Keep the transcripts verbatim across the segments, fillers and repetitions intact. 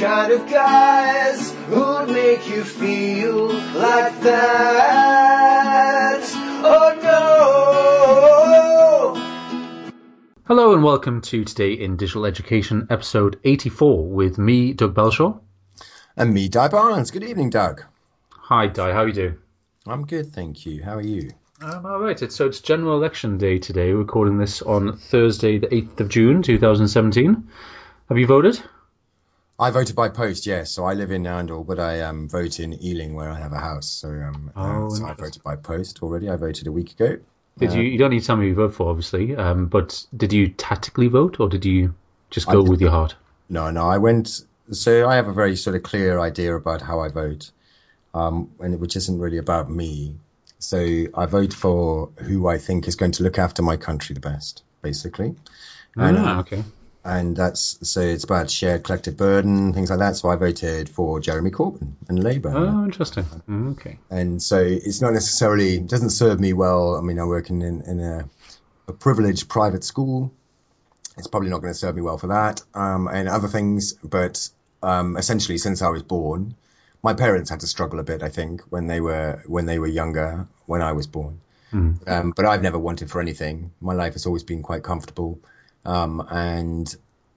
kind of guys who'd make you feel like that. Oh no! Hello and welcome to Today in Digital Education, episode eighty-four, with me, Doug Belshaw. And me, Di Barnes. Good evening, Doug. Hi, Di. How are you doing? I'm good, thank you. How are you? Um, all right. It's, so it's General Election Day today. We're recording this on Thursday, the eighth of June, two thousand seventeen. Have you voted? I voted by post, yes. So I live in Nandle, but I um, vote in Ealing, where I have a house. So, um, oh, uh, so I voted by post already. I voted a week ago. Did uh, you? You don't need to tell me who you vote for, obviously. Um, but did you tactically vote, or did you just go with your heart? No, no. I went. So I have a very sort of clear idea about how I vote, um, and which isn't really about me. So I vote for who I think is going to look after my country the best, basically. And, ah, okay. And that's so it's about shared collective burden, things like that. So I voted for Jeremy Corbyn and Labour. Oh, interesting. Okay. And so it's not necessarily, it doesn't serve me well. I mean, I'm working in, in a, a privileged private school. It's probably not going to serve me well for that, um, and other things. But um, essentially, since I was born, my parents had to struggle a bit, I think, when they were when they were younger, when I was born. Mm. Um, but I've never wanted for anything. My life has always been quite comfortable. Um, and,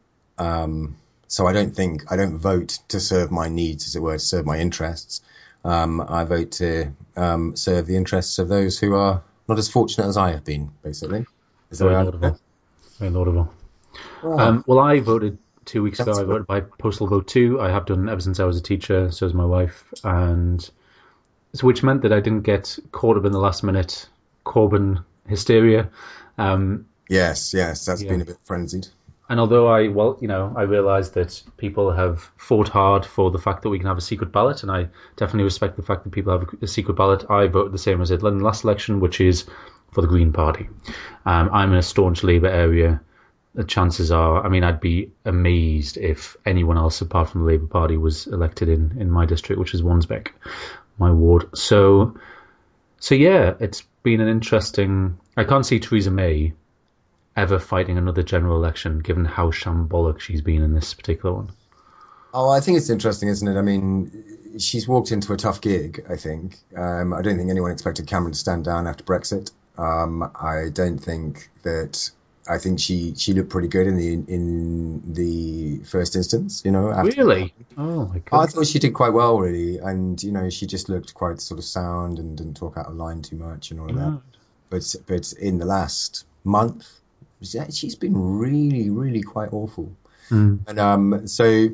um, so I don't think, I don't vote to serve my needs, as it were, to serve my interests. Um, I vote to, um, serve the interests of those who are not as fortunate as I have been, basically. Is Very laudable. Very laudable. Wow. Um, well, I voted two weeks That's ago. I voted by postal vote too. I have done ever since I was a teacher. So has my wife. And so which meant that I didn't get caught up in the last minute Corbyn hysteria. Um, Yes, yes, that's yeah. been a bit frenzied. And although I, well, you know, I realise that people have fought hard for the fact that we can have a secret ballot, and I definitely respect the fact that people have a secret ballot, I voted the same as I did in the last election, which is for the Green Party. Um, I'm in a staunch Labour area. The chances are, I mean, I'd be amazed if anyone else apart from the Labour Party was elected in, in my district, which is Wansbeck, my ward. So, so yeah, it's been an interesting. I can't see Theresa May ever fighting another general election, given how shambolic she's been in this particular one. Oh, I think it's interesting, isn't it? I mean, she's walked into a tough gig, I think. Um, I don't think anyone expected Cameron to stand down after Brexit. Um, I don't think that. I think she, she looked pretty good in the in the first instance, you know. After really? Oh my God. I thought she did quite well, really, and you know, she just looked quite sort of sound and didn't talk out of line too much and all of that. But but in the last month, she's been really, really quite awful. Mm. And um, so,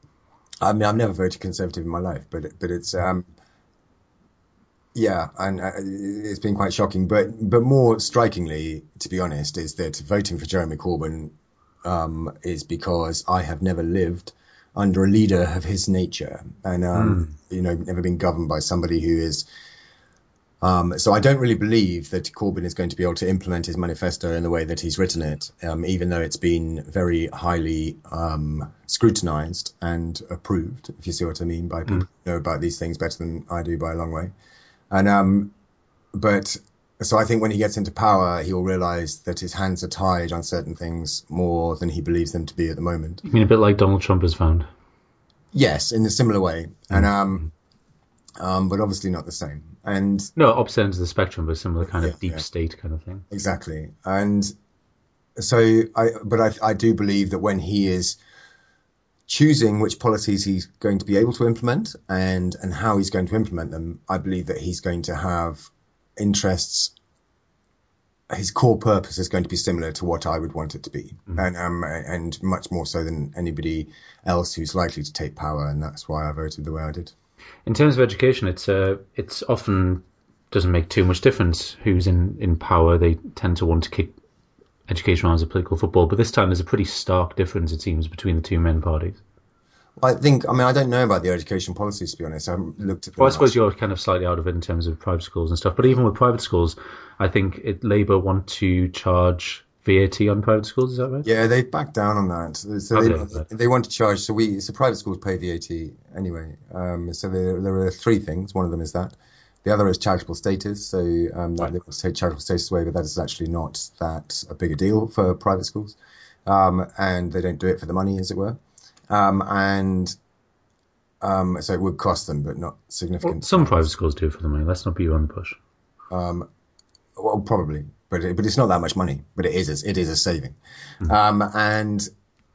I mean, I've never voted Conservative in my life, but but it's um, yeah, and uh, it's been quite shocking. But but more strikingly, to be honest, is that voting for Jeremy Corbyn um, is because I have never lived under a leader of his nature, and um, mm. you know, never been governed by somebody who is. Um, so I don't really believe that Corbyn is going to be able to implement his manifesto in the way that he's written it, um, even though it's been very highly um, scrutinised and approved, if you see what I mean, by people mm. who know about these things better than I do by a long way. And um, but so I think when he gets into power, he'll realise that his hands are tied on certain things more than he believes them to be at the moment. You mean a bit like Donald Trump has found? Yes, in a similar way. Mm. And um. Um, but obviously not the same. And no, opposite ends of the spectrum, but similar kind of yeah, deep yeah. state kind of thing. Exactly. And so I, but I, I do believe that when he is choosing which policies he's going to be able to implement and, and how he's going to implement them, I believe that he's going to have interests. His core purpose is going to be similar to what I would want it to be, mm-hmm. and um, and much more so than anybody else who's likely to take power. And that's why I voted the way I did. In terms of education, it's uh, it's often doesn't make too much difference who's in, in power. They tend to want to kick education around as a political football, but this time there's a pretty stark difference, it seems, between the two main parties. I think, I mean, I don't know about the education policies, to be honest. I haven't looked at them. Well, I suppose you're kind of slightly out of it in terms of private schools and stuff, but even with private schools, I think it, Labour want to charge V A T on private schools, is that right? Yeah, they've backed down on that. So they, they want to charge, so we, so private schools pay V A T anyway. Um, so there, there are three things. One of them is that. The other is charitable status. So um, right. They want to take charitable status away, but that is actually not that a big a deal for private schools. Um, and they don't do it for the money, as it were. Um, and Um, so it would cost them, but not Well, significant. some private schools do for the money. Let's not be on the push. Um, well, probably, but it, but it's not that much money. But it is a, it is a saving. Mm. Um, and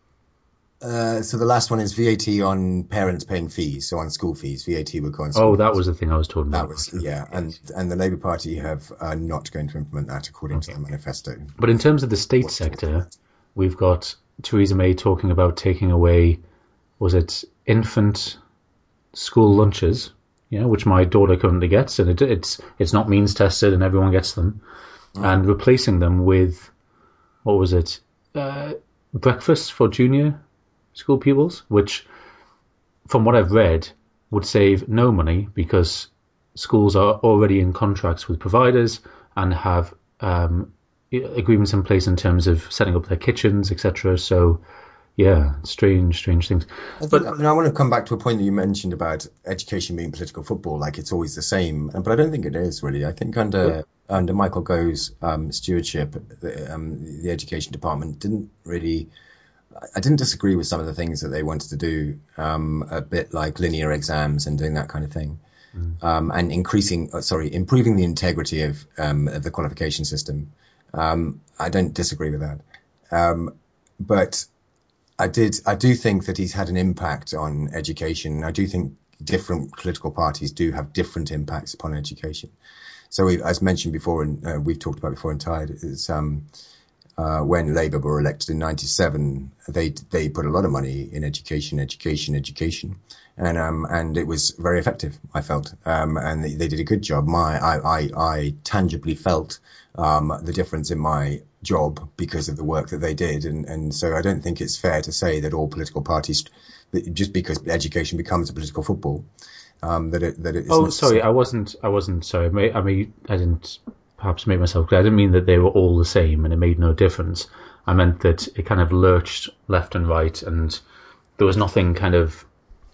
uh, so the last one is V A T on parents paying fees. So on school fees, V A T would go on school Oh, that fees. was the thing I was talking That about. was yeah, and and the Labour Party have uh, not going to implement that according Okay. to the manifesto. But in terms of the state sector, we've got Theresa May talking about taking away, was it infant school lunches, you know, which my daughter currently gets, and it, it's it's not means tested, and everyone gets them, Mm. and replacing them with, what was it, uh, breakfast for junior school pupils, which, from what I've read, would save no money because schools are already in contracts with providers and have um, agreements in place in terms of setting up their kitchens, et cetera. So, yeah, strange, strange things. I, think, But I, mean, I want to come back to a point that you mentioned about education being political football, like it's always the same. But I don't think it is really. I think under under Michael Gove's um, stewardship, the, um, the education department didn't really. I didn't disagree with some of the things that they wanted to do, um, a bit like linear exams and doing that kind of thing, mm. um, and increasing, uh, sorry, improving the integrity of, um, of the qualification system. Um, I don't disagree with that, um, but I did. I do think that he's had an impact on education. I do think different political parties do have different impacts upon education. So, we, as mentioned before, and uh, we've talked about before in Tide, is um, uh, when Labour were elected in ninety-seven, they they put a lot of money in education, education, education, and um, and it was very effective. I felt, um, and they, they did a good job. My I I, I tangibly felt um, the difference in my job because of the work that they did, and and so I don't think it's fair to say that all political parties, that just because education becomes a political football, um, that it that it. Oh, sorry, I wasn't. I wasn't. Sorry, I mean, I, mean, I didn't perhaps make myself clear. I didn't mean that they were all the same and it made no difference. I meant that it kind of lurched left and right, and there was nothing kind of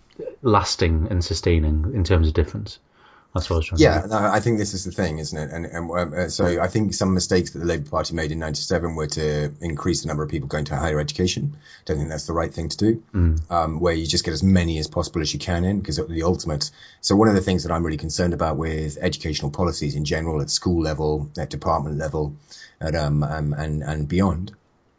lasting and sustaining in terms of difference. That's what I was trying yeah, to no, I think this is the thing, isn't it? And, and uh, so I think some mistakes that the Labour Party made in ninety-seven were to increase the number of people going to higher education. Don't think that's the right thing to do, mm. um, where you just get as many as possible as you can in, because the ultimate. So one of the things that I'm really concerned about with educational policies in general, at school level, at department level, at, um, um, and, and beyond,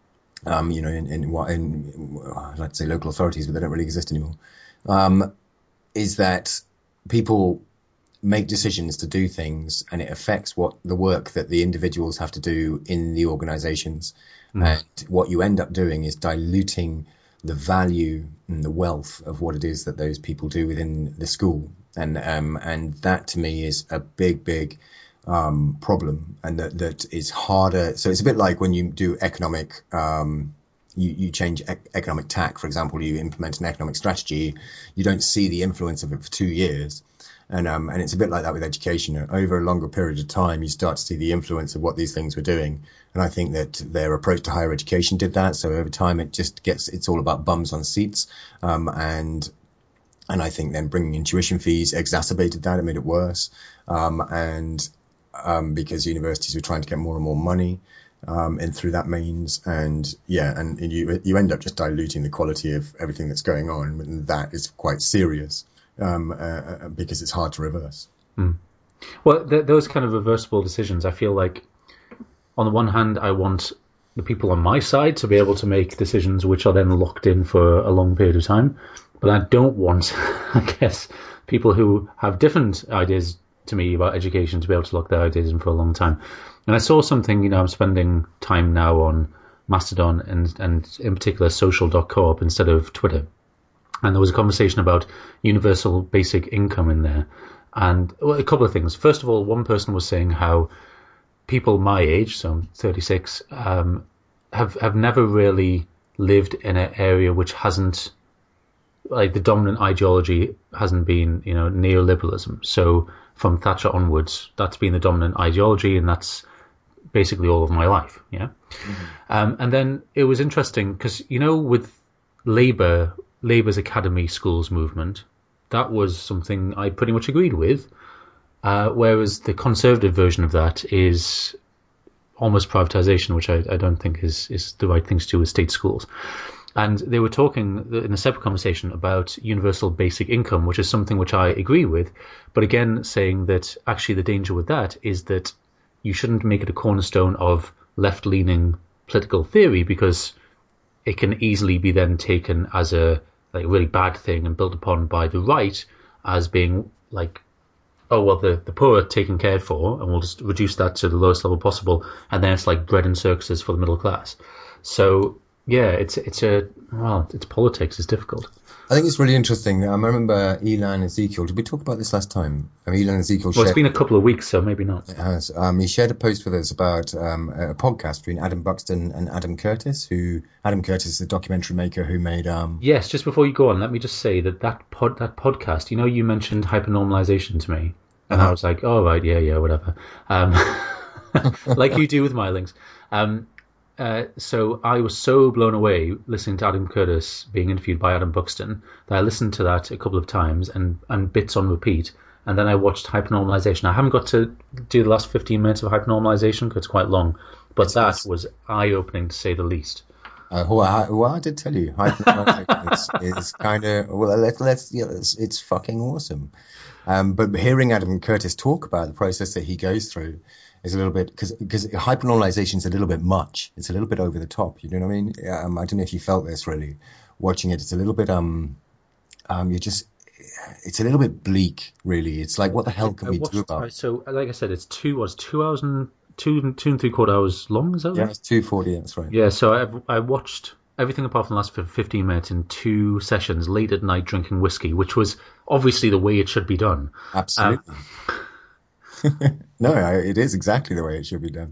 um, you know, in, in, in, in let's say local authorities, but they don't really exist anymore, um, is that people make decisions to do things, and it affects what the work that the individuals have to do in the organizations. Mm. And what you end up doing is diluting the value and the wealth of what it is that those people do within the school. And, um, and that to me is a big, big, um, problem, and that, that is harder. So it's a bit like when you do economic, um, You, you change ec- economic tack, for example, you implement an economic strategy, you don't see the influence of it for two years. And um, and it's a bit like that with education. Over a longer period of time, you start to see the influence of what these things were doing. And I think that their approach to higher education did that. So over time, it just gets, it's all about bums on seats. Um, and and I think then bringing in tuition fees exacerbated that. It made it worse. Um, and um, because universities were trying to get more and more money um, and through that means. And yeah, and, and you you end up just diluting the quality of everything that's going on. And that is quite serious. Um, uh, because it's hard to reverse. Mm. Well, th- those kind of reversible decisions, I feel like, on the one hand, I want the people on my side to be able to make decisions which are then locked in for a long period of time. But I don't want, I guess, people who have different ideas to me about education to be able to lock their ideas in for a long time. And I saw something, you know, I'm spending time now on Mastodon and, and in particular social dot coop instead of Twitter. And there was a conversation about universal basic income in there. And well, a couple of things. First of all, one person was saying how people my age, so I'm thirty-six, um, have, have never really lived in an area which hasn't, like the dominant ideology hasn't been, you know, neoliberalism. So from Thatcher onwards, that's been the dominant ideology, and that's basically all of my life. Yeah. Mm-hmm. Um, and then it was interesting because, you know, with Labour, Labour's Academy Schools movement, that was something I pretty much agreed with, uh, whereas the Conservative version of that is almost privatisation, which I, I don't think is, is the right thing to do with state schools. And they were talking in a separate conversation about universal basic income, which is something which I agree with. But again, saying that actually the danger with that is that you shouldn't make it a cornerstone of left-leaning political theory, because it can easily be then taken as a like really bad thing and built upon by the right as being like, oh, well, the, the poor are taken care for, and we'll just reduce that to the lowest level possible, and then it's like bread and circuses for the middle class. So, yeah, it's it's a, well, it's politics, it's difficult. I think it's really interesting. Um, I remember Elan Ezekiel. Did we talk about this last time? I mean, Elan Ezekiel. Well, shared, it's been a couple of weeks, so maybe not. It has. Um, he shared a post with us about um, a podcast between Adam Buxton and Adam Curtis. Who Adam Curtis is a documentary maker who made. Um, yes, just before you go on, let me just say that that pod that podcast. You know, you mentioned hypernormalization to me, and uh-huh. I was like, oh right, yeah, yeah, whatever. Um, like you do with my links. Um, Uh, so I was so blown away listening to Adam Curtis being interviewed by Adam Buxton that I listened to that a couple of times and, and bits on repeat. And then I watched Hypernormalization. I haven't got to do the last fifteen minutes of Hypernormalization because it's quite long, but it's, that it's, was eye-opening to say the least. Uh, well, I, well, I did tell you, Hypernormalization is, is kind of, well, let's, let's you know, it's, it's fucking awesome. Um, but hearing Adam Curtis talk about the process that he goes through is a little bit, because because hypernormalization is a little bit much. It's a little bit over the top. You know what I mean? Um, I don't know if you felt this really watching it. It's a little bit um um you just it's a little bit bleak, really. It's like, what the hell can I we watched, do about it? So, like I said, it's two was two hours and two two and three quarter hours long. Is that yeah, right? It's two forty. That's right. Yeah. So I I watched everything apart from the last fifteen minutes in two sessions late at night drinking whiskey, which was obviously the way it should be done. Absolutely. Um, no, it is exactly the way it should be done.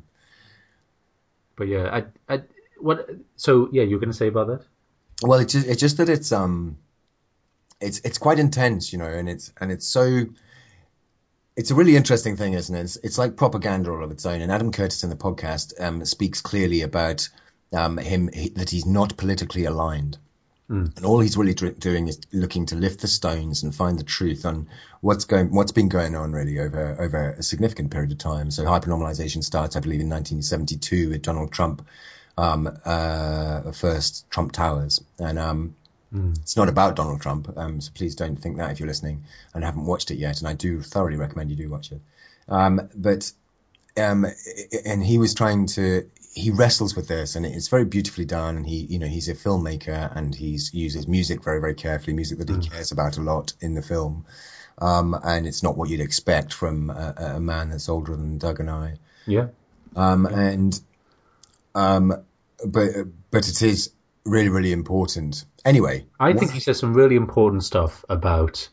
But yeah, I, I, what? So yeah, you're going to say about that? Well, it's just, it's just that it's um, it's it's quite intense, you know, and it's and it's so. It's a really interesting thing, isn't it? It's, it's like propaganda all of its own. And Adam Curtis in the podcast um, speaks clearly about um, him he, that he's not politically aligned. Mm. And all he's really doing is looking to lift the stones and find the truth on what's going, what's been going on really over over a significant period of time. So hypernormalization starts, I believe, in nineteen seventy-two with Donald Trump, um, uh, first Trump Towers, and um, mm. it's not about Donald Trump. Um, so please don't think that if you're listening and haven't watched it yet. And I do thoroughly recommend you do watch it. Um, but um, and he was trying to. He wrestles with this, and it's very beautifully done. And he, you know, he's a filmmaker, and he uses music very, very carefully, music that he mm. cares about a lot in the film. Um, and it's not what you'd expect from a, a man that's older than Doug and I. Yeah. Um, and, um, but, but it is really, really important. Anyway. I think he says some really important stuff about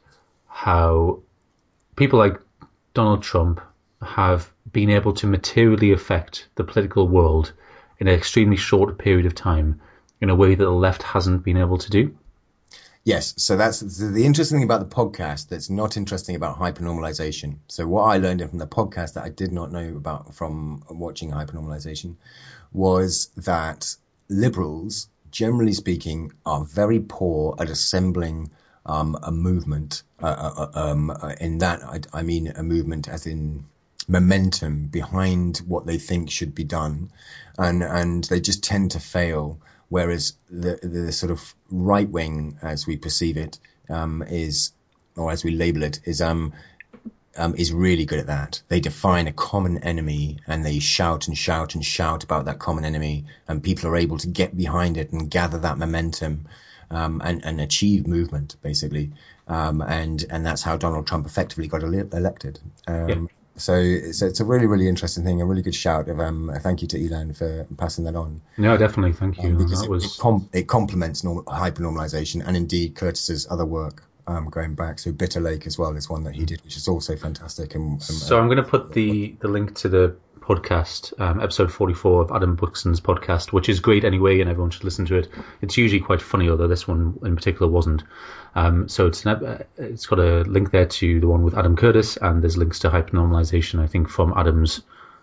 how people like Donald Trump have been able to materially affect the political world in an extremely short period of time in a way that the left hasn't been able to do. Yes, so that's the, the interesting thing about the podcast that's not interesting about hypernormalization. So what I learned from the podcast that I did not know about from watching hypernormalization was that liberals, generally speaking, are very poor at assembling um, a movement. Uh, uh, um, uh, in that, I, I mean a movement as in momentum behind what they think should be done, and and they just tend to fail. Whereas the the sort of right wing, as we perceive it, um, is, or as we label it, is um, um is really good at that. They define a common enemy and they shout and shout and shout about that common enemy, and people are able to get behind it and gather that momentum, um, and and achieve movement basically. Um, and and that's how Donald Trump effectively got ele- elected. Um, yeah. So it's, it's a really, really interesting thing, a really good shout. Of um, a thank you to Elan for passing that on. No, definitely, thank you. Um, because that it, was... it, com- it complements normal, hypernormalization, and indeed Curtis's other work um, going back. So Bitter Lake as well is one that he did, which is also fantastic. And, and so uh, I'm going to put the, the link to the podcast, um, episode forty-four of Adam Buxton's podcast, which is great anyway, and everyone should listen to it. It's usually quite funny, although this one in particular wasn't. Um, so it's an, it's got a link there to the one with Adam Curtis, and there's links to hypernormalization, I think, from Adam's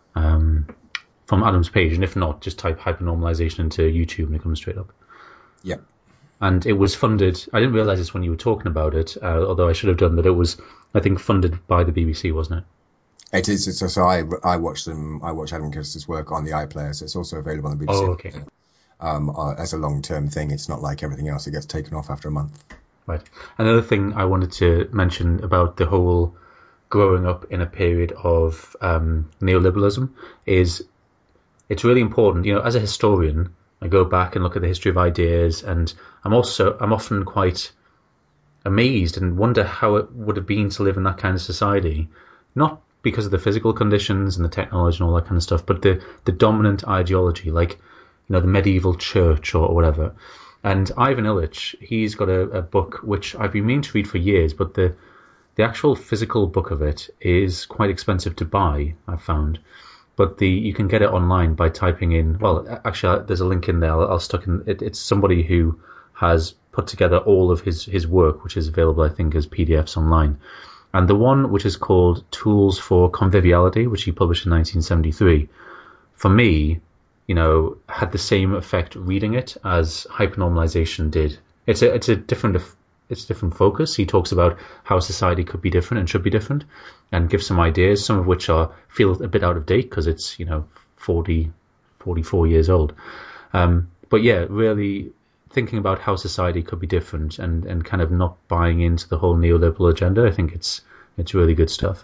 um, from Adam's page. And if not, just type hypernormalization into YouTube and it comes straight up. Yeah. And it was funded. I didn't realize this when you were talking about it, uh, although I should have done that. It was, I think, funded by the B B C, wasn't it? It is. So, so I I watched them. I watched Adam Curtis's work on the iPlayer, so it's also available on the B B C. Oh, okay. um, uh, as a long-term thing. It's not like everything else that gets taken off after a month. Right. Another thing I wanted to mention about the whole growing up in a period of um, neoliberalism is it's really important. You know, as a historian, I go back and look at the history of ideas, and I'm also I'm often quite amazed and wonder how it would have been to live in that kind of society, not because of the physical conditions and the technology and all that kind of stuff, but the the dominant ideology, like, you know, the medieval church or, or whatever. And Ivan Illich, he's got a, a book which I've been meaning to read for years, but the the actual physical book of it is quite expensive to buy, I've found. But the you can get it online by typing in, well, actually, there's a link in there. I'll, I'll stuck in. It, it's somebody who has put together all of his, his work, which is available, I think, as P D Fs online. And the one which is called Tools for Conviviality, which he published in nineteen seventy-three, for me, you know, had the same effect reading it as Hypernormalization did. It's a it's a different it's a different focus. He talks about how society could be different and should be different, and gives some ideas, some of which are feel a bit out of date because it's, you know, forty, forty-four years old. Um, but yeah, really thinking about how society could be different and, and kind of not buying into the whole neoliberal agenda. I think it's it's really good stuff.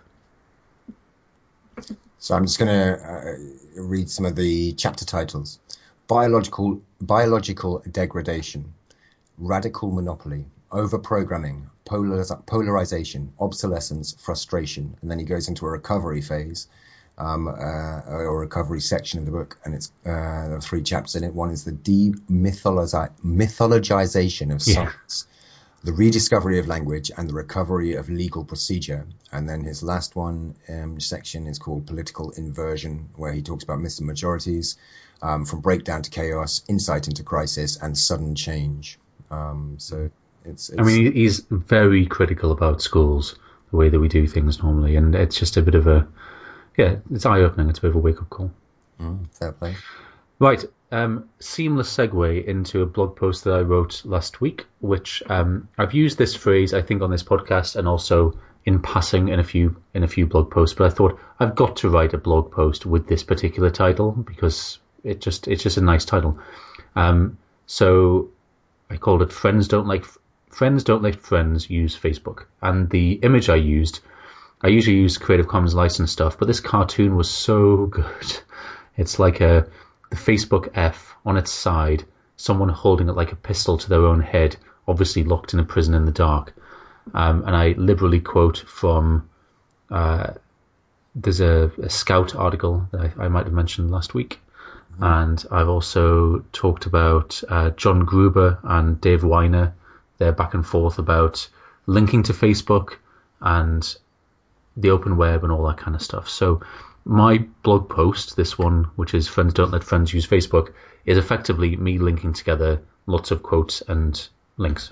So I'm just going to uh, read some of the chapter titles. Biological biological degradation, radical monopoly, overprogramming, polariz- polarization, obsolescence, frustration. And then he goes into a recovery phase, um, uh, or recovery section of the book. And it's uh, there are three chapters in it. One is the demythologi- mythologization of science, yeah. the rediscovery of language, and the recovery of legal procedure. And then his last one um, section is called political inversion, where he talks about myths and majorities, um, from breakdown to chaos, insight into crisis, and sudden change. Um, so it's, it's... I mean, he's very critical about schools, the way that we do things normally, and it's just a bit of a, yeah, it's eye-opening. It's a bit of a wake-up call. Mm, fair play. Right. Um, seamless segue into a blog post that I wrote last week, which um, I've used this phrase, I think, on this podcast and also in passing in a few in a few blog posts. But I thought I've got to write a blog post with this particular title because it just it's just a nice title. Um, so I called it "Friends Don't Like Friends Don't Let Friends Use Facebook," and the image I used, I usually use Creative Commons license stuff, but this cartoon was so good. It's like a the Facebook F on its side, someone holding it like a pistol to their own head, obviously locked in a prison in the dark. Um, and I liberally quote from, uh, there's a, a Scout article that I, I might have mentioned last week. Mm-hmm. And I've also talked about uh, John Gruber and Dave Weiner, their back and forth about linking to Facebook and the open web and all that kind of stuff. So my blog post, this one, which is Friends Don't Let Friends Use Facebook, is effectively me linking together lots of quotes and links.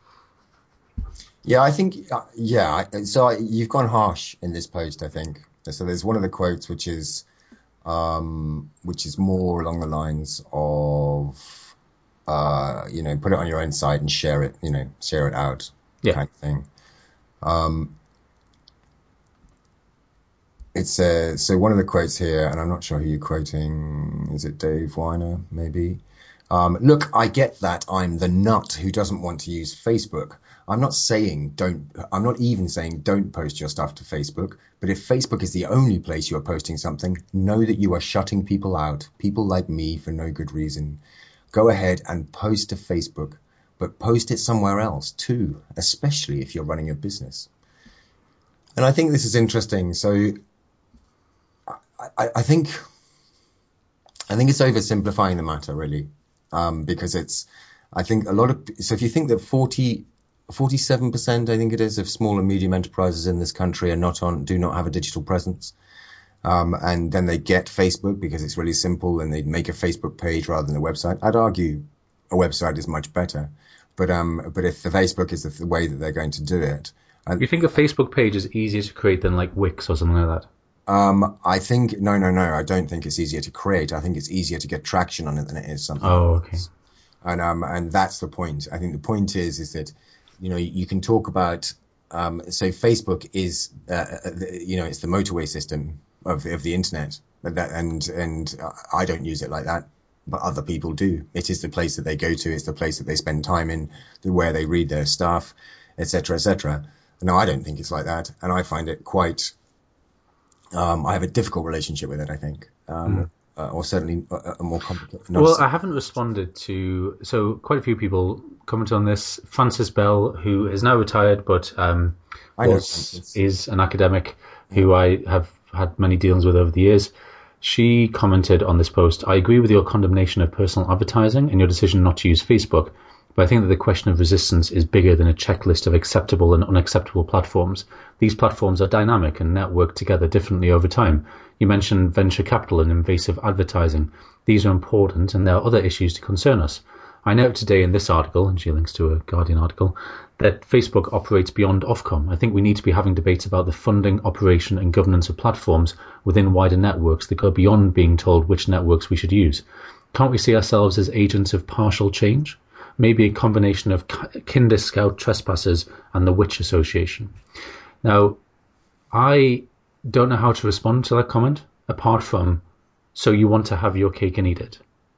Yeah, I think, uh, yeah, so I, you've gone harsh in this post, I think. So there's one of the quotes which is, um, which is more along the lines of, uh, you know, put it on your own site and share it, you know, share it out, yeah. kind of thing. Um, It's uh, so one of the quotes here, and I'm not sure who you're quoting. Is it Dave Weiner, maybe? Um, Look, I get that I'm the nut who doesn't want to use Facebook. I'm not saying don't, I'm not even saying don't post your stuff to Facebook. But if Facebook is the only place you are posting something, know that you are shutting people out, people like me, for no good reason. Go ahead and post to Facebook, but post it somewhere else too, especially if you're running a business. And I think this is interesting. So I, I think I think it's oversimplifying the matter, really, um, because it's I think a lot of so if you think that forty, forty-seven percent, I think it is, of small and medium enterprises in this country are not on do not have a digital presence, um, and then they get Facebook because it's really simple and they make a Facebook page rather than a website. I'd argue a website is much better, but um, but if the Facebook is the, the way that they're going to do it, and, you think a Facebook page is easier to create than like Wix or something like that? Um, I think, no, no, no, I don't think it's easier to create. I think it's easier to get traction on it than it is something Oh, okay. else. And, um, and that's the point. I think the point is, is that, you know, you can talk about, um, so Facebook is, uh, you know, it's the motorway system of, of the internet, but that, and, and I don't use it like that. but other people do. It is the place that they go to. It's the place that they spend time in, where they read their stuff, et cetera, et cetera. No, I don't think it's like that, and I find it quite. Um, I have a difficult relationship with it, I think, um, mm. uh, or certainly a, a more complicated. Well, I haven't responded to so quite a few people comment on this. Francis Bell, who is now retired, but um, was, is an academic who I have had many dealings with over the years. She commented on this post, I agree with your condemnation of personal advertising and your decision not to use Facebook, but I think that the question of resistance is bigger than a checklist of acceptable and unacceptable platforms. These platforms are dynamic and network together differently over time. You mentioned venture capital and invasive advertising. These are important, and there are other issues to concern us. I note today in this article, and she links to a Guardian article, that Facebook operates beyond Ofcom. I think we need to be having debates about the funding, operation and governance of platforms within wider networks that go beyond being told which networks we should use. Can't we see ourselves as agents of partial change? Maybe a combination of Kinder Scout trespassers and the Witch Association. Now, I don't know how to respond to that comment, apart from, so you want to have your cake and eat it.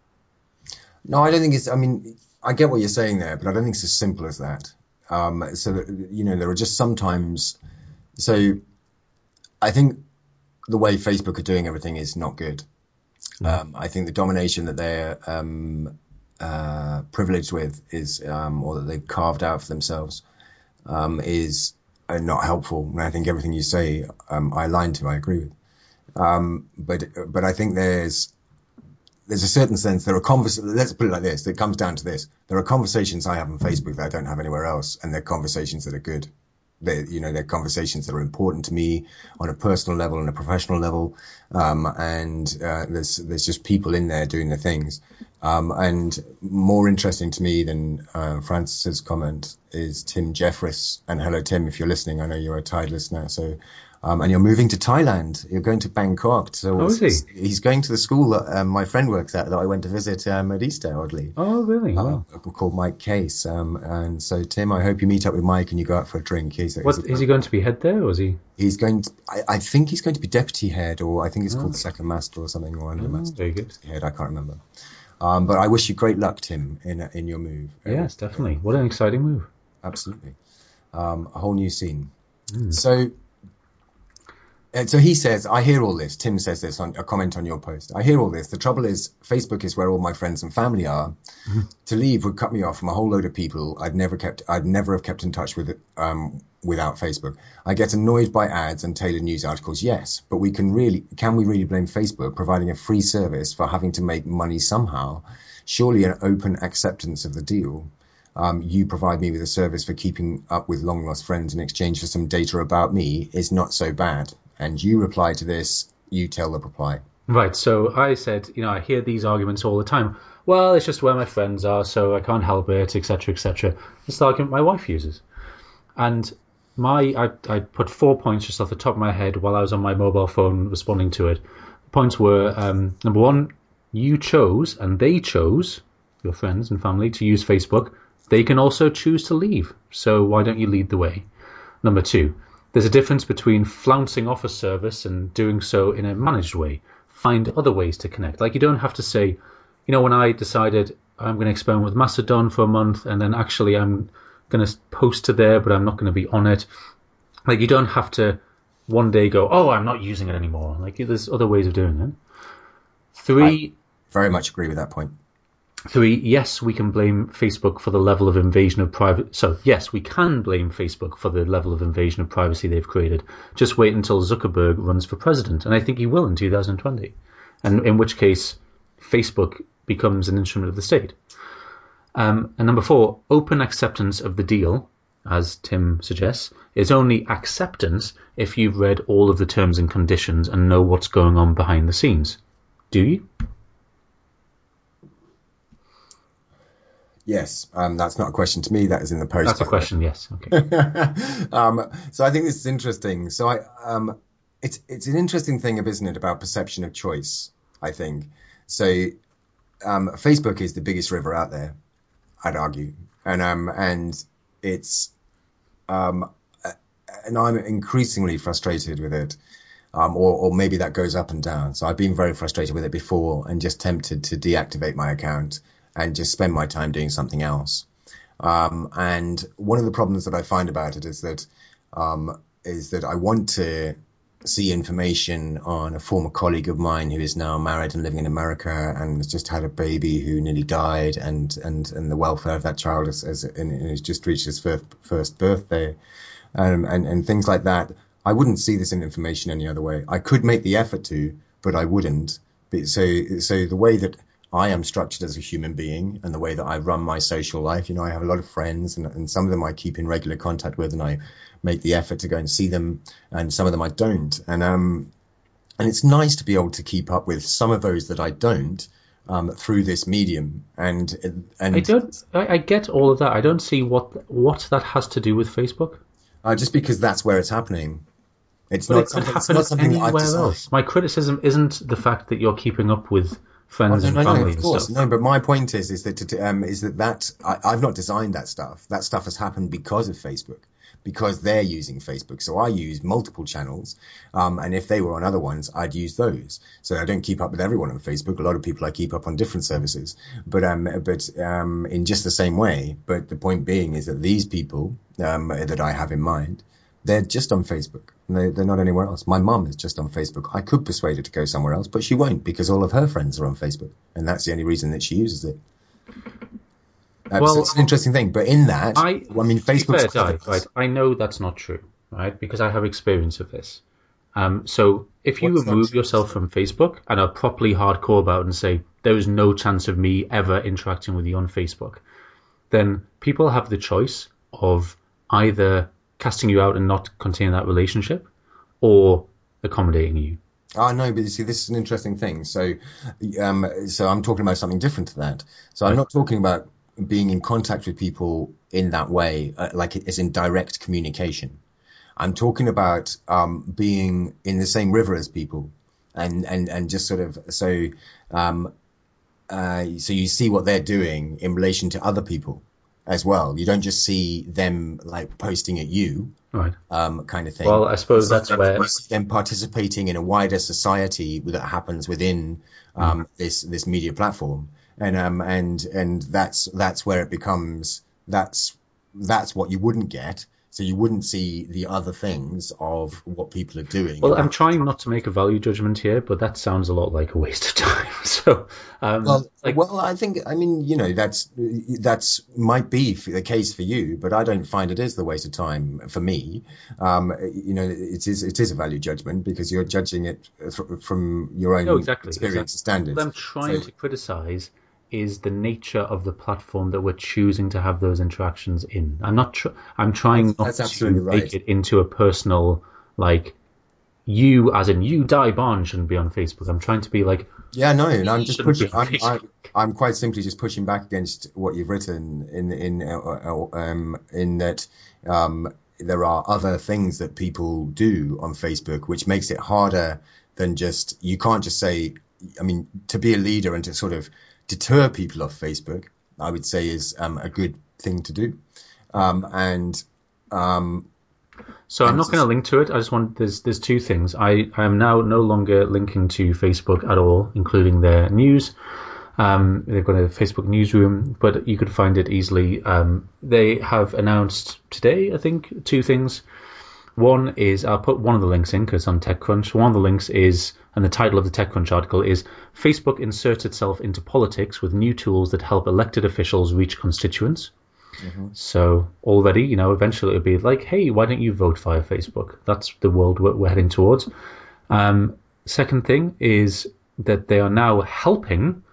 No, I don't think it's, I mean, I get what you're saying there, but I don't think it's as simple as that. Um, so, that, you know, there are just sometimes, so I think the way Facebook are doing everything is not good. Mm. Um, I think the domination that they're um, uh, privileged with is, um, or that they've carved out for themselves, um, is uh, not helpful. And I think everything you say, um, I align to, I agree with. Um, but, but I think there's, There's a certain sense, there are conversations, let's put it like this, it comes down to this. There are conversations I have on Facebook that I don't have anywhere else, and they're conversations that are good. They, you know, they're conversations that are important to me on a personal level and a professional level. Um, and, uh, there's, there's just people in there doing the things. Um, and more interesting to me than, uh, Francis's comment is Tim Jeffress. And hello, Tim, if you're listening, I know you're a Tide listener. So, Um, and you're moving to Thailand. You're going to Bangkok. So oh, is he? He's going to the school that um, my friend works at that I went to visit um, at Easter, oddly. Oh, really? Uh, wow. Called Mike Case. Um, and so, Tim, I hope you meet up with Mike and you go out for a drink. He's, what, he's a, is he going to be head there, or is he? He's going to, I, I think he's going to be deputy head, or I think it's oh. called second master or something, or under oh, master. Very good. Head, I can't remember. Um, but I wish you great luck, Tim, in in your move. Yes, definitely. What an exciting move. Absolutely. Um, a whole new scene. Mm. So... And so he says, I hear all this. Tim says this on a comment on your post. I hear all this. The trouble is, Facebook is where all my friends and family are. Mm-hmm. To leave would cut me off from a whole load of people I'd never kept, I'd never have kept in touch with, um, without Facebook. I get annoyed by ads and tailored news articles, yes, but we can really, can we really blame Facebook providing a free service for having to make money somehow? Surely an open acceptance of the deal. Um, you provide me with a service for keeping up with long lost friends in exchange for some data about me is not so bad. And you reply to this, you tell the reply. Right, so I said, you know, I hear these arguments all the time. Well, it's just where my friends are, so I can't help it, et cetera, et cetera. It's the argument my wife uses. And my, I, I put four points just off the top of my head while I was on my mobile phone responding to it. The points were, um, number one, you chose, and they chose, your friends and family, to use Facebook. They can also choose to leave, so why don't you lead the way? Number two, there's a difference between flouncing off a service and doing so in a managed way. Find other ways to connect. Like, you don't have to say, you know, when I decided I'm going to experiment with Mastodon for a month and then actually I'm going to post to there, but I'm not going to be on it. Like, you don't have to one day go, oh, I'm not using it anymore. Like, there's other ways of doing it. Three. I very much agree with that point. Three, yes, we can blame Facebook for the level of invasion of privacy. So, yes, we can blame Facebook for the level of invasion of privacy they've created. Just wait until Zuckerberg runs for president. And I think he will in two thousand twenty. And in which case, Facebook becomes an instrument of the state. Um, and number four, open acceptance of the deal, as Tim suggests, is only acceptance if you've read all of the terms and conditions and know what's going on behind the scenes. Do you? Yes, um, that's not a question to me. That is in the post. That's a question. Yes. Okay. um, so I think this is interesting. So I, um, it's it's an interesting thing, isn't it, about perception of choice? I think so. Um, Facebook is the biggest river out there, I'd argue, and um, and it's um, and I'm increasingly frustrated with it. Um, or, or maybe that goes up and down. So I've been very frustrated with it before and just tempted to deactivate my account and just spend my time doing something else. Um, and one of the problems that I find about it is that um, is that I want to see information on a former colleague of mine who is now married and living in America and has just had a baby who nearly died, and and, and the welfare of that child has, has, and has just reached his first, first birthday, um, and, and things like that. I wouldn't see this information any other way. I could make the effort to, but I wouldn't. But so so the way that I am structured as a human being and the way that I run my social life, you know, I have a lot of friends, and, and some of them I keep in regular contact with, and I make the effort to go and see them, and some of them I don't. And um, and it's nice to be able to keep up with some of those that I don't um, through this medium. And and I don't. I, I get all of that. I don't see what what that has to do with Facebook. Uh, just because that's where it's happening. It's but not it could something, it's happen not something that I've anywhere decided. else. My criticism isn't the fact that you're keeping up with friends Oh, and no, no, family no, of and course. stuff. No, but my point is, is that um, is that that I, I've not designed that stuff. That stuff has happened because of Facebook, because they're using Facebook. So I use multiple channels, um, and if they were on other ones, I'd use those. So I don't keep up with everyone on Facebook. A lot of people I keep up on different services, but um, but um, in just the same way. But the point being is that these people um, that I have in mind, they're just on Facebook. They, they're not anywhere else. My mum is just on Facebook. I could persuade her to go somewhere else, but she won't, because all of her friends are on Facebook, and that's the only reason that she uses it. Uh, Well, so it's an interesting thing. But in that, I, I mean, to be Facebook's fair, Di, right? I know that's not true, right? Because I have experience of this. Um, so if you What's not remove true? yourself from Facebook and are properly hardcore about it and say there is no chance of me ever interacting with you on Facebook, then people have the choice of either casting you out and not continuing that relationship, or accommodating you. Oh, no, but you see, this is an interesting thing. So, um, so I'm talking about something different to that. So I'm Right. not talking about being in contact with people in that way, uh, like as in direct communication. I'm talking about um, being in the same river as people, and and and just sort of so um, uh, so you see what they're doing in relation to other people as well. You don't just see them like posting at you, Right. um, kind of thing. Well, I suppose that's You where see them participating in a wider society that happens within um, this this media platform, and um and and that's that's where it becomes that's that's what you wouldn't get. So you wouldn't see the other things of what people are doing. Well, I'm trying not to make a value judgment here, but that sounds a lot like a waste of time. So, um, Well, like, well, I think, I mean, you know, that's that's might be the case for you, but I don't find it is the waste of time for me. Um, you know, it is it is a value judgment because you're judging it fr- from your own no, exactly. experience exactly. and standards. What I'm trying So- to criticize is the nature of the platform that we're choosing to have those interactions in. I'm not. Tr- I'm trying That's- not that's to absolutely make right. it into a personal, like, you as in you, Di Barnes, shouldn't be on Facebook. I'm trying to be like, Yeah, no, and I'm just shouldn't pushing. be on I'm, I'm, Facebook. I'm quite simply just pushing back against what you've written in in uh, uh, um, in that um, there are other things that people do on Facebook, which makes it harder than just you can't just say. I mean, to be a leader and to sort of deter people off Facebook, I would say is um, a good thing to do, um, and. Um, So I'm And not going to link to it. I just want there's there's two things. I, I am now no longer linking to Facebook at all, including their news. Um, they've got a Facebook newsroom, but you could find it easily. Um, they have announced today, I think, two things. One is, I'll put one of the links in because it's on TechCrunch. One of the links is, and the title of the TechCrunch article is, Facebook inserts itself into politics with new tools that help elected officials reach constituents. Mm-hmm. So already, you know, eventually it'll be like, hey, why don't you vote via Facebook? That's the world we're, we're heading towards. Um, second thing is that they are now helping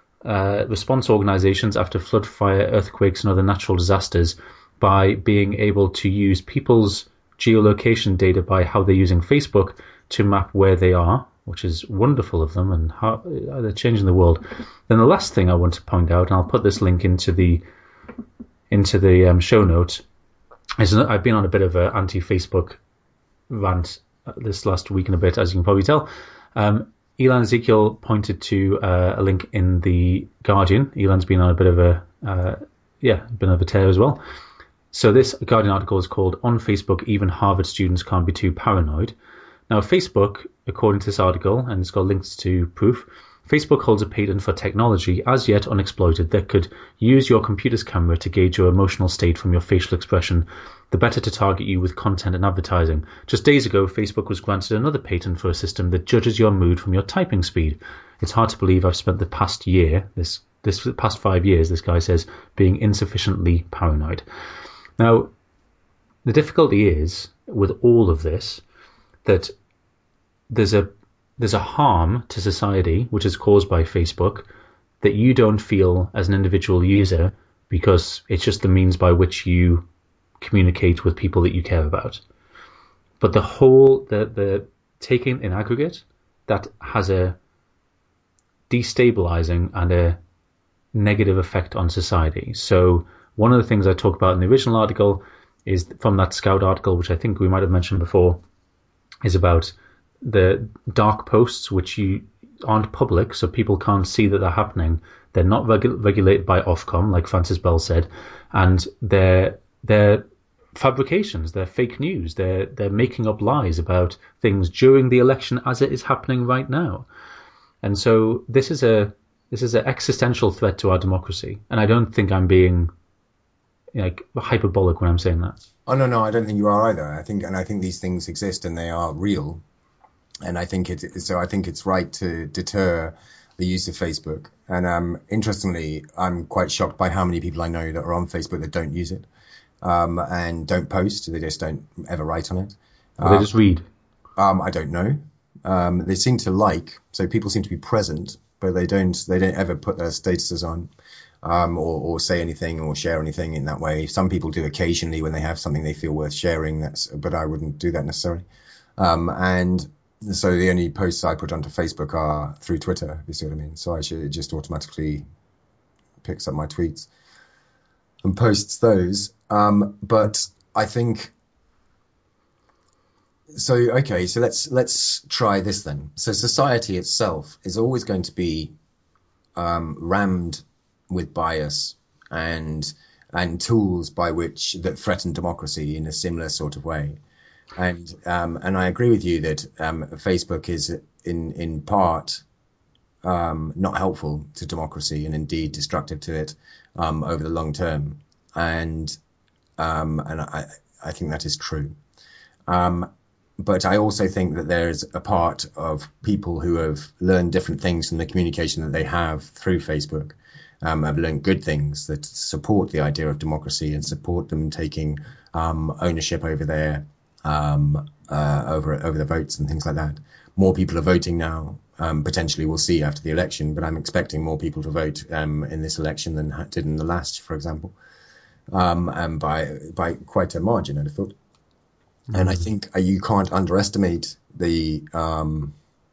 uh, response organizations after flood, fire, earthquakes, and other natural disasters by being able to use people's geolocation data by how they're using Facebook to map where they are, which is wonderful of them, and how they're changing the world. Then the last thing I want to point out, and I'll put this link into the into the um, show notes, is that I've been on a bit of an anti-Facebook rant this last week and a bit, as you can probably tell. Um, Elon Ezekiel pointed to uh, a link in the Guardian. Elon's been on a bit of a uh, yeah, been of a tear as well. So this Guardian article is called "On Facebook, Even Harvard Students Can't Be Too Paranoid," Now, Facebook, according to this article, and it's got links to proof, Facebook holds a patent for technology as yet unexploited that could use your computer's camera to gauge your emotional state from your facial expression, the better to target you with content and advertising. Just days ago, Facebook was granted another patent for a system that judges your mood from your typing speed. It's hard to believe I've spent the past year, this this past five years, this guy says, being insufficiently paranoid. Now, the difficulty is, with all of this, that there's a there's a harm to society which is caused by Facebook that you don't feel as an individual user because it's just the means by which you communicate with people that you care about. But the whole, the, the taking in aggregate, that has a destabilizing and a negative effect on society. So one of the things I talk about in the original article is from that Scout article, which I think we might have mentioned before, is about the dark posts, which you aren't public, so people can't see that they're happening. They're not regu- regulated by Ofcom, like Francis Bell said, and they're they're fabrications, they're fake news, they're they're making up lies about things during the election as it is happening right now. And so this is a this is an existential threat to our democracy, and I don't think I'm being like hyperbolic when I'm saying that. Oh no, no, I don't think you are either. I think, and I think these things exist and they are real. And I think it so. I think it's right to deter the use of Facebook. And um, interestingly, I'm quite shocked by how many people I know that are on Facebook that don't use it um, and don't post. They just don't ever write on it. Or they um, just read. Um, I don't know. Um, they seem to like, so people seem to be present, but they don't. They don't ever put their statuses on. Um, or, or say anything or share anything in that way. Some people do occasionally when they have something they feel worth sharing. That's, but I wouldn't do that necessarily. Um, and so the only posts I put onto Facebook are through Twitter, if you see what I mean. So I should, it just automatically picks up my tweets and posts those. Um, but I think, so, okay, so let's, let's try this then. So society itself is always going to be, um, rammed with bias and and tools by which that threaten democracy in a similar sort of way, and um, and I agree with you that um, Facebook is in in part um, not helpful to democracy and indeed destructive to it um, over the long term, and um, and I I think that is true, um, but I also think that there is a part of people who have learned different things from the communication that they have through Facebook. Um, have learned good things that support the idea of democracy and support them taking um, ownership over their um, uh, over over the votes and things like that. More people are voting now. Um, potentially, we'll see after the election, but I'm expecting more people to vote um, in this election than did in the last, for example, um, and by by quite a margin, I'd have thought. Mm-hmm. And I think uh, you can't underestimate the um,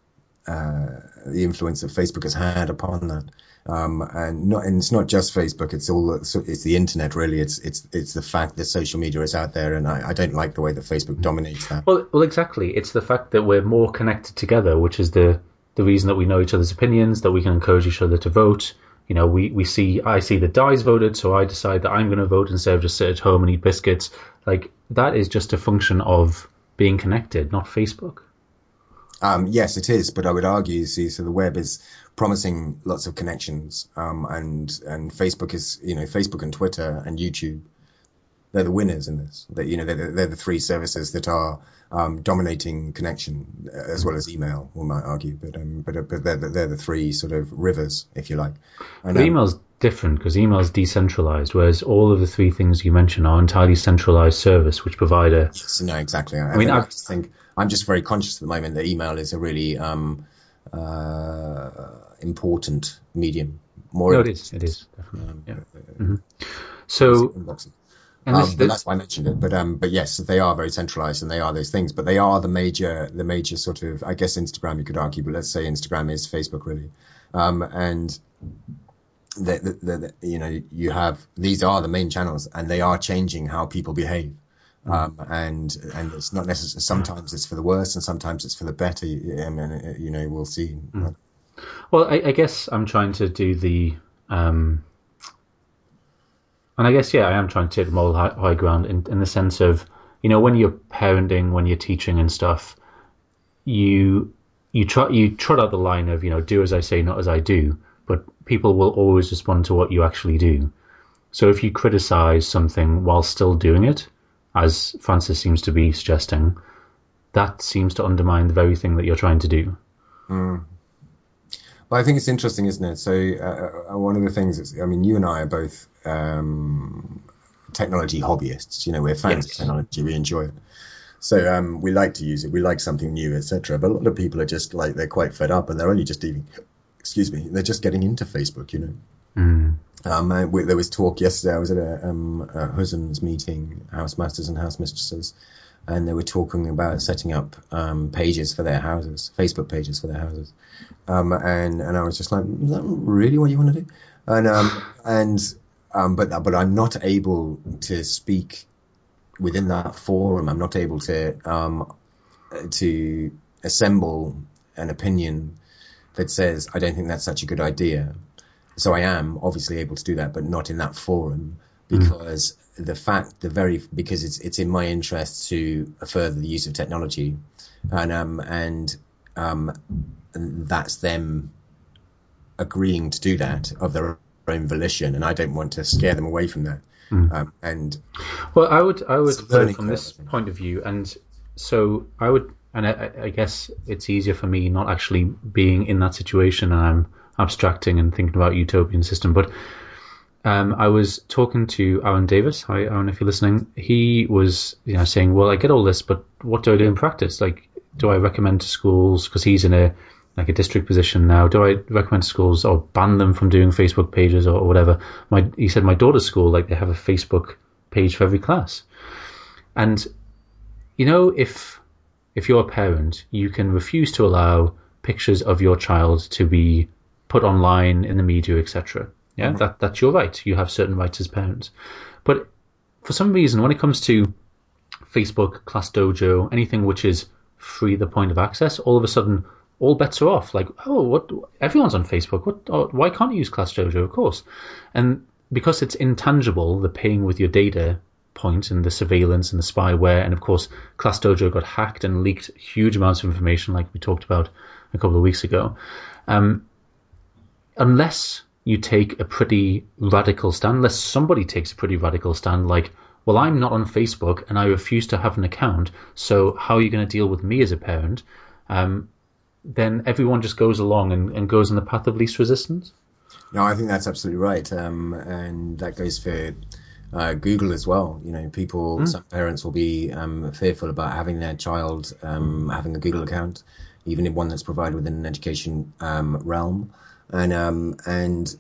uh, the influence that Facebook has had upon that. Um, and not, and it's not just Facebook. It's all, it's the internet really. It's, it's, it's the fact that social media is out there. And I, I don't like the way that Facebook dominates that. Well, well, exactly. It's the fact that we're more connected together, which is the, the reason that we know each other's opinions, that we can encourage each other to vote. You know, we, we see, I see that Di's voted, so I decide that I'm going to vote instead of just sit at home and eat biscuits. Like, that is just a function of being connected, not Facebook. Um, yes, it is, but I would argue, see, so the web is promising lots of connections, um, and and Facebook is, you know, Facebook and Twitter and YouTube, they're the winners in this. That, you know, they're, they're the three services that are um, dominating connection, as well as email, one might argue, but um, but but they're they're the three sort of rivers, if you like. And, but um, email's different because email's decentralized, whereas all of the three things you mentioned are entirely centralized service, which provide a. Yes, no, exactly. I, I mean, I, I just think. I'm just very conscious at the moment that email is a really um, uh, important medium. More no, it is. It is definitely. Um, yeah. uh, mm-hmm. So, and this, um, but that's why I mentioned it. But um, but yes, they are very centralized and they are those things. But they are the major, the major sort of. I guess Instagram you could argue, but let's say Instagram is Facebook really, um, and. The, the, the, the, you know, you have these are the main channels, and they are changing how people behave. Um, and and it's not necessarily. Sometimes it's for the worse, and sometimes it's for the better. I mean, you know, we'll see. Mm. Well, I, I guess I'm trying to do the, um, and I guess yeah, I am trying to take the moral high, high ground in, in the sense of, you know, when you're parenting, when you're teaching and stuff, you you try you trot out the line of, you know, do as I say, not as I do, but people will always respond to what you actually do. So if you criticize something while still doing it, as Francis seems to be suggesting, that seems to undermine the very thing that you're trying to do. Mm. Well, I think it's interesting, isn't it? So uh, one of the things is, I mean, you and I are both um, technology hobbyists. You know, we're fans yes. of technology. We enjoy it. So um, we like to use it. We like something new, et cetera. But a lot of people are just like, they're quite fed up and they're only just even, excuse me, they're just getting into Facebook, you know. Mm. Um, I, we, there was talk yesterday. I was at a, um, a Husbands meeting, housemasters and housemistresses, and they were talking about setting up um, pages for their houses, Facebook pages for their houses. Um, and, and I was just like, is that really what you want to do? And, um, and, um, but, but I'm not able to speak within that forum. I'm not able to, um, to assemble an opinion that says, I don't think that's such a good idea. So I am obviously able to do that, but not in that forum, because mm. the fact, the very, because it's, it's in my interest to further the use of technology, and, um, and, um, and that's them agreeing to do that of their own volition, and I don't want to scare them away from that. Mm. Um, and well, I would, I would put it from this point of view, and so I would, and I, I guess it's easier for me not actually being in that situation, and I'm abstracting and thinking about utopian system, but um, I was talking to Aaron Davis. Hi, Aaron, if you're listening. He was, you know, saying, "Well, I get all this, but what do I do in practice? Like, do I recommend to schools, because he's in a like a district position now? Do I recommend to schools or ban them from doing Facebook pages or, or whatever?" My he said my daughter's school, like, they have a Facebook page for every class, and you know, if if you're a parent, you can refuse to allow pictures of your child to be put online in the media, et cetera. Yeah, mm-hmm. that that's your right. You have certain rights as parents. But for some reason, when it comes to Facebook, Class Dojo, anything which is free the point of access, all of a sudden, all bets are off. Like, oh, what? Everyone's on Facebook. What? Oh, why can't you use Class Dojo? Of course. And because it's intangible, the paying with your data point and the surveillance and the spyware, and of course, Class Dojo got hacked and leaked huge amounts of information, like we talked about a couple of weeks ago. Um, Unless you take a pretty radical stand, unless somebody takes a pretty radical stand, like, well, I'm not on Facebook and I refuse to have an account, so how are you going to deal with me as a parent? Um, then everyone just goes along and, and goes on the path of least resistance. No, I think that's absolutely right. Um, and that goes for uh, Google as well. You know, people, mm. some parents will be um, fearful about having their child um, having a Google account, even if one that's provided within an education um, realm. And um and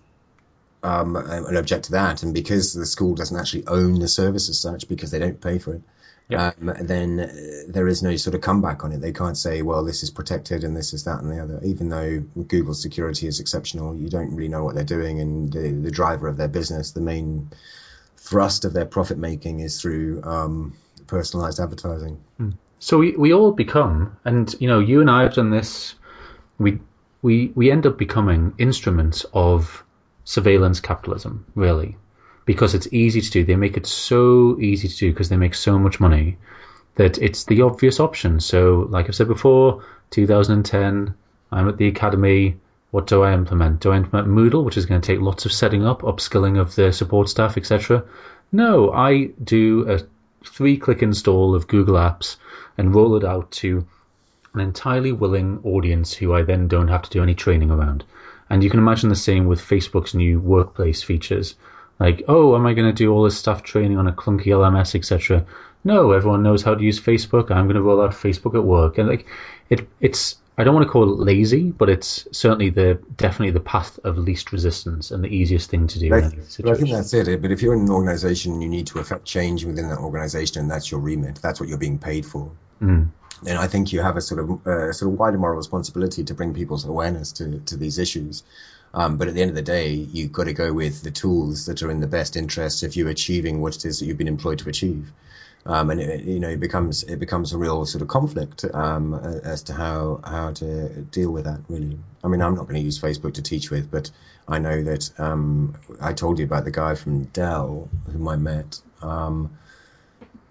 um and object to that, and because the school doesn't actually own the service as such, because they don't pay for it, yeah. um, then there is no sort of comeback on it. They can't say, well, this is protected and this is that and the other. Even though Google's security is exceptional, you don't really know what they're doing, and the, the driver of their business, the main thrust of their profit making, is through um personalized advertising. So we we all become, and you know, you and I have done this. We. We we end up becoming instruments of surveillance capitalism, really, because it's easy to do. They make it so easy to do because they make so much money that it's the obvious option. So, like I've said before, two thousand ten, I'm at the academy. What do I implement? Do I implement Moodle, which is going to take lots of setting up, upskilling of the support staff, et cetera? No, I do a three-click install of Google Apps and roll it out to an entirely willing audience who I then don't have to do any training around. And you can imagine the same with Facebook's new workplace features. Like, oh, am I going to do all this stuff training on a clunky L M S, et cetera? No, everyone knows how to use Facebook. I'm going to roll out Facebook at work. And like, it, it's, I don't want to call it lazy, but it's certainly the definitely the path of least resistance and the easiest thing to do. I, in any situation. I think that's it. But if you're in an organization and you need to affect change within that organization, and that's your remit, that's what you're being paid for. Mm. Then I think you have a sort of uh, sort of wider moral responsibility to bring people's awareness to, to these issues. Um, but at the end of the day, you've got to go with the tools that are in the best interest of you achieving what it is that you've been employed to achieve. Um, and it, you know, it becomes it becomes a real sort of conflict um, as to how how to deal with that. Really, I mean, I'm not going to use Facebook to teach with, but I know that um, I told you about the guy from Dell whom I met. Um,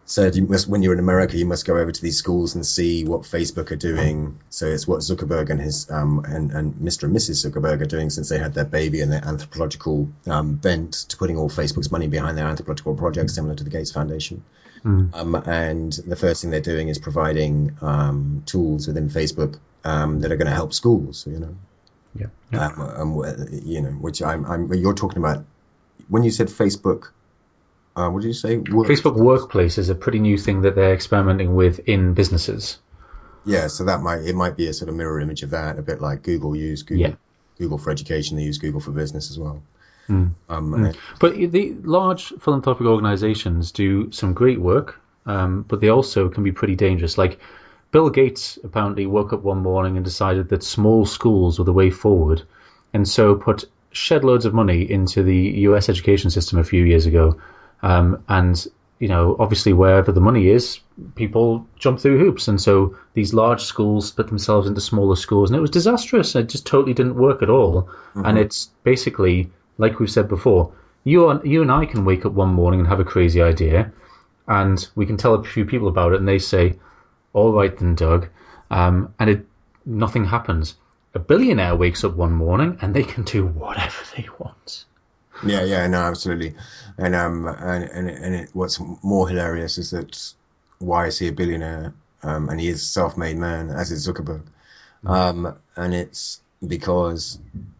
said you must, when you're in America, you must go over to these schools and see what Facebook are doing. So it's what Zuckerberg and his um, and, and Mister and Missus Zuckerberg are doing since they had their baby, and their anthropological um, bent to putting all Facebook's money behind their anthropological projects, similar to the Gates Foundation. Mm. Um, and the first thing they're doing is providing um, tools within Facebook um, that are going to help schools. You know, yeah, yeah. Um, um, you know, which I'm, I'm. You're talking about when you said Facebook. Uh, what did you say? Work. Facebook Workplace is a pretty new thing that they're experimenting with in businesses. Yeah, so that might it might be a sort of mirror image of that, a bit like Google used Google, yeah. Google for education. They use Google for business as well. Mm. Um, mm. But the large philanthropic organizations do some great work, um, but they also can be pretty dangerous. Like Bill Gates apparently woke up one morning and decided that small schools were the way forward, and so put shed loads of money into the U S education system a few years ago. Um, and, you know, obviously wherever the money is, people jump through hoops. And so these large schools split themselves into smaller schools, and it was disastrous. It just totally didn't work at all. Mm-hmm. And it's basically, like we've said before, you and, you and I can wake up one morning and have a crazy idea, and we can tell a few people about it, and they say, all right then, Doug. Um, and it nothing happens. A billionaire wakes up one morning and they can do whatever they want. Yeah, yeah, no, absolutely, and um, and and, and it, what's more hilarious is that why is he a billionaire? Um, and he is a self-made man, as is Zuckerberg, mm-hmm. um, and it's because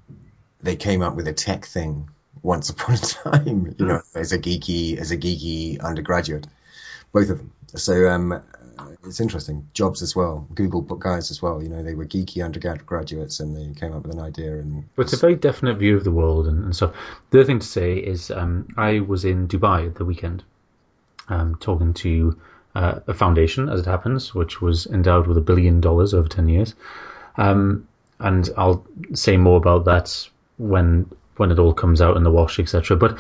they came up with a tech thing once upon a time, you know, as a geeky as a geeky undergraduate, both of them. So um, it's interesting. Jobs as well, Google guys as well. You know, they were geeky undergraduates and they came up with an idea. And but it's a very definite view of the world and, and stuff. The other thing to say is um, I was in Dubai at the weekend, um, talking to uh, a foundation, as it happens, which was endowed with a billion dollars over ten years. Um, and I'll say more about that when when it all comes out in the wash, et cetera. But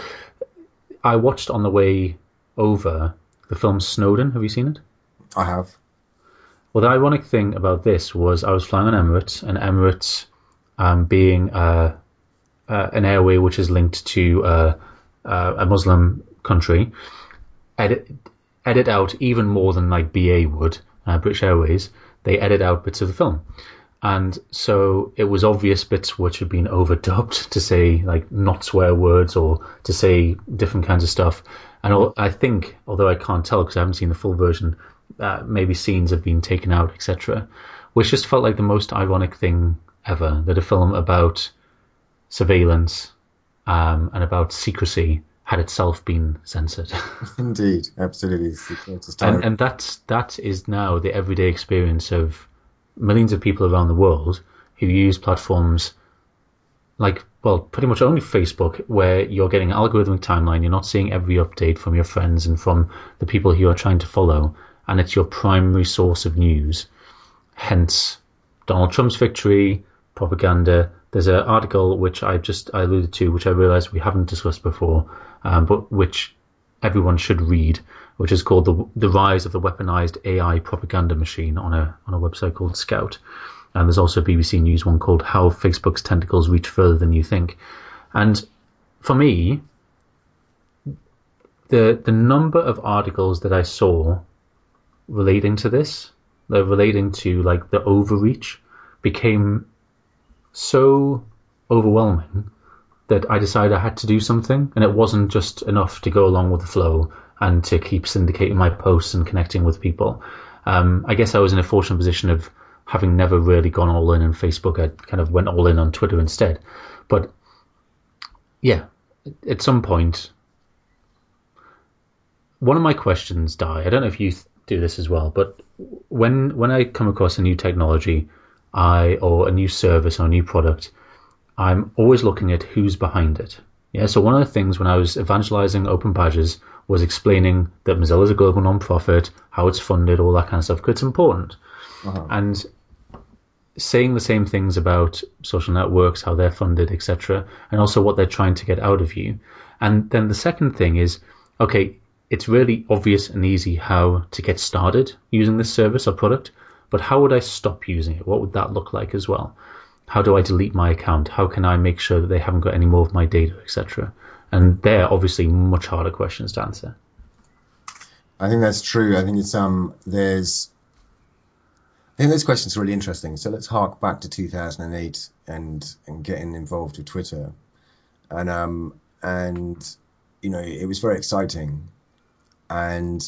I watched on the way over the film Snowden. Have you seen it? I have. Well, the ironic thing about this was I was flying on Emirates, and Emirates um, being uh, uh, an airway which is linked to uh, uh, a Muslim country, edit, edit out even more than like B A would, uh, British Airways, they edit out bits of the film. And so it was obvious bits which had been overdubbed to say like not swear words or to say different kinds of stuff. And I think, although I can't tell because I haven't seen the full version, uh, maybe scenes have been taken out, et cetera, which just felt like the most ironic thing ever, that a film about surveillance um, and about secrecy had itself been censored. Indeed, absolutely. And, and that's, that is now the everyday experience of millions of people around the world who use platforms like, well, pretty much only Facebook, where you're getting an algorithmic timeline. You're not seeing every update from your friends and from the people who you're trying to follow, and it's your primary source of news. Hence, Donald Trump's victory, propaganda. There's an article which I just I alluded to, which I realized we haven't discussed before, um, but which everyone should read, which is called the the rise of the weaponized A I propaganda machine on a on a website called Scout. And there's also a B B C News one called How Facebook's Tentacles Reach Further Than You Think. And for me, the the number of articles that I saw relating to this, that relating to like the overreach, became so overwhelming that I decided I had to do something. And it wasn't just enough to go along with the flow and to keep syndicating my posts and connecting with people. Um, I guess I was in a fortunate position of having never really gone all in on Facebook. I kind of went all in on Twitter instead. But yeah, at some point, one of my questions die. I don't know if you th- do this as well, but when when I come across a new technology, I or a new service or a new product, I'm always looking at who's behind it. Yeah. So one of the things when I was evangelizing Open Badges was explaining that Mozilla is a global non-profit, how it's funded, all that kind of stuff, because it's important. Uh-huh. And saying the same things about social networks, how they're funded, et cetera, and also what they're trying to get out of you. And then the second thing is, okay, it's really obvious and easy how to get started using this service or product, but how would I stop using it? What would that look like as well? How do I delete my account? How can I make sure that they haven't got any more of my data, et cetera? And they're obviously much harder questions to answer. I think that's true. I think it's um there's I think those questions are really interesting. So let's hark back to two thousand eight and and getting involved with Twitter, and um and you know it was very exciting, and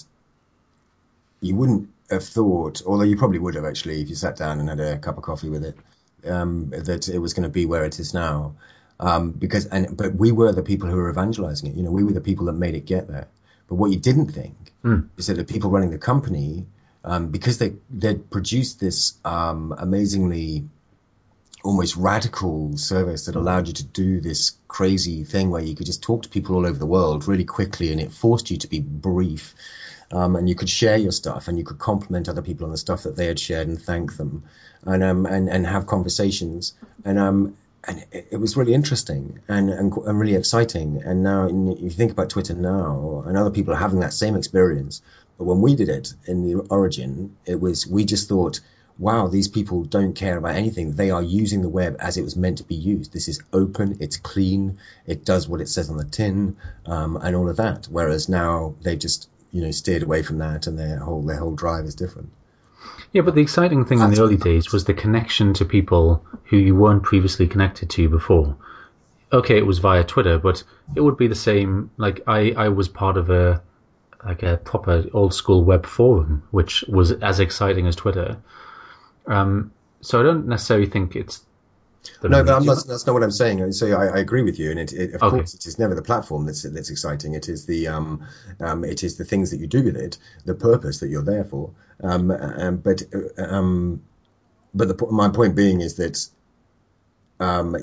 you wouldn't have thought, although you probably would have actually if you sat down and had a cup of coffee with it, um, that it was going to be where it is now, um, because and but we were the people who were evangelizing it. You know, we were the people that made it get there. But what you didn't think Mm. is that the people running the company, um, because they they'd produced this um, amazingly almost radical service that allowed you to do this crazy thing where you could just talk to people all over the world really quickly, and it forced you to be brief, um, and you could share your stuff, and you could compliment other people on the stuff that they had shared and thank them, and um and, and have conversations, and um and it, it was really interesting and, and and really exciting. And now if you think about Twitter now, and other people are having that same experience, but when we did it in the origin, it was we just thought, wow, these people don't care about anything. They are using the web as it was meant to be used. This is open, it's clean, it does what it says on the tin, um, and all of that. Whereas now they just, you know, steered away from that, and their whole their whole drive is different. Yeah, but the exciting thing in the early days was the connection to people who you weren't previously connected to before. Okay, it was via Twitter, but it would be the same. Like I, I was part of a like a proper old school web forum, which was as exciting as Twitter. Um, so I don't necessarily think it's. No, but I'm not, that's not what I'm saying. So I, I agree with you, and it, it, of okay. course, it is never the platform that's that's exciting. It is the um, um, it is the things that you do with it, the purpose that you're there for. Um, um but um, but the, my point being is that um,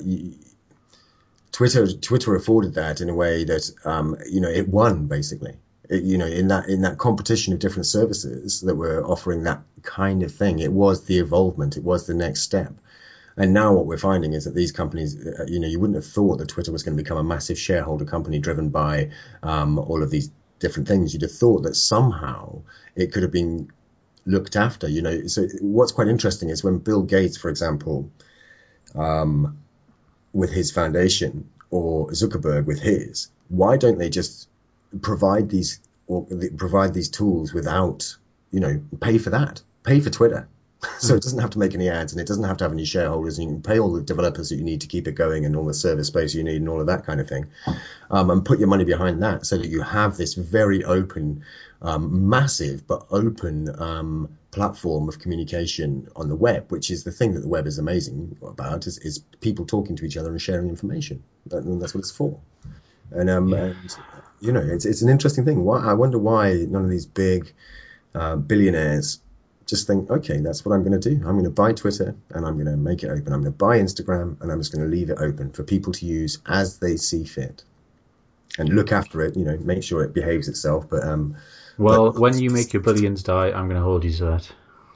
Twitter Twitter afforded that in a way that um, you know, it won basically. It, you know, in that in that competition of different services that were offering that kind of thing, it was the evolvement. It was the next step. And now what we're finding is that these companies, you know, you wouldn't have thought that Twitter was going to become a massive shareholder company driven by um, all of these different things. You'd have thought that somehow it could have been looked after, you know. So what's quite interesting is when Bill Gates, for example, um, with his foundation, or Zuckerberg with his, why don't they just provide these or provide these tools without, you know, pay for that, pay for Twitter? So it doesn't have to make any ads, and it doesn't have to have any shareholders, and you can pay all the developers that you need to keep it going, and all the server space you need, and all of that kind of thing, um, and put your money behind that, so that you have this very open, um, massive but open um, platform of communication on the web, which is the thing that the web is amazing about, is, is people talking to each other and sharing information. And that's what it's for. And um, yeah. and you know, it's it's an interesting thing. Why I wonder why none of these big uh, billionaires just think, okay, that's what I'm going to do. I'm going to buy Twitter, and I'm going to make it open. I'm going to buy Instagram, and I'm just going to leave it open for people to use as they see fit, and look after it. You know, make sure it behaves itself. But um, well, but, when you make your billions die, I'm going to hold you to that.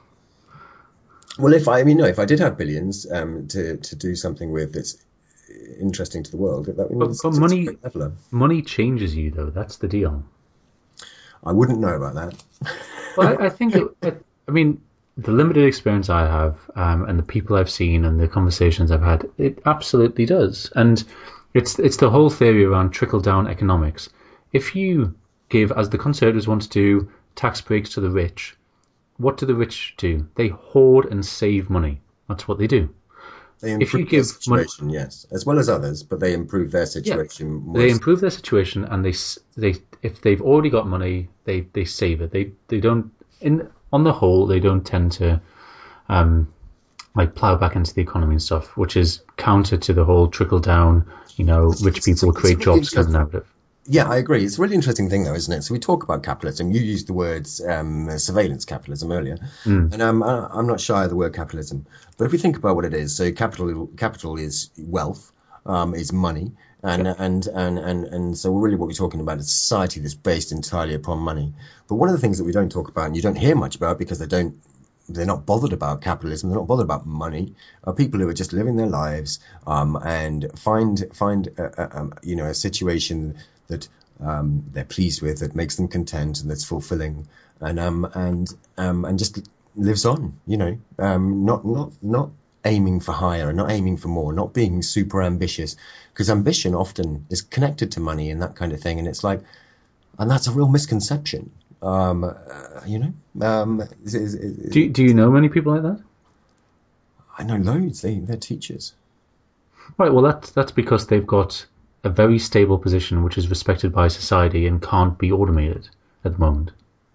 Well, if I, I mean, no, if I did have billions um, to to do something with that's interesting to the world, that means but, but money money changes you, though. That's the deal. I wouldn't know about that. Well, I, I think it, it, I mean, the limited experience I have, um, and the people I've seen and the conversations I've had, it absolutely does. And it's it's the whole theory around trickle-down economics. If you give, as the Conservatives want to do, tax breaks to the rich, what do the rich do? They hoard and save money. That's what they do. They improve if you give their situation, money, yes, as well as others, but they improve their situation. Yeah, they improve their situation, and they they if they've already got money, they, they save it. They they don't in. On the whole, they don't tend to um, like plow back into the economy and stuff, which is counter to the whole trickle down, you know, rich people create really jobs kind of narrative. Yeah, I agree. It's a really interesting thing, though, isn't it? So we talk about capitalism. You used the words um, surveillance capitalism earlier, mm. and um, I, I'm not shy of the word capitalism. But if we think about what it is, so capital capital is wealth, um, is money. And, yep. and and and and so really what we're talking about is a society that's based entirely upon money. But one of the things that we don't talk about, and you don't hear much about because they don't, they're not bothered about capitalism, they're not bothered about money, are people who are just living their lives um, and find find a, a, a, you know, a situation that um, they're pleased with, that makes them content and that's fulfilling, and um and um and just lives on. You know, um not not not. aiming for higher and not aiming for more, not being super ambitious, because ambition often is connected to money and that kind of thing. And it's like, and that's a real misconception. Um, uh, you know, um, is, is, is, Do do you know many people like that? I know loads. They they're teachers. Right. Well, that's that's because they've got a very stable position, which is respected by society and can't be automated at the moment.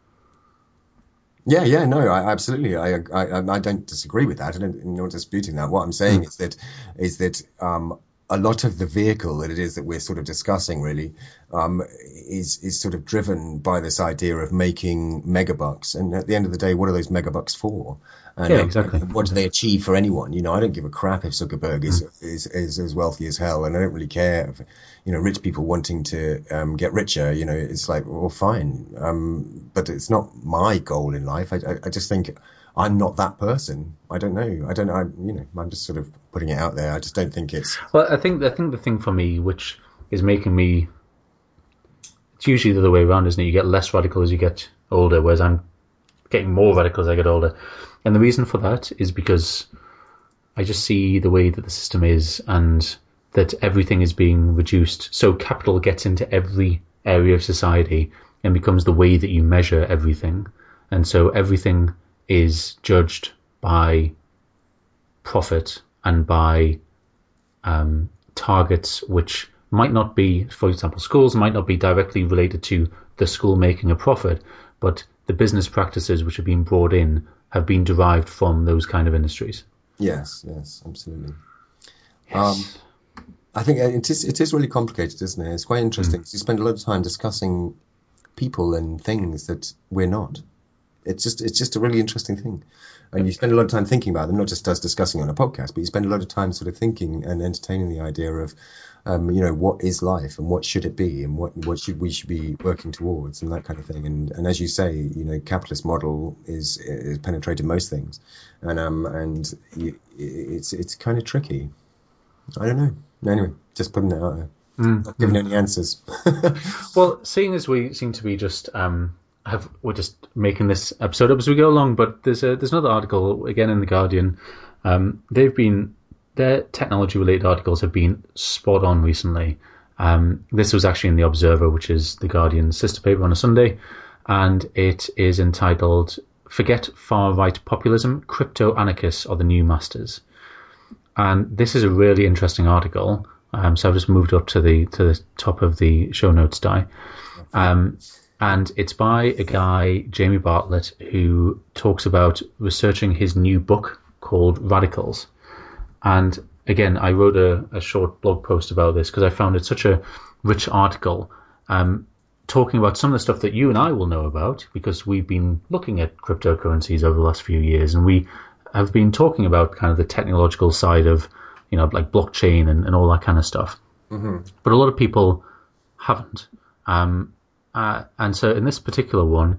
Yeah, yeah, no, I, absolutely. I, I, I don't disagree with that. I don't, I'm not disputing that. What I'm saying mm. is that, is that, um, a lot of the vehicle that it is that we're sort of discussing really, um, is, is sort of driven by this idea of making megabucks. And at the end of the day, what are those megabucks for? And, yeah, exactly. And what do they achieve for anyone? You know, I don't give a crap if Zuckerberg is, mm. is, is as wealthy as hell. And I don't really care if, you know, rich people wanting to, um, get richer, you know, it's like, well, fine. Um, but it's not my goal in life. I, I, I just think I'm not that person. I don't know. I don't know. I, you know, I'm just sort of putting it out there. I just don't think it's. Well, I think I think the thing for me, which is making me, it's usually the other way around, isn't it? You get less radical as you get older, whereas I'm getting more radical as I get older. And the reason for that is because I just see the way that the system is, and that everything is being reduced. So capital gets into every area of society and becomes the way that you measure everything. And so everything is judged by profit and by um, targets which might not be, for example, schools might not be directly related to the school making a profit, but the business practices which have been brought in have been derived from those kind of industries. Yes, yes, absolutely. Yes. Um, I think it is, it is really complicated, isn't it? It's quite interesting. Mm. You spend a lot of time discussing people and things that we're not. It's just it's just a really interesting thing. And you spend a lot of time thinking about them, not just us discussing on a podcast, but you spend a lot of time sort of thinking and entertaining the idea of, um, you know, what is life and what should it be and what what should we should be working towards and that kind of thing. And and as you say, you know, capitalist model is is penetrated most things, and um and you, it's it's kind of tricky. I don't know. Anyway, just putting it out there. Mm, not giving mm. any answers. Well, seeing as we seem to be just um. Have, we're just making this episode up as we go along, but there's a, there's another article again in the Guardian. Um, they've been their technology related articles have been spot on recently. Um, this was actually in the Observer, which is the Guardian's sister paper on a Sunday, and it is entitled "Forget Far Right Populism: Crypto Anarchists Are the New Masters." And this is a really interesting article. Um, so I've just moved up to the to the top of the show notes die. Um, And it's by a guy, Jamie Bartlett, who talks about researching his new book called Radicals. And again, I wrote a, a short blog post about this because I found it such a rich article, um, talking about some of the stuff that you and I will know about because we've been looking at cryptocurrencies over the last few years, and we have been talking about kind of the technological side of, you know, like blockchain and, and all that kind of stuff. Mm-hmm. But a lot of people haven't. Um, Uh, and so in this particular one,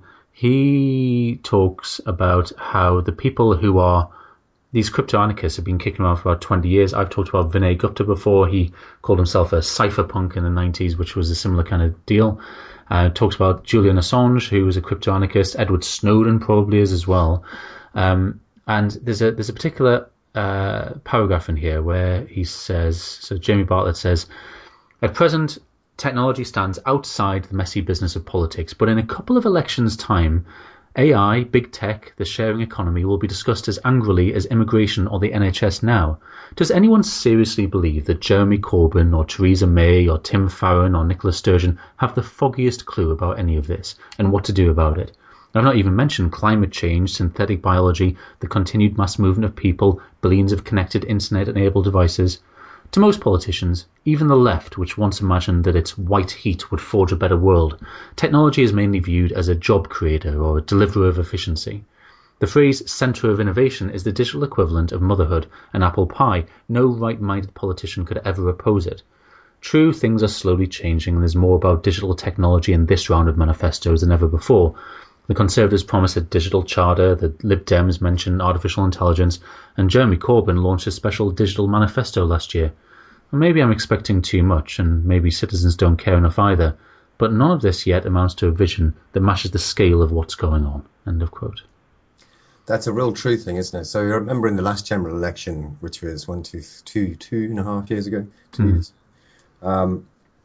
he talks about how the people who are these crypto anarchists have been kicking around for about twenty years. I've talked about Vinay Gupta before. He called himself a cypherpunk in the nineties, which was a similar kind of deal. Uh, talks about Julian Assange, who was a crypto anarchist. Edward Snowden probably is as well. Um, and there's a there's a particular uh, paragraph in here where he says, so Jamie Bartlett says, at present, technology stands outside the messy business of politics, but in a couple of elections' time, A I, big tech, the sharing economy will be discussed as angrily as immigration or the N H S now. Does anyone seriously believe that Jeremy Corbyn or Theresa May or Tim Farron or Nicola Sturgeon have the foggiest clue about any of this and what to do about it? I've not even mentioned climate change, synthetic biology, the continued mass movement of people, billions of connected internet-enabled devices. To most politicians, even the left, which once imagined that its white heat would forge a better world, technology is mainly viewed as a job creator or a deliverer of efficiency. The phrase centre of innovation is the digital equivalent of motherhood and apple pie. No right-minded politician could ever oppose it. True, things are slowly changing, and there's more about digital technology in this round of manifestos than ever before. The Conservatives promised a digital charter, the Lib Dems mentioned artificial intelligence, and Jeremy Corbyn launched a special digital manifesto last year. And maybe I'm expecting too much, and maybe citizens don't care enough either, but none of this yet amounts to a vision that matches the scale of what's going on. End of quote. That's a real true thing, isn't it? So I remember in the last general election, which was one, two, two, two and a half years ago, two mm. years, um,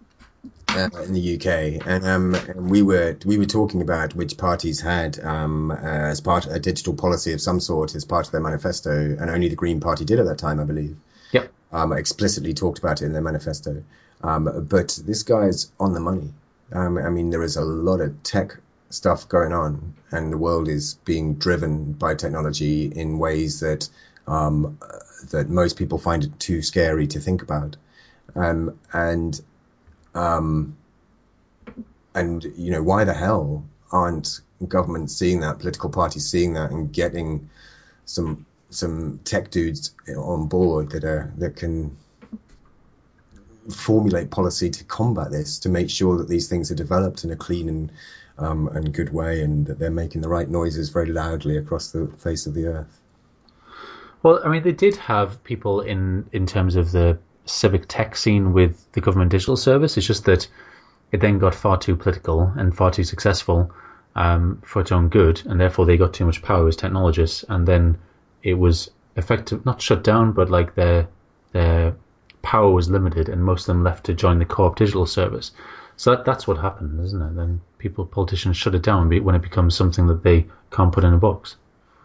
uh, in the U K, and, um, and we were we were talking about which parties had um, uh, as part a digital policy of some sort as part of their manifesto, and only the Green Party did at that time, I believe. Yep. Um, explicitly talked about it in their manifesto. Um, but this guy's on the money. Um, I mean, there is a lot of tech stuff going on, and the world is being driven by technology in ways that um, that most people find it too scary to think about. Um, and um, and you know, why the hell aren't governments seeing that, political parties seeing that, and getting some some tech dudes on board that are that can formulate policy to combat this, to make sure that these things are developed in a clean and um, and good way, and that they're making the right noises very loudly across the face of the earth. Well, I mean, they did have people in, in terms of the civic tech scene with the government digital service. It's just that it then got far too political and far too successful um, for its own good, and therefore they got too much power as technologists, and then it was effective, not shut down, but like their their power was limited, and most of them left to join the co-op digital service. So that, that's what happened, isn't it? Then people, politicians shut it down when it becomes something that they can't put in a box.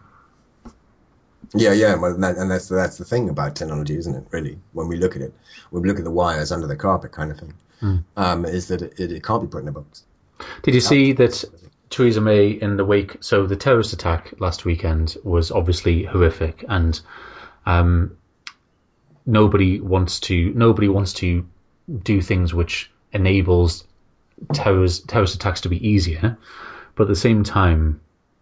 Yeah, yeah, well, that, and that's that's the thing about technology, isn't it? Really, when we look at it, when we look at the wires under the carpet, kind of thing, mm. um, is that it, it can't be put in a box. Did you see that Theresa May in the wake? So the terrorist attack last weekend was obviously horrific, and um, nobody wants to nobody wants to do things which enables terrorist terrorist attacks to be easier. But at the same time,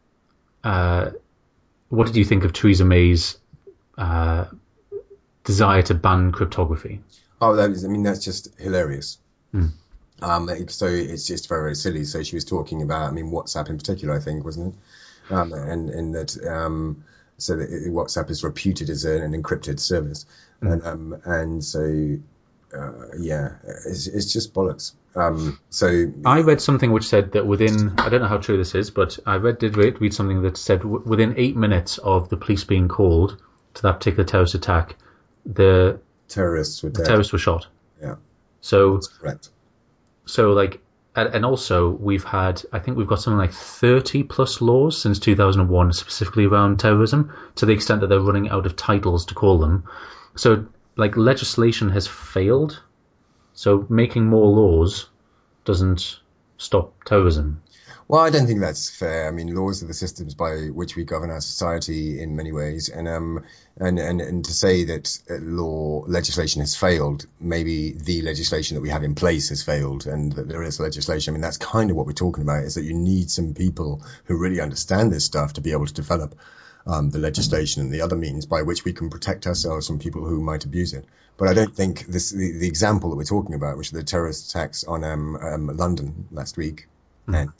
uh, what did you think of Theresa May's uh, desire to ban cryptography? Oh, that is, I mean, that's just hilarious. Mm. Um, so it's just very, very silly. So she was talking about, I mean, WhatsApp in particular, I think, wasn't it? Um, and, and that, um, so that it, WhatsApp is reputed as an, an encrypted service. Mm. And, um, and so, uh, yeah, it's, it's just bollocks. Um, so I read something which said that within, I don't know how true this is, but I read did read, read something that said w- within eight minutes of the police being called to that particular terrorist attack, the terrorists were the dead. terrorists were shot. Yeah, so that's correct. So like, and also we've had, I think we've got something like thirty plus laws since two thousand one, specifically around terrorism, to the extent that they're running out of titles to call them. So like, legislation has failed. So making more laws doesn't stop terrorism. Well, I don't think that's fair. I mean, laws are the systems by which we govern our society in many ways, and um, and and, and to say that law legislation has failed, maybe the legislation that we have in place has failed, and that there is legislation. I mean, that's kind of what we're talking about: is that you need some people who really understand this stuff to be able to develop um, the legislation and the other means by which we can protect ourselves from people who might abuse it. But I don't think this the, the example that we're talking about, which are the terrorist attacks on um, um, London last week, mm. and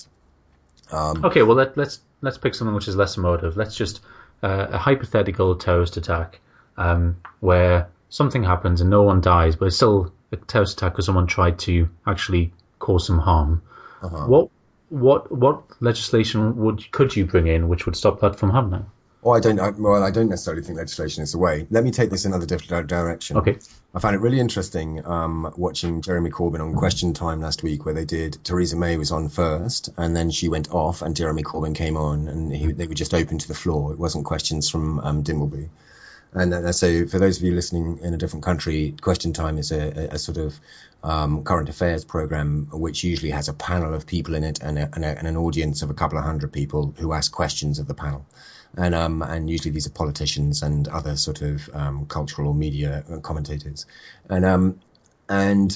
Um, okay, well let, let's let's pick something which is less emotive. Let's just uh, a hypothetical terrorist attack um, where something happens and no one dies, but it's still a terrorist attack because someone tried to actually cause some harm. Uh-huh. What what what legislation would could you bring in which would stop that from happening? Oh, I don't. I, well, I don't necessarily think legislation is the way. Let me take this another different direction. Okay. I found it really interesting um, watching Jeremy Corbyn on Question Time last week, where they did. Theresa May was on first, and then she went off, and Jeremy Corbyn came on, and he, they were just open to the floor. It wasn't questions from um, Dimbleby. And uh, so, for those of you listening in a different country, Question Time is a, a, a sort of um, current affairs program, which usually has a panel of people in it and, a, and, a, and an audience of a couple of hundred people who ask questions of the panel. And um and usually these are politicians and other sort of um, cultural or media commentators, and um and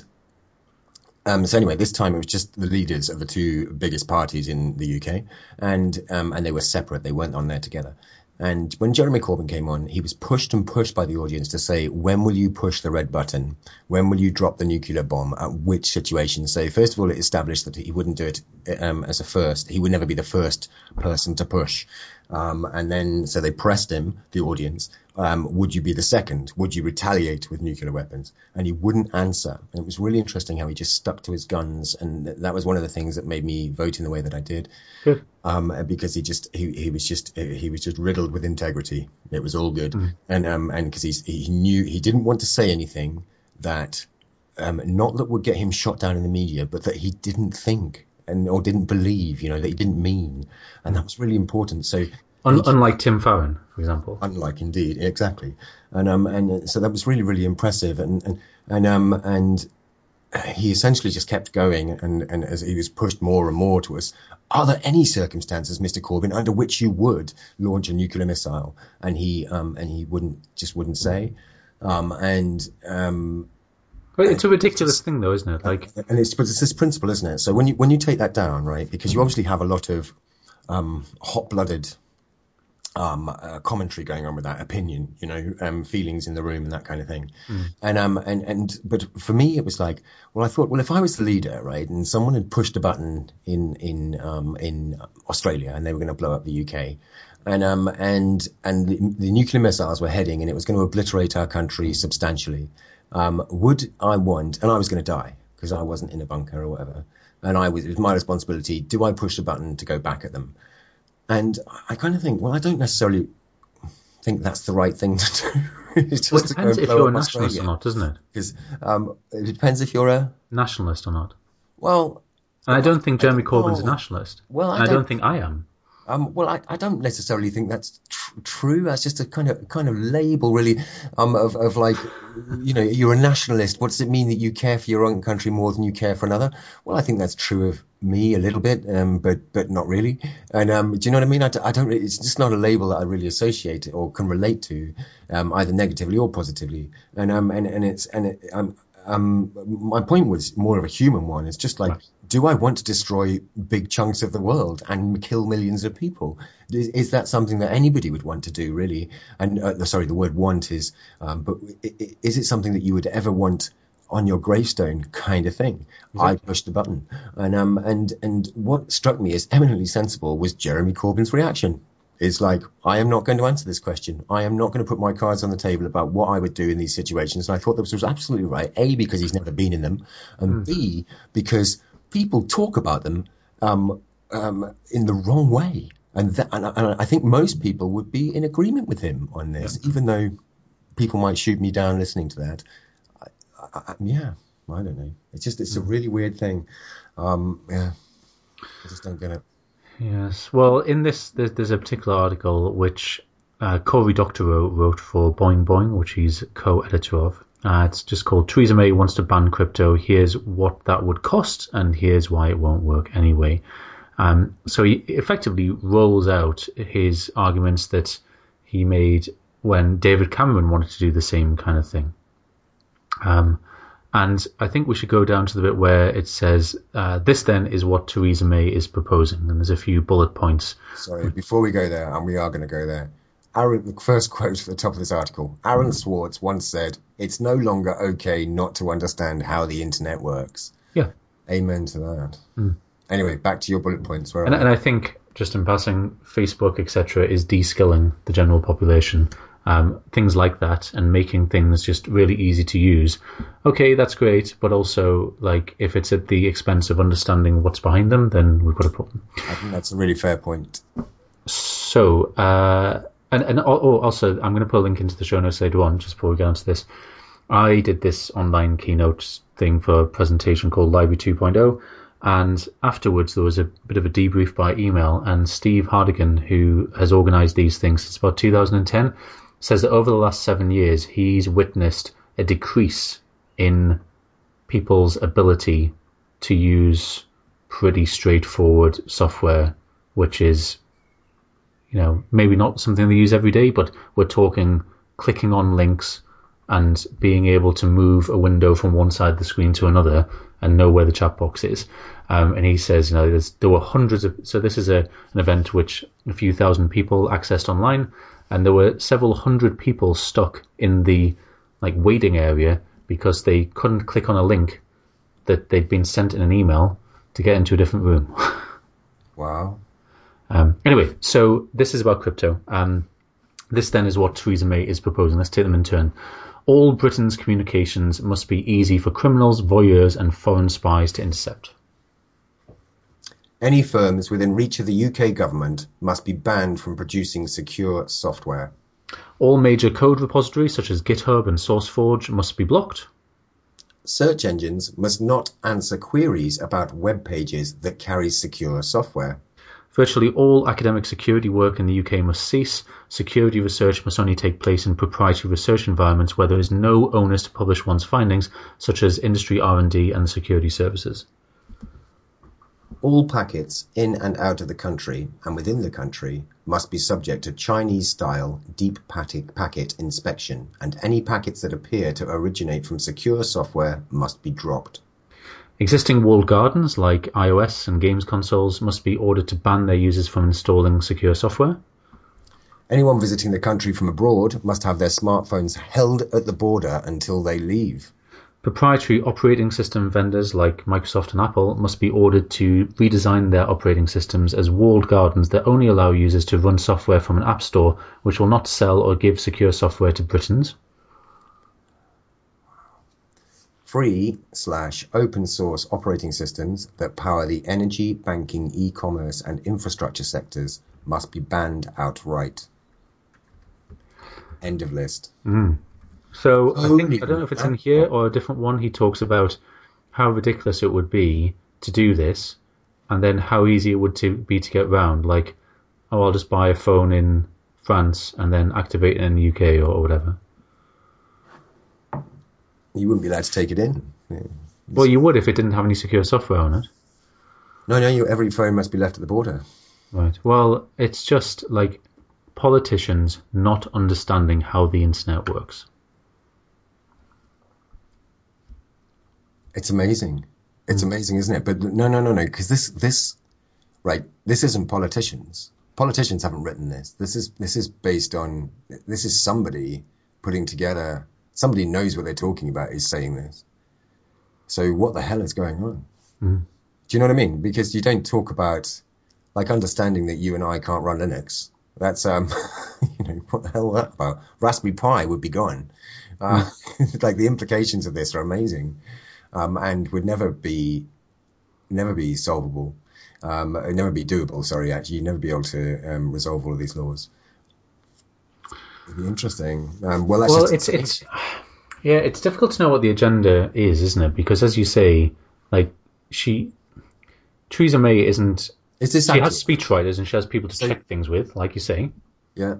um so anyway, this time it was just the leaders of the two biggest parties in the U K, and um and they were separate. They weren't on there together. And when Jeremy Corbyn came on, he was pushed and pushed by the audience to say, when will you push the red button? When will you drop the nuclear bomb? At which situation? So first of all, it established that he wouldn't do it um, as a first. He would never be the first person to push. Um, and then, so they pressed him, the audience, um, would you be the second? Would you retaliate with nuclear weapons? And he wouldn't answer. And it was really interesting how he just stuck to his guns. And th- that was one of the things that made me vote in the way that I did. Good. Um, because he just, he, he was just, he was just riddled with integrity. It was all good. Mm. And, um, and cause he's, he knew, he didn't want to say anything that, um, not that would get him shot down in the media, but that he didn't think and or didn't believe, you know, that he didn't mean, and that was really important. So, Un- unlike Tim Farron, for example. Unlike indeed, exactly, and um, and so that was really, really impressive, and and and um, and he essentially just kept going, and and as he was pushed more and more to us, are there any circumstances, Mister Corbyn, under which you would launch a nuclear missile? And he um and he wouldn't just wouldn't say, um and um. But it's a ridiculous thing, though, isn't it? Like, and it's but it's this principle, isn't it? So when you when you take that down, right, because you obviously have a lot of um, hot-blooded um, uh, commentary going on with that opinion, you know, um, feelings in the room and that kind of thing. Mm. And um and and but for me, it was like, well, I thought, well, if I was the leader, right, and someone had pushed a button in in um in Australia and they were going to blow up the U K. And um and and the, the nuclear missiles were heading, and it was going to obliterate our country substantially. Um, would I want, and I was going to die because I wasn't in a bunker or whatever, and I was, it was my responsibility. Do I push the button to go back at them? And I kind of think, well, I don't necessarily think that's the right thing to do. It's just well, it depends if you're a nationalist or not, doesn't it? Because um, it depends if you're a nationalist or not. Well, and I don't think Jeremy Corbyn's a nationalist. Well, I and don't, I don't think I am. Um, well, I, I don't necessarily think that's tr- true. That's just a kind of kind of label, really, um, of, of like, you know, you're a nationalist. What does it mean that you care for your own country more than you care for another? Well, I think that's true of me a little bit, um, but but not really. And um, do you know what I mean? I, d- I don't. It's just not a label that I really associate or can relate to, um, either negatively or positively. And um, and and it's and it, um. Um, my point was more of a human one. It's just like, right. Do I want to destroy big chunks of the world and kill millions of people? Is, is that something that anybody would want to do, really? And uh, sorry, the word want is, um, but is it something that you would ever want on your gravestone, kind of thing? Exactly. I pushed the button, and um, and and what struck me as eminently sensible was Jeremy Corbyn's reaction. It's like, I am not going to answer this question. I am not going to put my cards on the table about what I would do in these situations. And I thought this was absolutely right. A, because he's never been in them. And mm. B, because people talk about them um, um, in the wrong way. And, that, and, and I think most people would be in agreement with him on this, yeah. Even though people might shoot me down listening to that. I, I, I, yeah, I don't know. It's just, it's mm. a really weird thing. Um, yeah, I just don't get it. Yes. Well, in this, there's, there's a particular article which uh, Cory Doctorow wrote for Boing Boing, which he's co-editor of. Uh, it's just called Theresa May Wants to Ban Crypto. Here's what that would cost, and here's why it won't work anyway. Um, so he effectively rolls out his arguments that he made when David Cameron wanted to do the same kind of thing. Um, And I think we should go down to the bit where it says, uh, this then is what Theresa May is proposing. And there's a few bullet points. Sorry, before we go there, and we are going to go there, Aaron, the first quote at the top of this article, Aaron Swartz once said, it's no longer okay not to understand how the internet works. Yeah. Amen to that. Mm. Anyway, back to your bullet points. Where and, and I think, just in passing, Facebook, et cetera, is de-skilling the general population. Um, things like that, and making things just really easy to use. Okay, that's great, but also, like, if it's at the expense of understanding what's behind them, then we've got a problem. I think that's a really fair point. So, uh, and, and oh, also, I'm going to put a link into the show notes later on, just before we get onto this. I did this online keynote thing for a presentation called Library two point oh, and afterwards there was a bit of a debrief by email, and Steve Hardigan, who has organised these things since about two thousand ten, says that over the last seven years, he's witnessed a decrease in people's ability to use pretty straightforward software, which is, you know, maybe not something they use every day, but we're talking clicking on links and being able to move a window from one side of the screen to another and know where the chat box is. Um, and he says, you know, there's, there were hundreds of, so this is a, an event which a few thousand people accessed online. And there were several hundred people stuck in the like waiting area because they couldn't click on a link that they'd been sent in an email to get into a different room. Wow. Um, anyway, so this is about crypto. Um, this then is what Theresa May is proposing. Let's take them in turn. All Britain's communications must be easy for criminals, voyeurs, and foreign spies to intercept. Any firms within reach of the U K government must be banned from producing secure software. All major code repositories such as GitHub and SourceForge must be blocked. Search engines must not answer queries about web pages that carry secure software. Virtually all academic security work in the U K must cease. Security research must only take place in proprietary research environments where there is no onus to publish one's findings, such as industry R and D and security services. All packets in and out of the country and within the country must be subject to Chinese-style deep packet inspection, and any packets that appear to originate from secure software must be dropped. Existing walled gardens like iOS and games consoles must be ordered to ban their users from installing secure software. Anyone visiting the country from abroad must have their smartphones held at the border until they leave. Proprietary operating system vendors like Microsoft and Apple must be ordered to redesign their operating systems as walled gardens that only allow users to run software from an app store which will not sell or give secure software to Britons. Free slash open source operating systems that power the energy, banking, e-commerce and infrastructure sectors must be banned outright. End of list. Mm. So I Holy think, I don't know if it's in here or a different one, he talks about how ridiculous it would be to do this and then how easy it would to be to get round. Like, oh, I'll just buy a phone in France and then activate it in the U K or whatever. You wouldn't be allowed to take it in. Yeah. Well, you would if it didn't have any secure software on it. No, no, you, every phone must be left at the border. Right. Well, it's just like politicians not understanding how the internet works. It's amazing. It's mm. amazing, isn't it? But no, no, no, no, because this, this, right, this isn't politicians. Politicians haven't written this. This is, this is based on, this is somebody putting together, somebody knows what they're talking about is saying this. So what the hell is going on? Mm. Do you know what I mean? Because you don't talk about, like, understanding that you and I can't run Linux. That's, um, you know, what the hell is that about? Raspberry Pi would be gone. Uh, mm. Like, the implications of this are amazing. Um, and would never be, never be solvable, um, never be doable. Sorry, actually, you'd never be able to um, resolve all of these laws. It'd be interesting. Um, well, that's well, just, it's it's yeah, it's difficult to know what the agenda is, isn't it? Because as you say, like she, Theresa May isn't. Is this she accurate? has speechwriters and she has people to So, check things with, like you say. Yeah.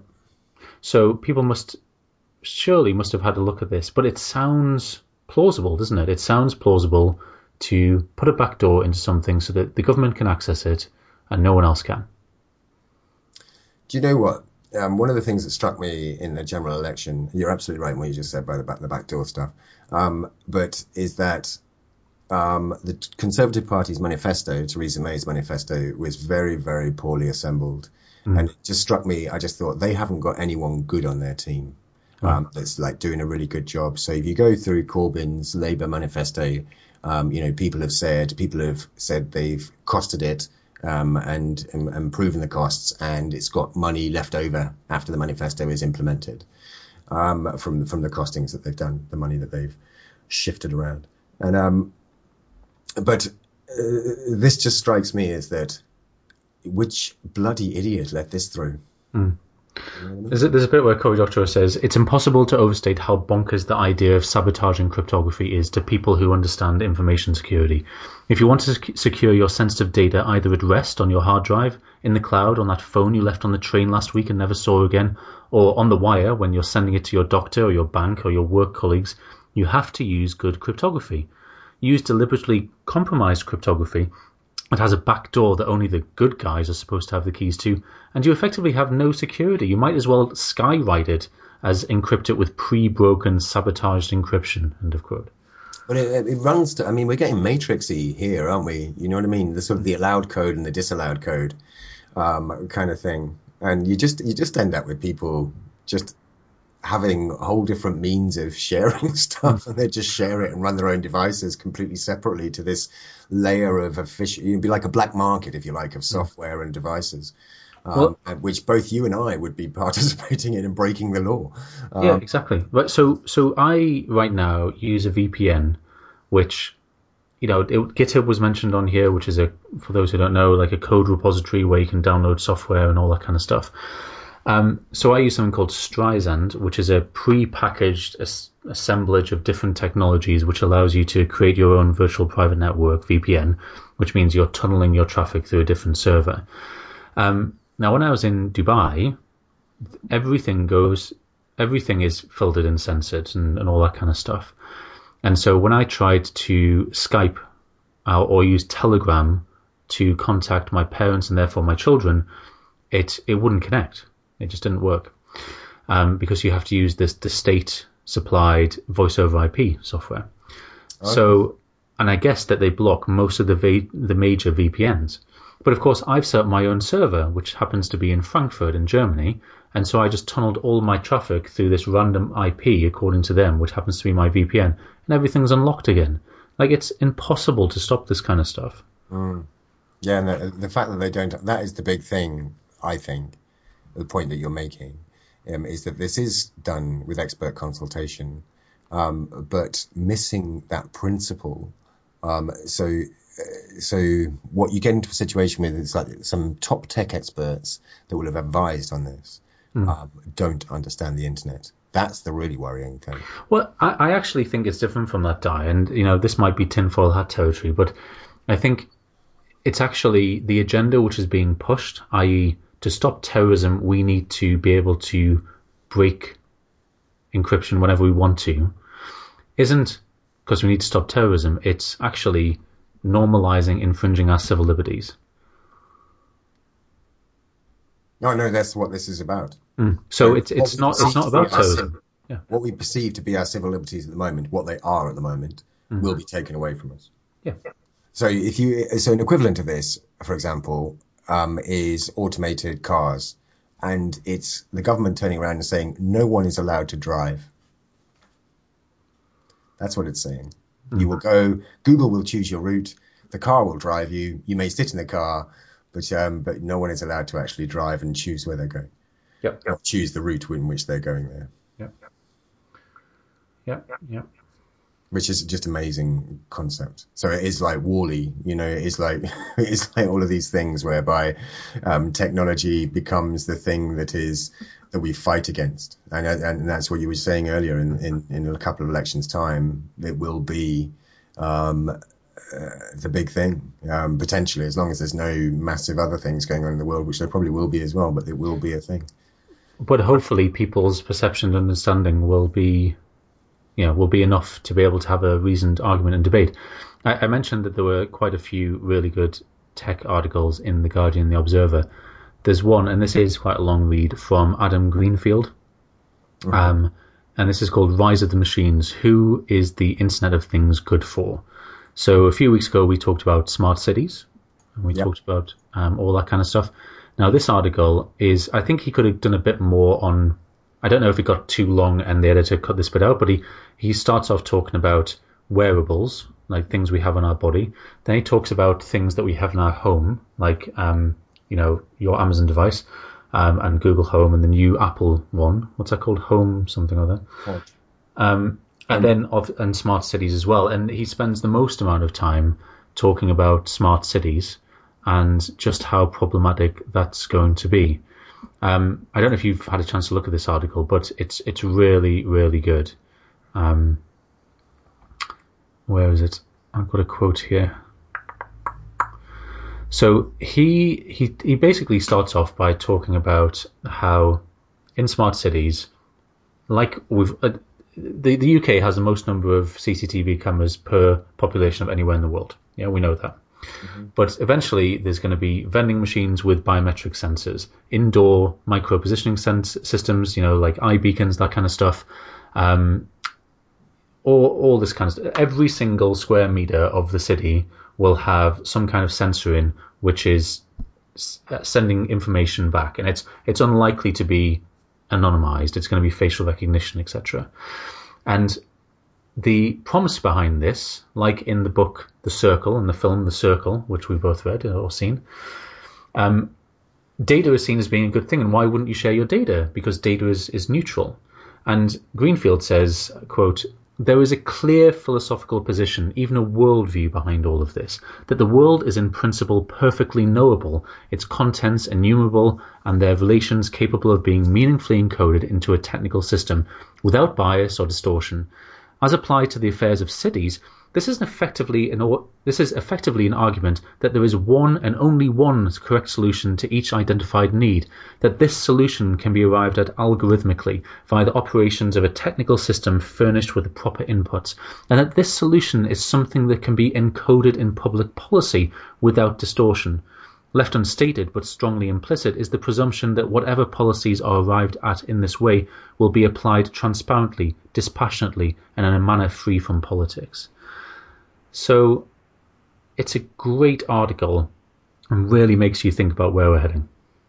So people must surely must have had a look at this, but it sounds plausible, doesn't it? It sounds plausible to put a backdoor into something so that the government can access it and no one else can. Do you know what? Um, one of the things that struck me in the general election, you're absolutely right in what you just said by the back, the backdoor stuff, um, but is that um, the Conservative Party's manifesto, Theresa May's manifesto, was very, very poorly assembled. Mm. And it just struck me, I just thought they haven't got anyone good on their team. Um, that's like doing a really good job. So if you go through Corbyn's Labour manifesto, um, you know, people have said, people have said they've costed it, um, and, and, and proven the costs, and it's got money left over after the manifesto is implemented, um, from, from the costings that they've done, the money that they've shifted around. And, um, but, uh, this just strikes me as that, which bloody idiot let this through? Mm. There's a, there's a bit where Cory Doctorow says, it's impossible to overstate how bonkers the idea of sabotaging cryptography is to people who understand information security. If you want to sec- secure your sensitive data either at rest on your hard drive, in the cloud, on that phone you left on the train last week and never saw again, or on the wire when you're sending it to your doctor or your bank or your work colleagues, you have to use good cryptography. Use deliberately compromised cryptography. It has a backdoor that only the good guys are supposed to have the keys to, and you effectively have no security. You might as well skywrite it as encrypt it with pre-broken, sabotaged encryption, end of quote. But it, it runs to, I mean, we're getting matrixy here, aren't we? You know what I mean? The sort of the allowed code and the disallowed code um, kind of thing. And you just you just end up with people just having a whole different means of sharing stuff, and they just share it and run their own devices completely separately to this layer of official. It'd be like a black market, if you like, of software and devices, um, well, which both you and I would be participating in and breaking the law. Um, yeah, exactly. But so so I right now use a V P N, which, you know, it, GitHub was mentioned on here, which is a, for those who don't know, like a code repository where you can download software and all that kind of stuff. Um, so I use something called Streisand, which is a pre-packaged as- assemblage of different technologies which allows you to create your own virtual private network, V P N, which means you're tunneling your traffic through a different server. Um, now, when I was in Dubai, everything goes, everything is filtered and censored and, and all that kind of stuff. And so when I tried to Skype uh, or use Telegram to contact my parents and therefore my children, it it wouldn't connect. It just didn't work um, because you have to use this the state supplied voice over I P software. Okay. So, and I guess that they block most of the v- the major V P Ns. But of course, I've set up my own server, which happens to be in Frankfurt in Germany. And so I just tunneled all my traffic through this random I P, according to them, which happens to be my V P N. And everything's unlocked again. Like, it's impossible to stop this kind of stuff. Mm. Yeah, and the, the fact that they don't, that is the big thing, I think, the point that you're making, um, is that this is done with expert consultation, um, but missing that principle. Um, so, so what you get into a situation with is like some top tech experts that will have advised on this mm. um, don't understand the internet. That's the really worrying thing. Well, I, I actually think it's different from that, Di, and you know this might be tinfoil hat territory, but I think it's actually the agenda which is being pushed, that is, to stop terrorism, we need to be able to break encryption whenever we want to, isn't because we need to stop terrorism. It's actually normalizing infringing our civil liberties. No, no, that's what this is about. Mm. So, so it's it's not it's not about terrorism. Yeah. What we perceive to be our civil liberties at the moment, what they are at the moment, mm. will be taken away from us. Yeah. So if you so an equivalent of this, for example, um, is automated cars, and it's the government turning around and saying no one is allowed to drive. That's what it's saying. Mm. You will go. Google will choose your route. The car will drive you. You may sit in the car. But um, but no one is allowed to actually drive and choose where they're going. Yep. Or choose the route in which they're going there. Yep. Yep. Yep. Which is just amazing concept. So it is like WALL-E, you know, it's like it's like all of these things whereby um, technology becomes the thing that is that we fight against, and and that's what you were saying earlier. In in, in a couple of elections' time, it will be. Um, Uh, the big thing, um, potentially, as long as there's no massive other things going on in the world, which there probably will be as well, but it will be a thing. But hopefully people's perception and understanding will be, you know, will be enough to be able to have a reasoned argument and debate. I, I mentioned that there were quite a few really good tech articles in The Guardian and The Observer. There's one, and this is quite a long read, from Adam Greenfield. Mm-hmm. Um, and this is called Rise of the Machines. Who is the Internet of Things good for? So a few weeks ago, we talked about smart cities, and we yep. talked about um, all that kind of stuff. Now, this article is, I think he could have done a bit more on, I don't know if it got too long and the editor cut this bit out, but he, he starts off talking about wearables, like things we have on our body. Then he talks about things that we have in our home, like, um, you know, your Amazon device um, and Google Home and the new Apple one. What's that called? Home something or other. Oh. Um And then of and smart cities as well. And he spends the most amount of time talking about smart cities and just how problematic that's going to be. Um, I don't know if you've had a chance to look at this article, but it's it's really, really good. Um, where is it? I've got a quote here. So he he he basically starts off by talking about how in smart cities, like we've. Uh, The, the U K has the most number of C C T V cameras per population of anywhere in the world. Yeah, we know that. Mm-hmm. But eventually there's going to be vending machines with biometric sensors, indoor micro-positioning sens- systems, you know, like eye beacons, that kind of stuff. Um, all, all this kind of stuff. Every single square meter of the city will have some kind of sensor in which is s- sending information back. And it's it's unlikely to be anonymized. It's going to be facial recognition, et cetera. And the promise behind this, like in the book The Circle and the film The Circle, which we both read or seen, um, data is seen as being a good thing. And why wouldn't you share your data? Because data is, is neutral. And Greenfield says, quote, There is a clear philosophical position, even a worldview behind all of this, that the world is in principle perfectly knowable, its contents enumerable, and their relations capable of being meaningfully encoded into a technical system without bias or distortion. As applied to the affairs of cities, this is effectively an this is effectively an argument that there is one and only one correct solution to each identified need, that this solution can be arrived at algorithmically via the operations of a technical system furnished with the proper inputs, and that this solution is something that can be encoded in public policy without distortion. Left unstated but strongly implicit is the presumption that whatever policies are arrived at in this way will be applied transparently, dispassionately, and in a manner free from politics. So it's a great article and really makes you think about where we're heading.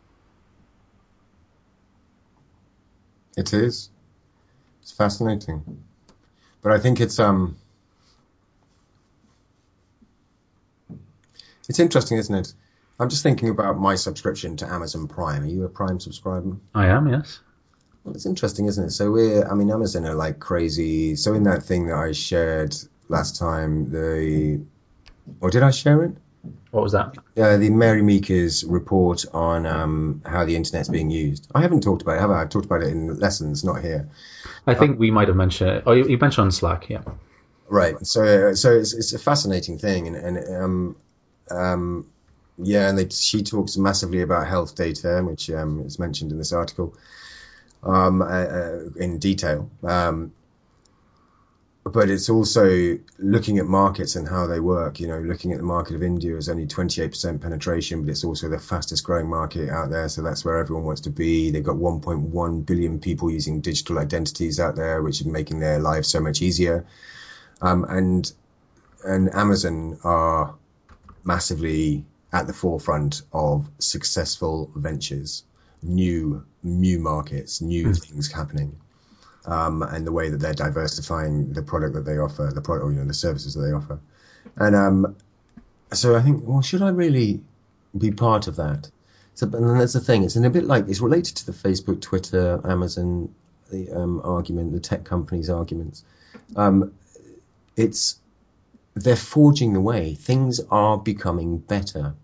It is. It's fascinating. But I think it's um it's interesting, isn't it? I'm just thinking about my subscription to Amazon Prime. Are you a Prime subscriber? I am, yes. Well, it's interesting, isn't it? So we're, I mean, Amazon are like crazy. So in that thing that I shared last time, the, or did I share it? What was that? Uh, the Mary Meeker's report on um, how the internet's being used. I haven't talked about it, have I? I've talked about it in lessons, not here. I think uh, we might have mentioned it. Oh, you, you mentioned on Slack, yeah. Right. So, so it's, it's a fascinating thing, and, and um, um, yeah, and they, she talks massively about health data, which um, is mentioned in this article, um, uh, uh, in detail. Um, But it's also looking at markets and how they work. You know, looking at the market of India is only twenty-eight percent penetration, but it's also the fastest growing market out there. So that's where everyone wants to be. They've got one point one billion people using digital identities out there, which is making their lives so much easier. Um, and and Amazon are massively at the forefront of successful ventures, new new markets, new mm. things happening. Um, and the way that they're diversifying the product that they offer, the product, or, you know, the services that they offer. And um, so I think, well, should I really be part of that? So, and then that's the thing. It's in a bit like, it's related to the Facebook, Twitter, Amazon, the um, argument, the tech companies' arguments. Um, it's, they're forging the way. Things are becoming better.